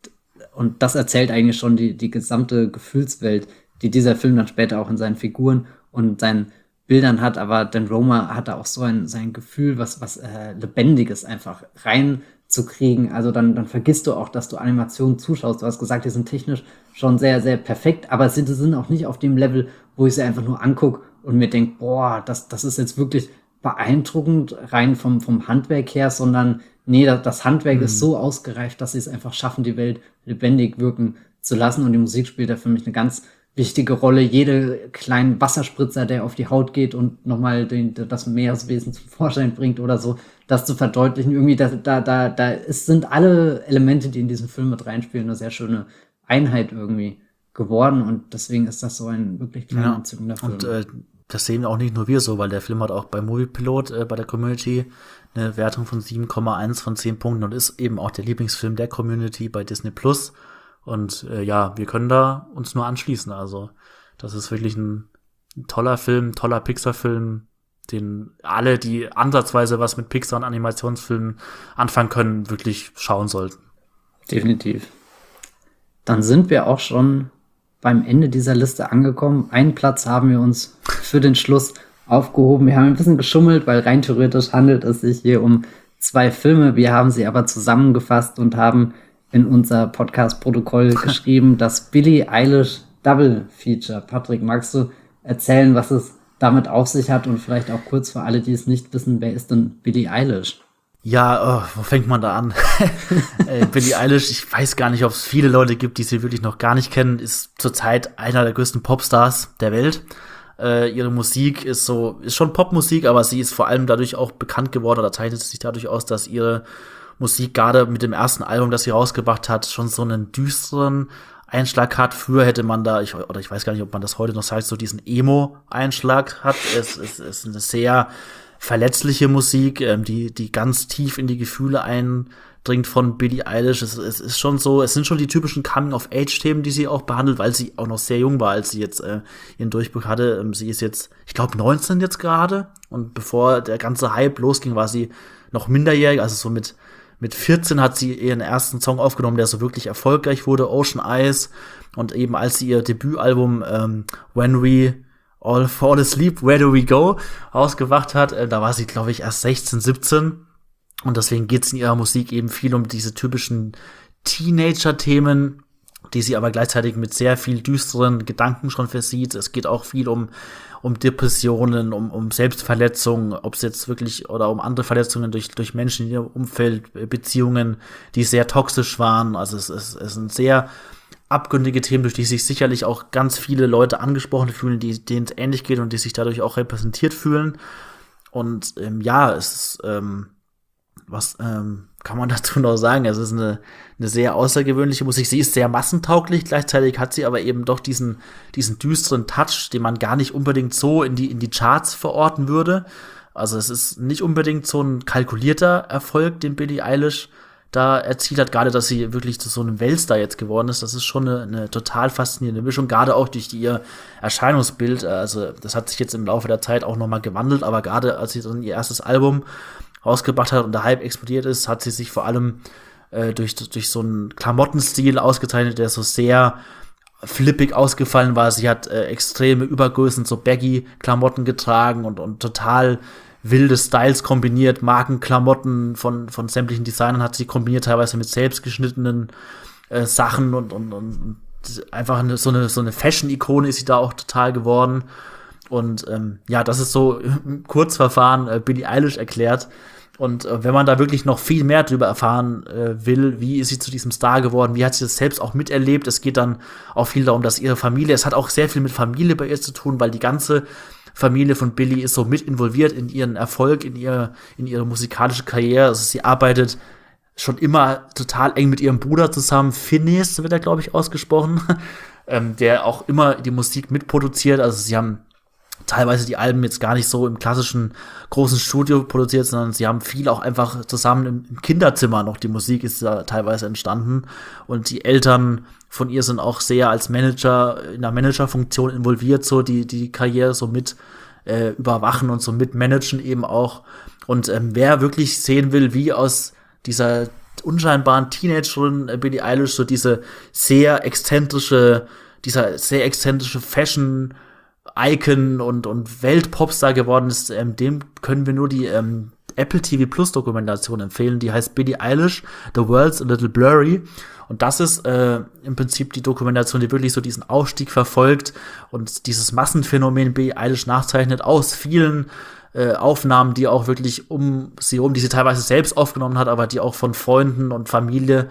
Speaker 1: das erzählt eigentlich schon die gesamte Gefühlswelt, die dieser Film dann später auch in seinen Figuren und seinen Bildern hat. Aber Dan Roma hat da auch so sein Gefühl, was Lebendiges einfach reinzukriegen. Also dann vergisst du auch, dass du Animationen zuschaust. Du hast gesagt, die sind technisch schon sehr, sehr perfekt, aber sie sind auch nicht auf dem Level, wo ich sie einfach nur angucke und mir denke, boah, das ist jetzt wirklich beeindruckend rein vom Handwerk her, sondern nee, das Handwerk ist so ausgereift, dass sie es einfach schaffen, die Welt lebendig wirken zu lassen. Und die Musik spielt da für mich eine ganz wichtige Rolle. Jede kleinen Wasserspritzer, der auf die Haut geht und nochmal das Meereswesen zum Vorschein bringt oder so, das zu verdeutlichen. Irgendwie, sind alle Elemente, die in diesem Film mit reinspielen, eine sehr schöne Einheit irgendwie geworden. Und deswegen ist das so ein wirklich kleiner, entzückender Film.
Speaker 2: Und das sehen auch nicht nur wir so, weil der Film hat auch bei Moviepilot, bei der Community, eine Wertung von 7,1 von 10 Punkten und ist eben auch der Lieblingsfilm der Community bei Disney Plus. Und wir können da uns nur anschließen. Also das ist wirklich ein toller Film, toller Pixar-Film, den alle, die ansatzweise was mit Pixar und Animationsfilmen anfangen können, wirklich schauen sollten.
Speaker 1: Definitiv. Dann sind wir auch schon beim Ende dieser Liste angekommen. Einen Platz haben wir uns für den Schluss aufgehoben. Wir haben ein bisschen geschummelt, weil rein theoretisch handelt es sich hier um 2 Filme. Wir haben sie aber zusammengefasst und haben in unser Podcast-Protokoll geschrieben, das Billie Eilish Double Feature. Patrick, magst du erzählen, was es damit auf sich hat und vielleicht auch kurz für alle, die es nicht wissen, wer ist denn Billie Eilish?
Speaker 2: Ja, wo fängt man da an? Billie Eilish, ich weiß gar nicht, ob es viele Leute gibt, die sie wirklich noch gar nicht kennen, ist zurzeit einer der größten Popstars der Welt. Ihre Musik ist schon Popmusik, aber sie ist vor allem dadurch auch bekannt geworden oder zeichnet sich dadurch aus, dass ihre Musik gerade mit dem ersten Album, das sie rausgebracht hat, schon so einen düsteren Einschlag hat. Früher hätte man da, ich weiß gar nicht, ob man das heute noch sagt, so diesen Emo-Einschlag hat. Es ist eine sehr verletzliche Musik, die ganz tief in die Gefühle eindringt von Billie Eilish. Es ist schon so, es sind schon die typischen Coming-of-Age-Themen, die sie auch behandelt, weil sie auch noch sehr jung war, als sie jetzt ihren Durchbruch hatte. Sie ist jetzt, ich glaube, 19 jetzt gerade. Und bevor der ganze Hype losging, war sie noch minderjährig, also so mit 14 hat sie ihren ersten Song aufgenommen, der so wirklich erfolgreich wurde, Ocean Eyes. Und eben als sie ihr Debütalbum When We All Fall Asleep, Where Do We Go ausgebracht hat, da war sie, glaube ich, erst 16, 17. Und deswegen geht es in ihrer Musik eben viel um diese typischen Teenager-Themen, die sie aber gleichzeitig mit sehr viel düsteren Gedanken schon versieht. Es geht auch viel um Depressionen, um Selbstverletzungen, ob es jetzt wirklich, oder um andere Verletzungen durch Menschen in ihrem Umfeld, Beziehungen, die sehr toxisch waren. Also es sind sehr abgründige Themen, durch die sich sicherlich auch ganz viele Leute angesprochen fühlen, denen es ähnlich geht und die sich dadurch auch repräsentiert fühlen. Und es ist, was kann man dazu noch sagen? Es ist eine sehr außergewöhnliche Musik. Sie ist sehr massentauglich, gleichzeitig hat sie aber eben doch diesen düsteren Touch, den man gar nicht unbedingt so in die Charts verorten würde. Also es ist nicht unbedingt so ein kalkulierter Erfolg, den Billie Eilish da erzielt hat, gerade dass sie wirklich zu so einem Weltstar jetzt geworden ist. Das ist schon eine total faszinierende Mischung, gerade auch durch ihr Erscheinungsbild. Also das hat sich jetzt im Laufe der Zeit auch nochmal gewandelt, aber gerade als sie dann ihr erstes Album rausgebracht hat und der Hype explodiert ist, hat sie sich vor allem durch so einen Klamottenstil ausgezeichnet, der so sehr flippig ausgefallen war. Sie hat extreme Übergrößen, so Baggy-Klamotten getragen und total wilde Styles kombiniert, Markenklamotten von sämtlichen Designern hat sie kombiniert, teilweise mit selbstgeschnittenen Sachen und einfach so eine Fashion-Ikone ist sie da auch total geworden. Und das ist so im Kurzverfahren Billie Eilish erklärt. Und wenn man da wirklich noch viel mehr drüber erfahren will, wie ist sie zu diesem Star geworden, wie hat sie das selbst auch miterlebt, es geht dann auch viel darum, dass ihre Familie, es hat auch sehr viel mit Familie bei ihr zu tun, weil die ganze Familie von Billie ist so mit involviert in ihren Erfolg, in ihre musikalische Karriere. Also sie arbeitet schon immer total eng mit ihrem Bruder zusammen. Phineas wird er, glaube ich, ausgesprochen, der auch immer die Musik mitproduziert. Also sie haben teilweise die Alben jetzt gar nicht so im klassischen großen Studio produziert, sondern sie haben viel auch einfach zusammen im Kinderzimmer noch. Die Musik ist da teilweise entstanden. Und die Eltern von ihr sind auch sehr als Manager, in der Managerfunktion involviert, so die Karriere so mit überwachen und so mitmanagen eben auch. Und wer wirklich sehen will, wie aus dieser unscheinbaren Teenagerin Billie Eilish so dieser sehr exzentrische Fashion Icon und Weltpopstar geworden ist, dem können wir nur die Apple TV Plus Dokumentation empfehlen, die heißt Billie Eilish, The World's a Little Blurry. Und das ist im Prinzip die Dokumentation, die wirklich so diesen Aufstieg verfolgt und dieses Massenphänomen Billie Eilish nachzeichnet aus vielen Aufnahmen, die auch wirklich die sie teilweise selbst aufgenommen hat, aber die auch von Freunden und Familie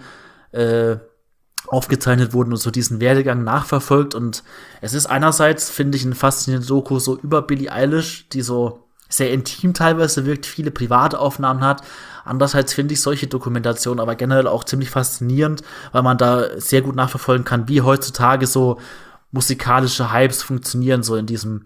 Speaker 2: aufgezeichnet wurden und so diesen Werdegang nachverfolgt. Und es ist einerseits, finde ich, ein faszinierende Doku so über Billie Eilish, die so sehr intim teilweise wirkt, viele private Aufnahmen hat. Andererseits finde ich solche Dokumentationen aber generell auch ziemlich faszinierend, weil man da sehr gut nachverfolgen kann, wie heutzutage so musikalische Hypes funktionieren, so in diesem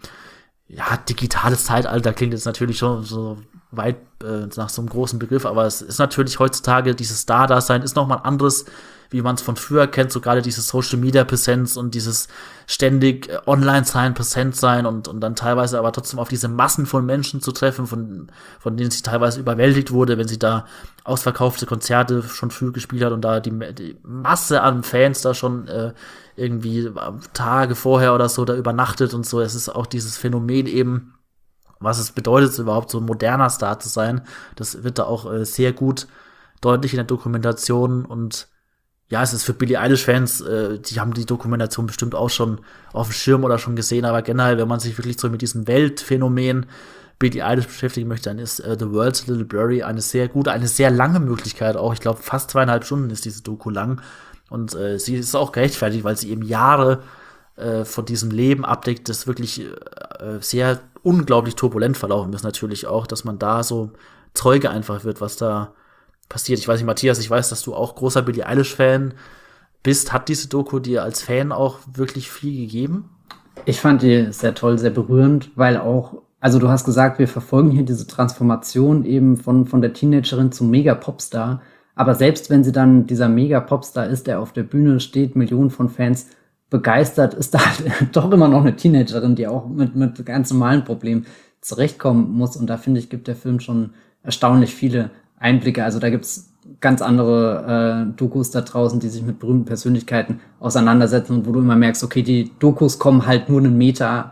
Speaker 2: digitales Zeitalter. Klingt jetzt natürlich schon so weit nach so einem großen Begriff, aber es ist natürlich heutzutage, dieses Star-Dasein ist noch mal ein anderes, wie man es von früher kennt, so gerade dieses Social-Media-Präsenz und dieses ständig Online-Sein, Präsent-Sein und dann teilweise aber trotzdem auf diese Massen von Menschen zu treffen, von denen sie teilweise überwältigt wurde, wenn sie da ausverkaufte Konzerte schon früh gespielt hat und da die Masse an Fans da schon irgendwie Tage vorher oder so da übernachtet und so. Es ist auch dieses Phänomen eben, was es bedeutet, überhaupt so ein moderner Star zu sein. Das wird da auch sehr gut deutlich in der Dokumentation. Und ja, es ist für Billie Eilish-Fans, die haben die Dokumentation bestimmt auch schon auf dem Schirm oder schon gesehen, aber generell, wenn man sich wirklich so mit diesem Weltphänomen Billie Eilish beschäftigen möchte, dann ist The World's a Little Blurry eine sehr gute, eine sehr lange Möglichkeit auch. Ich glaube, fast 2,5 Stunden ist diese Doku lang. Und sie ist auch gerechtfertigt, weil sie eben Jahre von diesem Leben abdeckt, das wirklich sehr unglaublich turbulent verlaufen ist natürlich auch, dass man da so Zeuge einfach wird, was da passiert. Ich weiß nicht, Matthias, ich weiß, dass du auch großer Billie Eilish-Fan bist. Hat diese Doku dir als Fan auch wirklich viel gegeben?
Speaker 1: Ich fand die sehr toll, sehr berührend, weil auch, also du hast gesagt, wir verfolgen hier diese Transformation eben von der Teenagerin zum Mega-Popstar. Aber selbst wenn sie dann dieser Mega-Popstar ist, der auf der Bühne steht, Millionen von Fans begeistert, ist da halt doch immer noch eine Teenagerin, die auch mit ganz normalen Problemen zurechtkommen muss. Und da finde ich, gibt der Film schon erstaunlich viele Einblicke. Also da gibt's ganz andere Dokus da draußen, die sich mit berühmten Persönlichkeiten auseinandersetzen und wo du immer merkst, okay, die Dokus kommen halt nur einen Meter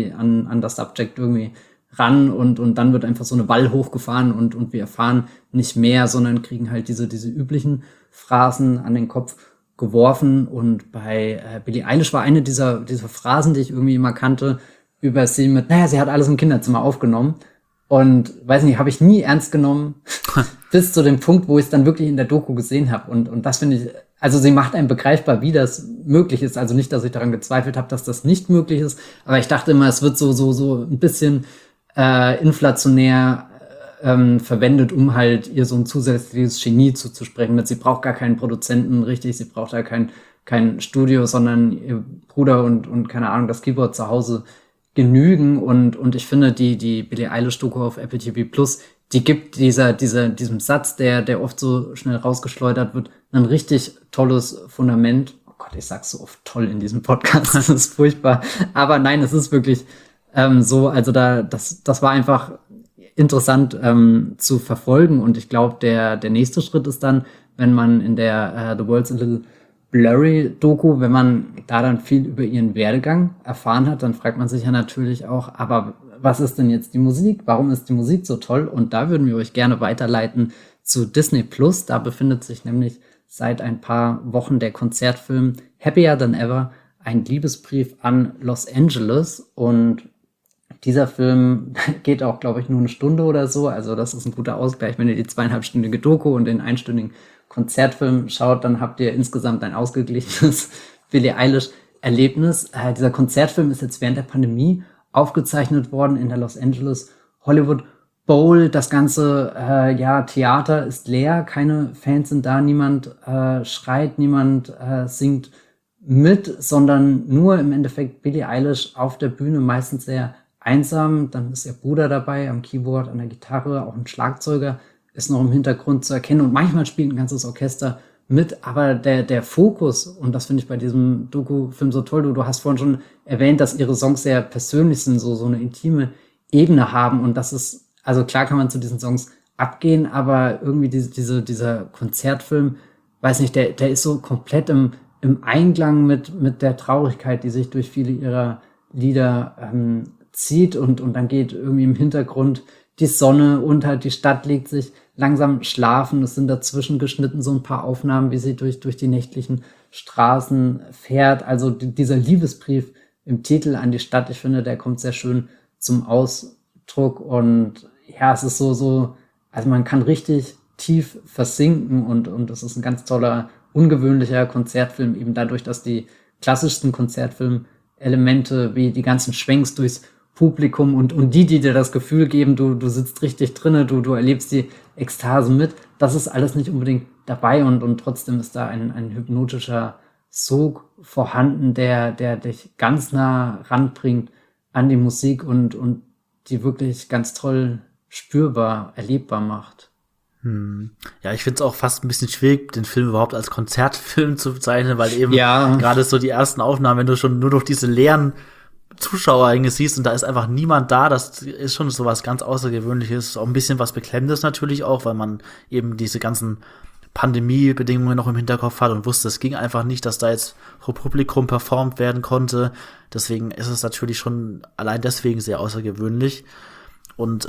Speaker 1: an das Subject irgendwie ran und dann wird einfach so eine Wall hochgefahren und wir erfahren nicht mehr, sondern kriegen halt diese üblichen Phrasen an den Kopf geworfen. Und bei Billie Eilish war eine dieser Phrasen, die ich irgendwie immer kannte, über sie mit, sie hat alles im Kinderzimmer aufgenommen. Und weiß nicht, habe ich nie ernst genommen, bis zu dem Punkt, wo ich es dann wirklich in der Doku gesehen habe. Und das finde ich, also sie macht einem begreifbar, wie das möglich ist. Also nicht, dass ich daran gezweifelt habe, dass das nicht möglich ist, aber ich dachte immer, es wird so ein bisschen inflationär verwendet, um halt ihr so ein zusätzliches Genie zuzusprechen. Sie braucht gar keinen Produzenten, richtig, sie braucht da kein Studio, sondern ihr Bruder und keine Ahnung, das Keyboard zu Hause genügen. Und ich finde, die Billie Eilish-Doku auf Apple TV Plus, die gibt diesem Satz, der oft so schnell rausgeschleudert wird, ein richtig tolles Fundament. Oh Gott, ich sag's so oft toll in diesem Podcast, das ist furchtbar. Aber nein, es ist wirklich so, also das war einfach interessant zu verfolgen. Und ich glaube, der nächste Schritt ist dann, wenn man in der The World's a Little Blurry Doku, wenn man da dann viel über ihren Werdegang erfahren hat, dann fragt man sich ja natürlich auch, aber was ist denn jetzt die Musik? Warum ist die Musik so toll? Und da würden wir euch gerne weiterleiten zu Disney Plus. Da befindet sich nämlich seit ein paar Wochen der Konzertfilm Happier Than Ever, ein Liebesbrief an Los Angeles. Und Dieser Film geht auch, glaube ich, nur 1 Stunde oder so. Also das ist ein guter Ausgleich. Wenn ihr die 2,5-stündige Doku und den 1-stündigen Konzertfilm schaut, dann habt ihr insgesamt ein ausgeglichenes Billie Eilish-Erlebnis. Dieser Konzertfilm ist jetzt während der Pandemie aufgezeichnet worden in der Los Angeles Hollywood Bowl. Das ganze Theater ist leer, keine Fans sind da, niemand schreit, niemand singt mit, sondern nur im Endeffekt Billie Eilish auf der Bühne, meistens sehr einsam. Dann ist ihr Bruder dabei am Keyboard, an der Gitarre, auch ein Schlagzeuger ist noch im Hintergrund zu erkennen und manchmal spielt ein ganzes Orchester mit, aber der Fokus, und das finde ich bei diesem Doku-Film so toll, du hast vorhin schon erwähnt, dass ihre Songs sehr persönlich sind, so eine intime Ebene haben, und das ist, also klar kann man zu diesen Songs abgehen, aber irgendwie dieser Konzertfilm, weiß nicht, der ist so komplett im Einklang mit der Traurigkeit, die sich durch viele ihrer Lieder zieht, und dann geht irgendwie im Hintergrund die Sonne unter, die Stadt legt sich langsam schlafen, es sind dazwischen geschnitten so ein paar Aufnahmen, wie sie durch die nächtlichen Straßen fährt, also dieser Liebesbrief im Titel an die Stadt, ich finde, der kommt sehr schön zum Ausdruck, und ja, es ist so, also man kann richtig tief versinken, und es ist ein ganz toller, ungewöhnlicher Konzertfilm, eben dadurch, dass die klassischsten Konzertfilm-Elemente wie die ganzen Schwenks durchs Publikum und die dir das Gefühl geben, du sitzt richtig drinne, du erlebst die Ekstase mit, das ist alles nicht unbedingt dabei, und trotzdem ist da ein hypnotischer Sog vorhanden, der dich ganz nah ranbringt an die Musik und die wirklich ganz toll spürbar, erlebbar macht.
Speaker 2: Ja, ich finde es auch fast ein bisschen schwierig, den Film überhaupt als Konzertfilm zu bezeichnen, weil eben gerade so die ersten Aufnahmen, wenn du schon nur durch diese leeren Zuschauer eigentlich siehst und da ist einfach niemand da, das ist schon so was ganz Außergewöhnliches, auch ein bisschen was Beklemmendes natürlich auch, weil man eben diese ganzen Pandemiebedingungen noch im Hinterkopf hat und wusste, es ging einfach nicht, dass da jetzt vor Publikum performt werden konnte. Deswegen ist es natürlich schon allein deswegen sehr außergewöhnlich. Und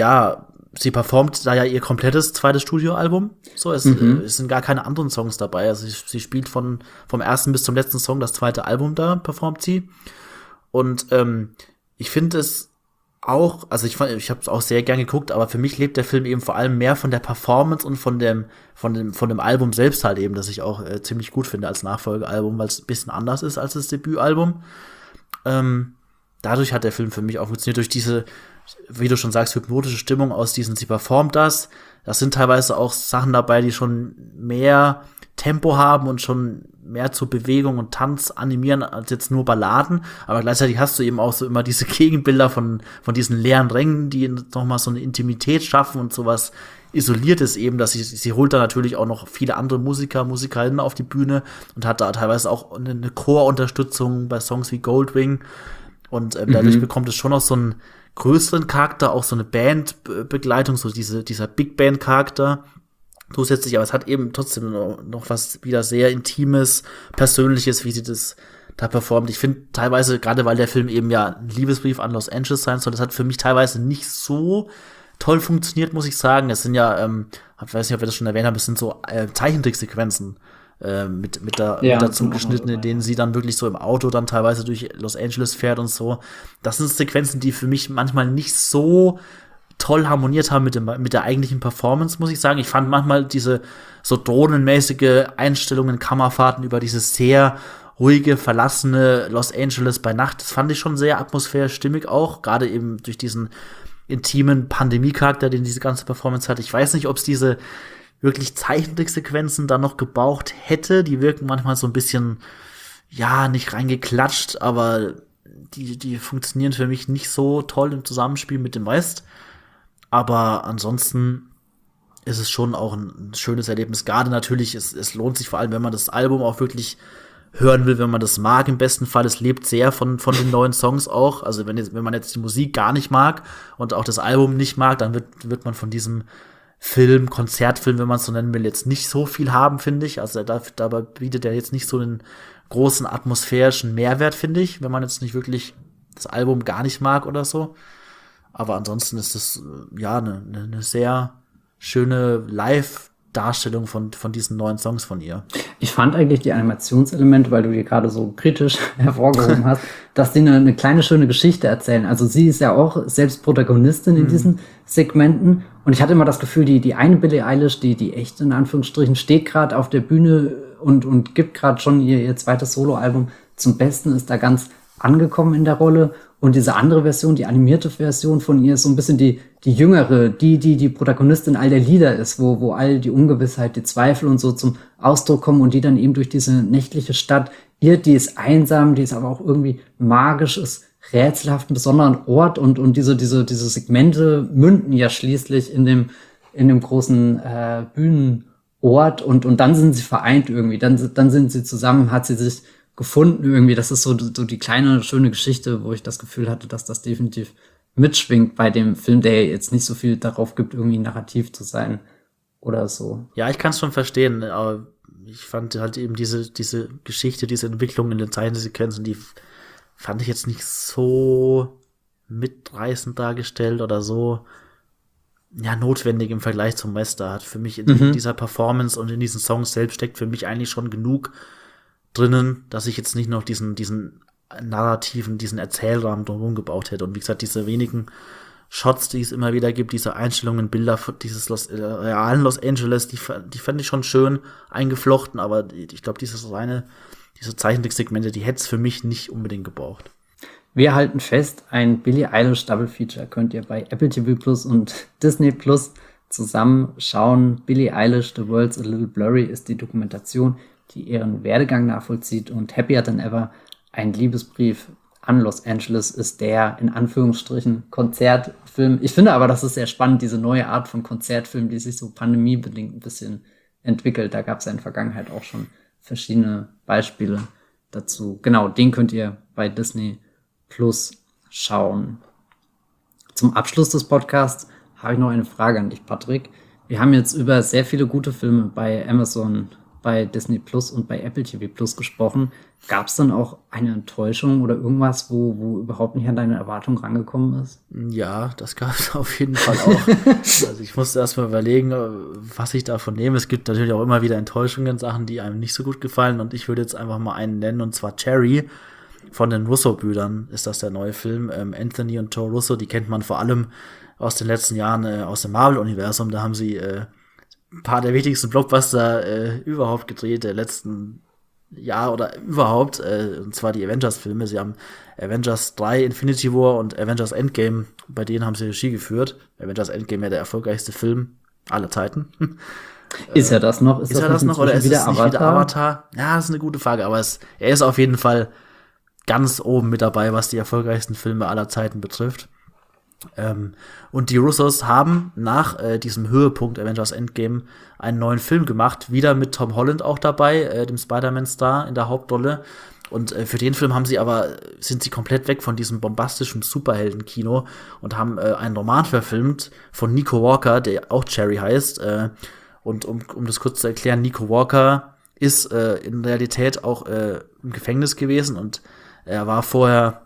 Speaker 2: sie performt da ja ihr komplettes zweites Studioalbum. So, es sind gar keine anderen Songs dabei. Also sie spielt vom ersten bis zum letzten Song das zweite Album da, performt sie. Und ich finde es auch, also ich habe es auch sehr gern geguckt, aber für mich lebt der Film eben vor allem mehr von der Performance und von dem Album selbst halt eben, das ich auch ziemlich gut finde als Nachfolgealbum, weil es ein bisschen anders ist als das Debütalbum. Dadurch hat der Film für mich auch funktioniert, durch diese, wie du schon sagst, hypnotische Stimmung aus diesen, sie performt das. Das sind teilweise auch Sachen dabei, die schon mehr Tempo haben und schon mehr zur Bewegung und Tanz animieren als jetzt nur Balladen, aber gleichzeitig hast du eben auch so immer diese Gegenbilder von diesen leeren Rängen, die nochmal so eine Intimität schaffen und sowas Isoliertes eben, dass sie holt da natürlich auch noch viele andere Musikerinnen auf die Bühne und hat da teilweise auch eine Chorunterstützung bei Songs wie Goldwing, und dadurch bekommt es schon noch so einen größeren Charakter, auch so eine Bandbegleitung, so dieser Big Band Charakter zusätzlich, aber es hat eben trotzdem noch was wieder sehr Intimes, Persönliches, wie sie das da performt. Ich finde teilweise, gerade weil der Film eben ja ein Liebesbrief an Los Angeles sein soll, das hat für mich teilweise nicht so toll funktioniert, muss ich sagen. Es sind ja, ich weiß nicht, ob wir das schon erwähnt haben, es sind so Zeichentricksequenzen mit dazu geschnitten, in denen sie dann wirklich so im Auto dann teilweise durch Los Angeles fährt und so. Das sind Sequenzen, die für mich manchmal nicht so toll harmoniert haben mit der eigentlichen Performance, muss ich sagen. Ich fand manchmal diese so drohnenmäßige Einstellungen, Kamerafahrten über dieses sehr ruhige, verlassene Los Angeles bei Nacht, das fand ich schon sehr atmosphärisch stimmig auch, gerade eben durch diesen intimen Pandemie-Charakter, den diese ganze Performance hat. Ich weiß nicht, ob es diese wirklich Zeichentricksequenzen da noch gebraucht hätte. Die wirken manchmal so ein bisschen, ja, nicht reingeklatscht, aber die funktionieren für mich nicht so toll im Zusammenspiel mit dem Rest. Aber ansonsten ist es schon auch ein schönes Erlebnis. Gerade natürlich, es lohnt sich vor allem, wenn man das Album auch wirklich hören will, wenn man das mag im besten Fall. Es lebt sehr von den neuen Songs auch. Also wenn man jetzt die Musik gar nicht mag und auch das Album nicht mag, dann wird man von diesem Konzertfilm, wenn man es so nennen will, jetzt nicht so viel haben, finde ich. Also dabei bietet er jetzt nicht so einen großen atmosphärischen Mehrwert, finde ich, wenn man jetzt nicht wirklich das Album gar nicht mag oder so. Aber ansonsten ist es ja eine sehr schöne Live-Darstellung von diesen neuen Songs von ihr.
Speaker 1: Ich fand eigentlich die Animationselemente, weil du die gerade so kritisch hervorgehoben hast, dass die eine kleine schöne Geschichte erzählen. Also sie ist ja auch selbst Protagonistin in diesen Segmenten. Und ich hatte immer das Gefühl, die eine Billie Eilish, die echt in Anführungsstrichen steht gerade auf der Bühne und gibt gerade schon ihr zweites Soloalbum zum Besten, ist da ganz angekommen in der Rolle. Und diese andere Version, die animierte Version von ihr, ist so ein bisschen die jüngere, die Protagonistin all der Lieder ist, wo all die Ungewissheit, die Zweifel und so zum Ausdruck kommen und die dann eben durch diese nächtliche Stadt irrt. Die ist einsam, die ist aber auch irgendwie magisch, ist rätselhaft, ein besonderen Ort und diese Segmente münden ja schließlich in dem großen Bühnenort und dann sind sie vereint irgendwie, dann sind sie zusammen, hat sie sich gefunden irgendwie. Das ist so die kleine, schöne Geschichte, wo ich das Gefühl hatte, dass das definitiv mitschwingt bei dem Film, der jetzt nicht so viel darauf gibt, irgendwie narrativ zu sein oder so.
Speaker 2: Ja, ich kann es schon verstehen, aber ich fand halt eben diese Geschichte, diese Entwicklung in den Zeichensequenzen, die fand ich jetzt nicht so mitreißend dargestellt oder so notwendig im Vergleich zum Western. Hat für mich in dieser Performance und in diesen Songs selbst steckt für mich eigentlich schon genug drinnen, dass ich jetzt nicht noch diesen narrativen, diesen Erzählrahmen drumherum gebaut hätte. Und wie gesagt, diese wenigen Shots, die es immer wieder gibt, diese Einstellungen, Bilder, dieses realen Los Angeles, die fand ich schon schön eingeflochten, aber ich glaube, diese Zeichentricksegmente, die hätte es für mich nicht unbedingt gebraucht.
Speaker 1: Wir halten fest, ein Billie Eilish Double Feature könnt ihr bei Apple TV Plus und Disney Plus zusammen schauen. Billie Eilish, The World's a Little Blurry ist die Dokumentation, die ihren Werdegang nachvollzieht, und Happier Than Ever, ein Liebesbrief an Los Angeles, ist der, in Anführungsstrichen, Konzertfilm. Ich finde aber, das ist sehr spannend, diese neue Art von Konzertfilm, die sich so pandemiebedingt ein bisschen entwickelt. Da gab es ja in der Vergangenheit auch schon verschiedene Beispiele dazu. Genau, den könnt ihr bei Disney Plus schauen. Zum Abschluss des Podcasts habe ich noch eine Frage an dich, Patrick. Wir haben jetzt über sehr viele gute Filme bei Amazon, bei Disney Plus und bei Apple TV Plus gesprochen. Gab es dann auch eine Enttäuschung oder irgendwas, wo überhaupt nicht an deine Erwartung rangekommen ist?
Speaker 2: Ja, das gab es auf jeden Fall auch. Also ich musste erst mal überlegen, was ich davon nehme. Es gibt natürlich auch immer wieder Enttäuschungen, Sachen, die einem nicht so gut gefallen. Und ich würde jetzt einfach mal einen nennen, und zwar Cherry. Von den Russo-Brüdern ist das der neue Film. Anthony und Joe Russo, die kennt man vor allem aus den letzten Jahren aus dem Marvel-Universum. Da haben sie ein paar der wichtigsten Blockbuster überhaupt gedreht, der letzten Jahr oder überhaupt, und zwar die Avengers-Filme. Sie haben Avengers 3, Infinity War und Avengers Endgame, bei denen haben sie Regie geführt. Avengers Endgame ja der erfolgreichste Film aller Zeiten.
Speaker 1: Ist er das noch?
Speaker 2: Ist er das noch oder ist es nicht wieder Avatar? Ja, das ist eine gute Frage, aber er ist auf jeden Fall ganz oben mit dabei, was die erfolgreichsten Filme aller Zeiten betrifft. Und die Russos haben nach diesem Höhepunkt Avengers Endgame einen neuen Film gemacht, wieder mit Tom Holland auch dabei, dem Spider-Man-Star in der Hauptrolle. Und für den Film sind sie komplett weg von diesem bombastischen Superhelden-Kino und haben einen Roman verfilmt von Nico Walker, der auch Cherry heißt. Und um das kurz zu erklären, Nico Walker ist in Realität auch im Gefängnis gewesen, und er war vorher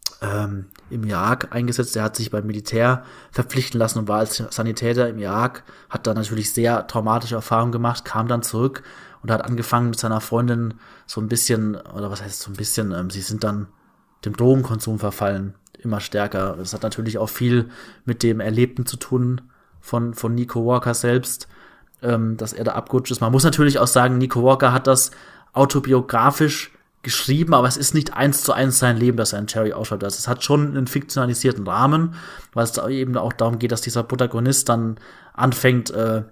Speaker 2: im Irak eingesetzt. Er hat sich beim Militär verpflichten lassen und war als Sanitäter im Irak, hat da natürlich sehr traumatische Erfahrungen gemacht, kam dann zurück und hat angefangen mit seiner Freundin so ein bisschen, oder was heißt so ein bisschen, sie sind dann dem Drogenkonsum verfallen, immer stärker. Das hat natürlich auch viel mit dem Erlebten zu tun von Nico Walker selbst, dass er da abgerutscht ist. Man muss natürlich auch sagen, Nico Walker hat das autobiografisch geschrieben, aber es ist nicht 1:1 sein Leben, das er in Cherry ausschreibt. Also es hat schon einen fiktionalisierten Rahmen, weil es da eben auch darum geht, dass dieser Protagonist dann anfängt,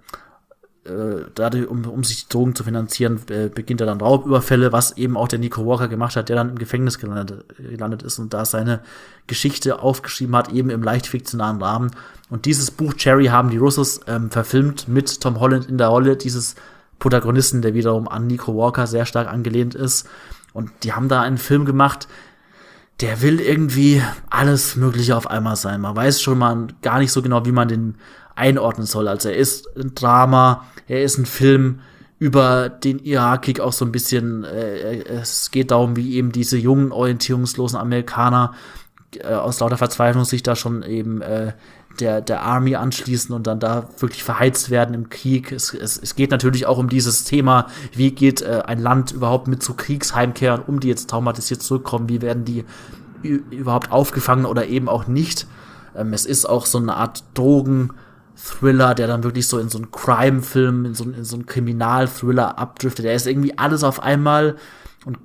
Speaker 2: dadurch, um sich Drogen zu finanzieren, beginnt er dann Raubüberfälle, was eben auch der Nico Walker gemacht hat, der dann im Gefängnis gelandet ist und da seine Geschichte aufgeschrieben hat, eben im leicht fiktionalen Rahmen. Und dieses Buch Cherry haben die Russos verfilmt mit Tom Holland in der Rolle dieses Protagonisten, der wiederum an Nico Walker sehr stark angelehnt ist. Und die haben da einen Film gemacht, der will irgendwie alles Mögliche auf einmal sein. Man weiß schon mal gar nicht so genau, wie man den einordnen soll. Also er ist ein Drama, er ist ein Film über den Irakkrieg auch so ein bisschen. Es geht darum, wie eben diese jungen, orientierungslosen Amerikaner aus lauter Verzweiflung sich da schon eben der Army anschließen und dann da wirklich verheizt werden im Krieg. Es geht natürlich auch um dieses Thema, wie geht ein Land überhaupt mit zu Kriegsheimkehrern um, die jetzt traumatisiert zurückkommen, wie werden die überhaupt aufgefangen oder eben auch nicht. Es ist auch so eine Art Drogen-Thriller, der dann wirklich so in so einen Crime-Film, in so einen Kriminal-Thriller abdriftet. Er ist irgendwie alles auf einmal und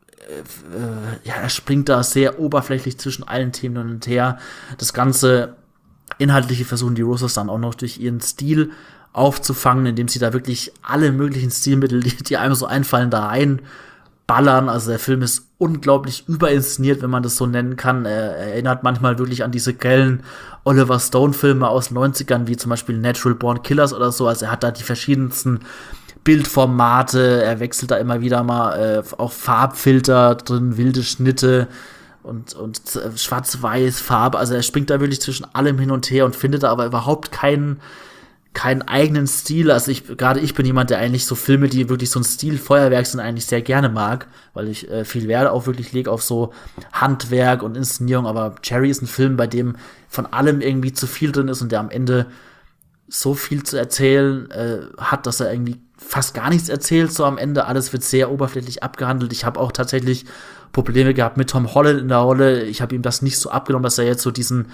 Speaker 2: er springt da sehr oberflächlich zwischen allen Themen hin und her. Das Ganze Inhaltliche versuchen die Russos dann auch noch durch ihren Stil aufzufangen, indem sie da wirklich alle möglichen Stilmittel, die einem so einfallen, da reinballern. Also der Film ist unglaublich überinszeniert, wenn man das so nennen kann. Er erinnert manchmal wirklich an diese grellen Oliver Stone-Filme aus den 90ern, wie zum Beispiel Natural Born Killers oder so. Also er hat da die verschiedensten Bildformate, er wechselt da immer wieder mal auch Farbfilter drin, wilde Schnitte und Schwarz-Weiß, Farbe, also er springt da wirklich zwischen allem hin und her und findet da aber überhaupt keinen eigenen Stil. Also ich bin jemand, der eigentlich so Filme, die wirklich so ein Stilfeuerwerk sind, eigentlich sehr gerne mag, weil ich viel Wert auch wirklich lege auf so Handwerk und Inszenierung, aber Cherry ist ein Film, bei dem von allem irgendwie zu viel drin ist und der am Ende so viel zu erzählen hat, dass er irgendwie fast gar nichts erzählt, so am Ende. Alles wird sehr oberflächlich abgehandelt. Ich habe auch tatsächlich Probleme gehabt mit Tom Holland in der Rolle. Ich habe ihm das nicht so abgenommen, dass er jetzt so diesen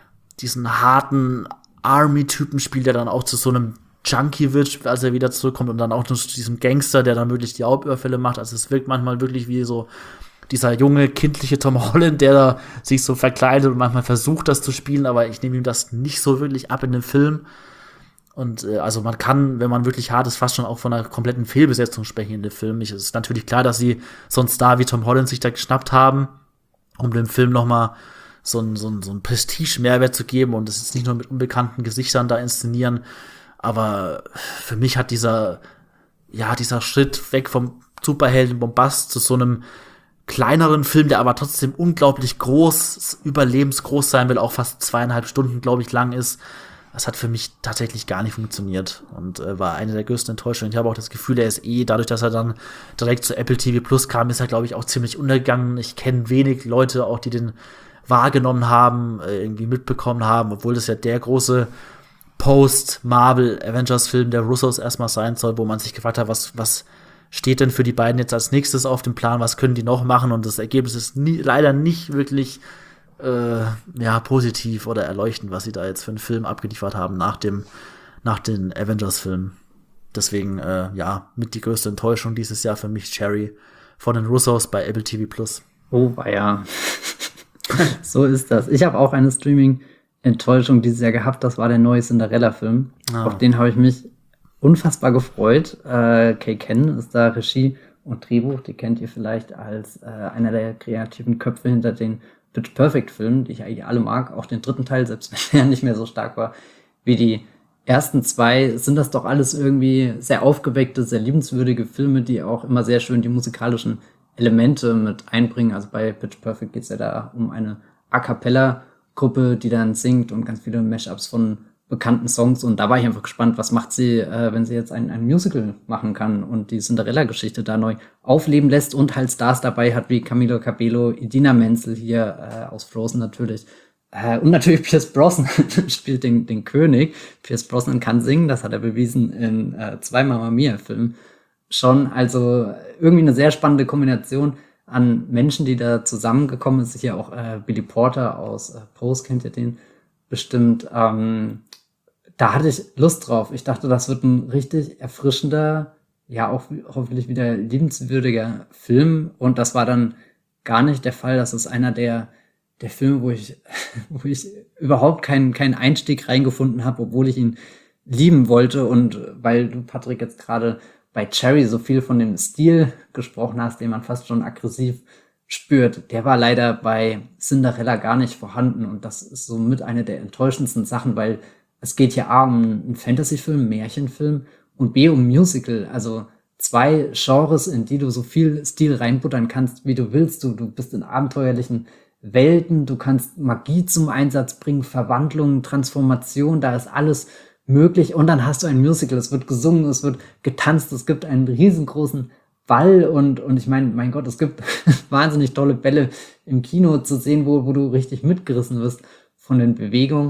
Speaker 2: harten Army-Typen spielt, der dann auch zu so einem Junkie wird, als er wieder zurückkommt und dann auch zu diesem Gangster, der dann wirklich die Hauptüberfälle macht. Also es wirkt manchmal wirklich wie so dieser junge, kindliche Tom Holland, der da sich so verkleidet und manchmal versucht, das zu spielen, aber ich nehme ihm das nicht so wirklich ab in dem Film. Und also man kann, wenn man wirklich hart ist, fast schon auch von einer kompletten Fehlbesetzung sprechen in dem Film. Es ist natürlich klar, dass sie so einen Star wie Tom Holland sich da geschnappt haben, um dem Film noch mal so einen Prestige-Mehrwert zu geben und es jetzt nicht nur mit unbekannten Gesichtern da inszenieren. Aber für mich hat dieser Schritt weg vom Superhelden-Bombast zu so einem kleineren Film, der aber trotzdem unglaublich groß, überlebensgroß sein will, auch fast 2,5 Stunden, glaube ich, lang ist. Das hat für mich tatsächlich gar nicht funktioniert und war eine der größten Enttäuschungen. Ich habe auch das Gefühl, er ist dadurch, dass er dann direkt zu Apple TV Plus kam, ist er, glaube ich, auch ziemlich untergegangen. Ich kenne wenig Leute auch, die den wahrgenommen haben, irgendwie mitbekommen haben, obwohl das ja der große Post-Marvel-Avengers-Film der Russos erstmal sein soll, wo man sich gefragt hat, was steht denn für die beiden jetzt als nächstes auf dem Plan, was können die noch machen? Und das Ergebnis ist leider nicht wirklich positiv oder erleuchtend, was sie da jetzt für einen Film abgeliefert haben nach den Avengers-Filmen. Deswegen, mit die größte Enttäuschung dieses Jahr für mich Cherry von den Russos bei Apple TV Plus.
Speaker 1: Oh, ja. So ist das. Ich habe auch eine Streaming-Enttäuschung dieses Jahr gehabt. Das war der neue Cinderella-Film. Auf den habe ich mich unfassbar gefreut. Kay Ken ist da Regie und Drehbuch. Die kennt ihr vielleicht als einer der kreativen Köpfe hinter den Pitch Perfect-Filmen, die ich eigentlich alle mag. Auch den dritten Teil, selbst wenn er nicht mehr so stark war wie die ersten zwei, sind das doch alles irgendwie sehr aufgeweckte, sehr liebenswürdige Filme, die auch immer sehr schön die musikalischen Elemente mit einbringen. Also bei Pitch Perfect geht es ja da um eine A-Cappella-Gruppe, die dann singt und ganz viele Mashups von bekannten Songs. Und da war ich einfach gespannt, was macht sie, wenn sie jetzt ein Musical machen kann und die Cinderella-Geschichte da neu aufleben lässt und halt Stars dabei hat wie Camilo Cabello, Idina Menzel hier aus Frozen natürlich. Und natürlich Pierce Brosnan spielt den König. Pierce Brosnan kann singen, das hat er bewiesen in 2 Mamma Mia-Filmen schon. Also irgendwie eine sehr spannende Kombination an Menschen, die da zusammengekommen ist. Sicher auch Billy Porter aus Pose, kennt ihr den bestimmt. Da hatte ich Lust drauf. Ich dachte, das wird ein richtig erfrischender, ja auch hoffentlich wieder liebenswürdiger Film. Und das war dann gar nicht der Fall. Das ist einer der Filme, wo ich überhaupt keinen Einstieg reingefunden habe, obwohl ich ihn lieben wollte. Und weil du, Patrick, jetzt gerade bei Cherry so viel von dem Stil gesprochen hast, den man fast schon aggressiv spürt, der war leider bei Cinderella gar nicht vorhanden. Und das ist somit eine der enttäuschendsten Sachen, weil es geht hier A um einen Fantasy-Film, Märchenfilm und B um Musical. Also 2 Genres, in die du so viel Stil reinbuttern kannst, wie du willst. Du bist in abenteuerlichen Welten, du kannst Magie zum Einsatz bringen, Verwandlung, Transformation, da ist alles möglich. Und dann hast du ein Musical, es wird gesungen, es wird getanzt, es gibt einen riesengroßen Ball und ich meine, mein Gott, es gibt wahnsinnig tolle Bälle im Kino zu sehen, wo du richtig mitgerissen wirst von den Bewegungen.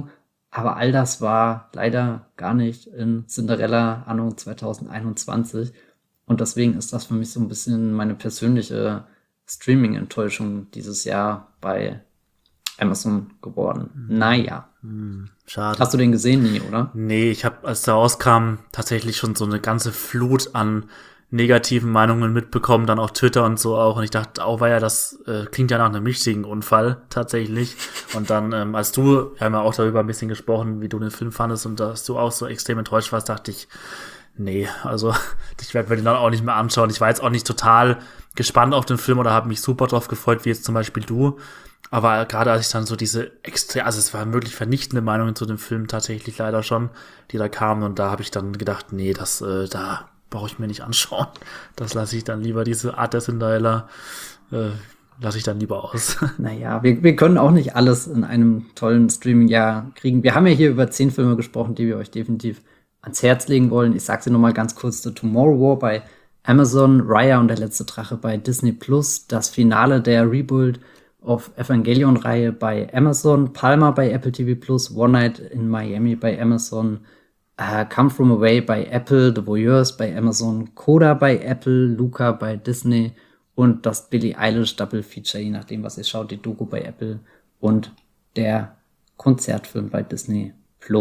Speaker 1: Aber all das war leider gar nicht in Cinderella anno 2021. Und deswegen ist das für mich so ein bisschen meine persönliche Streaming-Enttäuschung dieses Jahr bei Amazon geworden. Naja.
Speaker 2: Schade.
Speaker 1: Hast du den gesehen nie, oder?
Speaker 2: Nee, ich habe, als der rauskam, tatsächlich schon so eine ganze Flut an negativen Meinungen mitbekommen, dann auf Twitter und so auch. Und ich dachte, das klingt ja nach einem richtigen Unfall tatsächlich. Und dann, wir haben ja auch darüber ein bisschen gesprochen, wie du den Film fandest und dass du auch so extrem enttäuscht warst, dachte ich, nee, also ich werde mir den dann auch nicht mehr anschauen. Ich war jetzt auch nicht total gespannt auf den Film oder habe mich super drauf gefreut, wie jetzt zum Beispiel du. Aber gerade als ich dann so es waren wirklich vernichtende Meinungen zu dem Film tatsächlich leider schon, die da kamen. Und da habe ich dann gedacht, nee, da brauche ich mir nicht anschauen. Das lasse ich dann lieber, diese Art der Cinderella, lasse ich dann lieber aus.
Speaker 1: Naja, wir können auch nicht alles in einem tollen Streaming-Jahr kriegen. Wir haben ja hier über 10 Filme gesprochen, die wir euch definitiv ans Herz legen wollen. Ich sag sie nur mal ganz kurz. The Tomorrow War bei Amazon, Raya und der letzte Drache bei Disney+, das Finale der Rebuild of Evangelion-Reihe bei Amazon, Palma bei Apple TV+, One Night in Miami bei Amazon, Come From Away bei Apple, The Voyeurs bei Amazon, Coda bei Apple, Luca bei Disney und das Billie Eilish Double Feature, je nachdem, was ihr schaut, die Doku bei Apple und der Konzertfilm bei Disney+.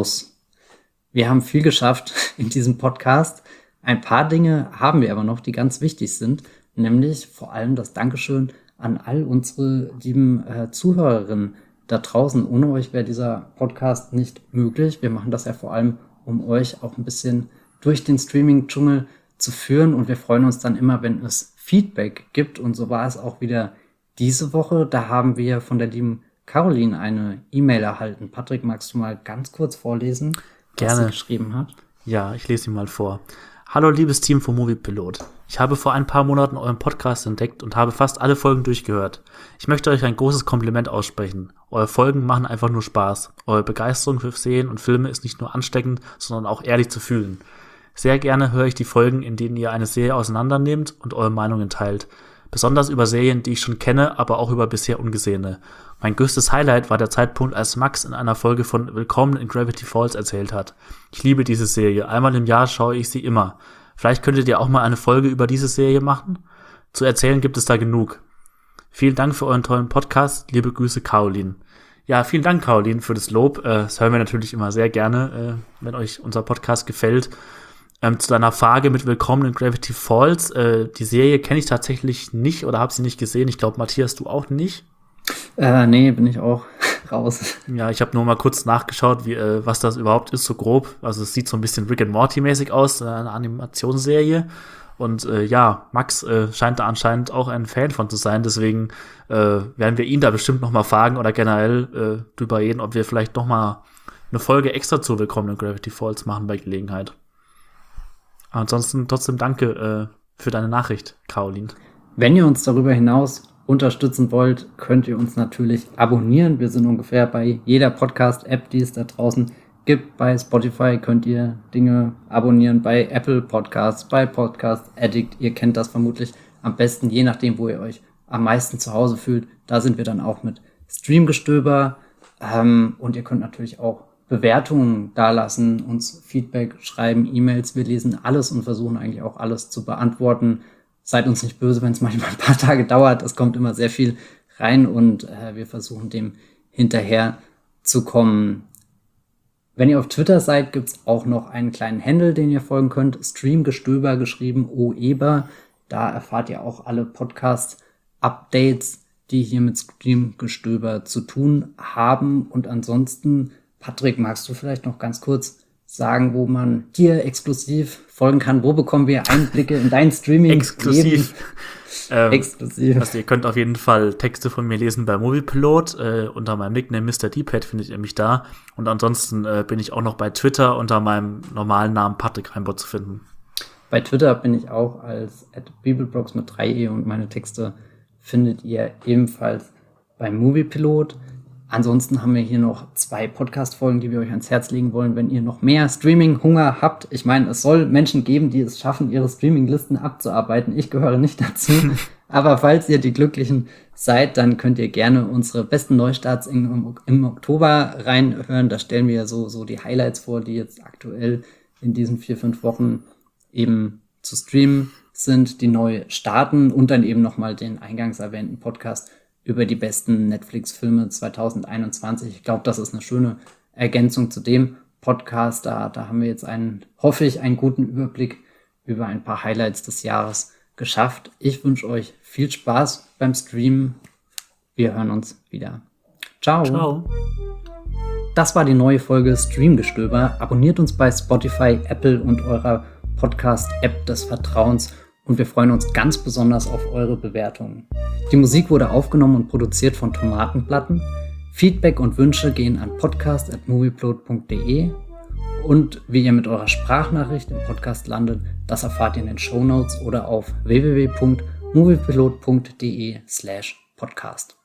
Speaker 1: Wir haben viel geschafft in diesem Podcast. Ein paar Dinge haben wir aber noch, die ganz wichtig sind, nämlich vor allem das Dankeschön an all unsere lieben Zuhörerinnen da draußen. Ohne euch wäre dieser Podcast nicht möglich. Wir machen das ja vor allem, um euch auch ein bisschen durch den Streaming-Dschungel zu führen. Und wir freuen uns dann immer, wenn es Feedback gibt. Und so war es auch wieder diese Woche. Da haben wir von der lieben Caroline eine E-Mail erhalten. Patrick, magst du mal ganz kurz vorlesen, was sie geschrieben hat?
Speaker 2: Ja, ich lese ihn mal vor. Hallo liebes Team vom Moviepilot. Ich habe vor ein paar Monaten euren Podcast entdeckt und habe fast alle Folgen durchgehört. Ich möchte euch ein großes Kompliment aussprechen. Eure Folgen machen einfach nur Spaß. Eure Begeisterung für Serien und Filme ist nicht nur ansteckend, sondern auch ehrlich zu fühlen. Sehr gerne höre ich die Folgen, in denen ihr eine Serie auseinandernehmt und eure Meinungen teilt. Besonders über Serien, die ich schon kenne, aber auch über bisher ungesehene. Mein größtes Highlight war der Zeitpunkt, als Max in einer Folge von Willkommen in Gravity Falls erzählt hat. Ich liebe diese Serie. Einmal im Jahr schaue ich sie immer. Vielleicht könntet ihr auch mal eine Folge über diese Serie machen? Zu erzählen gibt es da genug. Vielen Dank für euren tollen Podcast. Liebe Grüße, Caroline. Ja, vielen Dank, Caroline, für das Lob. Das hören wir natürlich immer sehr gerne, wenn euch unser Podcast gefällt. Zu deiner Frage mit Willkommen in Gravity Falls. Die Serie kenne ich tatsächlich nicht oder habe sie nicht gesehen. Ich glaube, Matthias, du auch nicht.
Speaker 1: Nee, bin ich auch raus.
Speaker 2: Ja, ich habe nur mal kurz nachgeschaut, was das überhaupt ist, so grob. Also es sieht so ein bisschen Rick and Morty mäßig aus, eine Animationsserie. Und Max scheint da anscheinend auch ein Fan von zu sein. Deswegen werden wir ihn da bestimmt noch mal fragen oder generell drüber reden, ob wir vielleicht noch mal eine Folge extra zu Willkommen in Gravity Falls machen bei Gelegenheit. Ansonsten trotzdem danke für deine Nachricht, Caroline.
Speaker 1: Wenn ihr uns darüber hinaus unterstützen wollt, könnt ihr uns natürlich abonnieren. Wir sind ungefähr bei jeder Podcast-App, die es da draußen gibt. Bei Spotify könnt ihr Dinge abonnieren, bei Apple Podcasts, bei Podcast Addict. Ihr kennt das vermutlich am besten, je nachdem, wo ihr euch am meisten zu Hause fühlt. Da sind wir dann auch mit Streamgestöber. Und ihr könnt natürlich auch Bewertungen dalassen, uns Feedback schreiben, E-Mails. Wir lesen alles und versuchen eigentlich auch alles zu beantworten. Seid uns nicht böse, wenn es manchmal ein paar Tage dauert. Es kommt immer sehr viel rein und wir versuchen dem hinterher zu kommen. Wenn ihr auf Twitter seid, gibt's auch noch einen kleinen Handle, den ihr folgen könnt. Streamgestöber, geschrieben OEber. Da erfahrt ihr auch alle Podcast-Updates, die hier mit Streamgestöber zu tun haben. Und ansonsten, Patrick, magst du vielleicht noch ganz kurz sagen, wo man dir exklusiv folgen kann? Wo bekommen wir Einblicke in dein Streaming?
Speaker 2: Exklusiv.
Speaker 1: Exklusiv.
Speaker 2: Also ihr könnt auf jeden Fall Texte von mir lesen bei Moviepilot. Unter meinem Nickname Mr. D-Pad findet ihr mich da. Und ansonsten bin ich auch noch bei Twitter unter meinem normalen Namen Patrick Heimbott zu finden.
Speaker 1: Bei Twitter bin ich auch als @bibelbrox mit 3e und meine Texte findet ihr ebenfalls beim Moviepilot. Ansonsten haben wir hier noch 2 Podcast-Folgen, die wir euch ans Herz legen wollen, wenn ihr noch mehr Streaming-Hunger habt. Ich meine, es soll Menschen geben, die es schaffen, ihre Streaming-Listen abzuarbeiten. Ich gehöre nicht dazu. Aber falls ihr die Glücklichen seid, dann könnt ihr gerne unsere besten Neustarts im Oktober reinhören. Da stellen wir ja so die Highlights vor, die jetzt aktuell in diesen 4-5 Wochen eben zu streamen sind, die neu starten und dann eben nochmal den eingangs erwähnten Podcast über die besten Netflix-Filme 2021. Ich glaube, das ist eine schöne Ergänzung zu dem Podcast. Da haben wir jetzt hoffe ich, einen guten Überblick über ein paar Highlights des Jahres geschafft. Ich wünsche euch viel Spaß beim Streamen. Wir hören uns wieder. Ciao.
Speaker 2: Ciao.
Speaker 1: Das war die neue Folge Streamgestöber. Abonniert uns bei Spotify, Apple und eurer Podcast-App des Vertrauens und wir freuen uns ganz besonders auf eure Bewertungen. Die Musik wurde aufgenommen und produziert von Tomatenplatten. Feedback und Wünsche gehen an podcast@movieplot.de und wie ihr mit eurer Sprachnachricht im Podcast landet, das erfahrt ihr in den Shownotes oder auf www.moviepilot.de/podcast.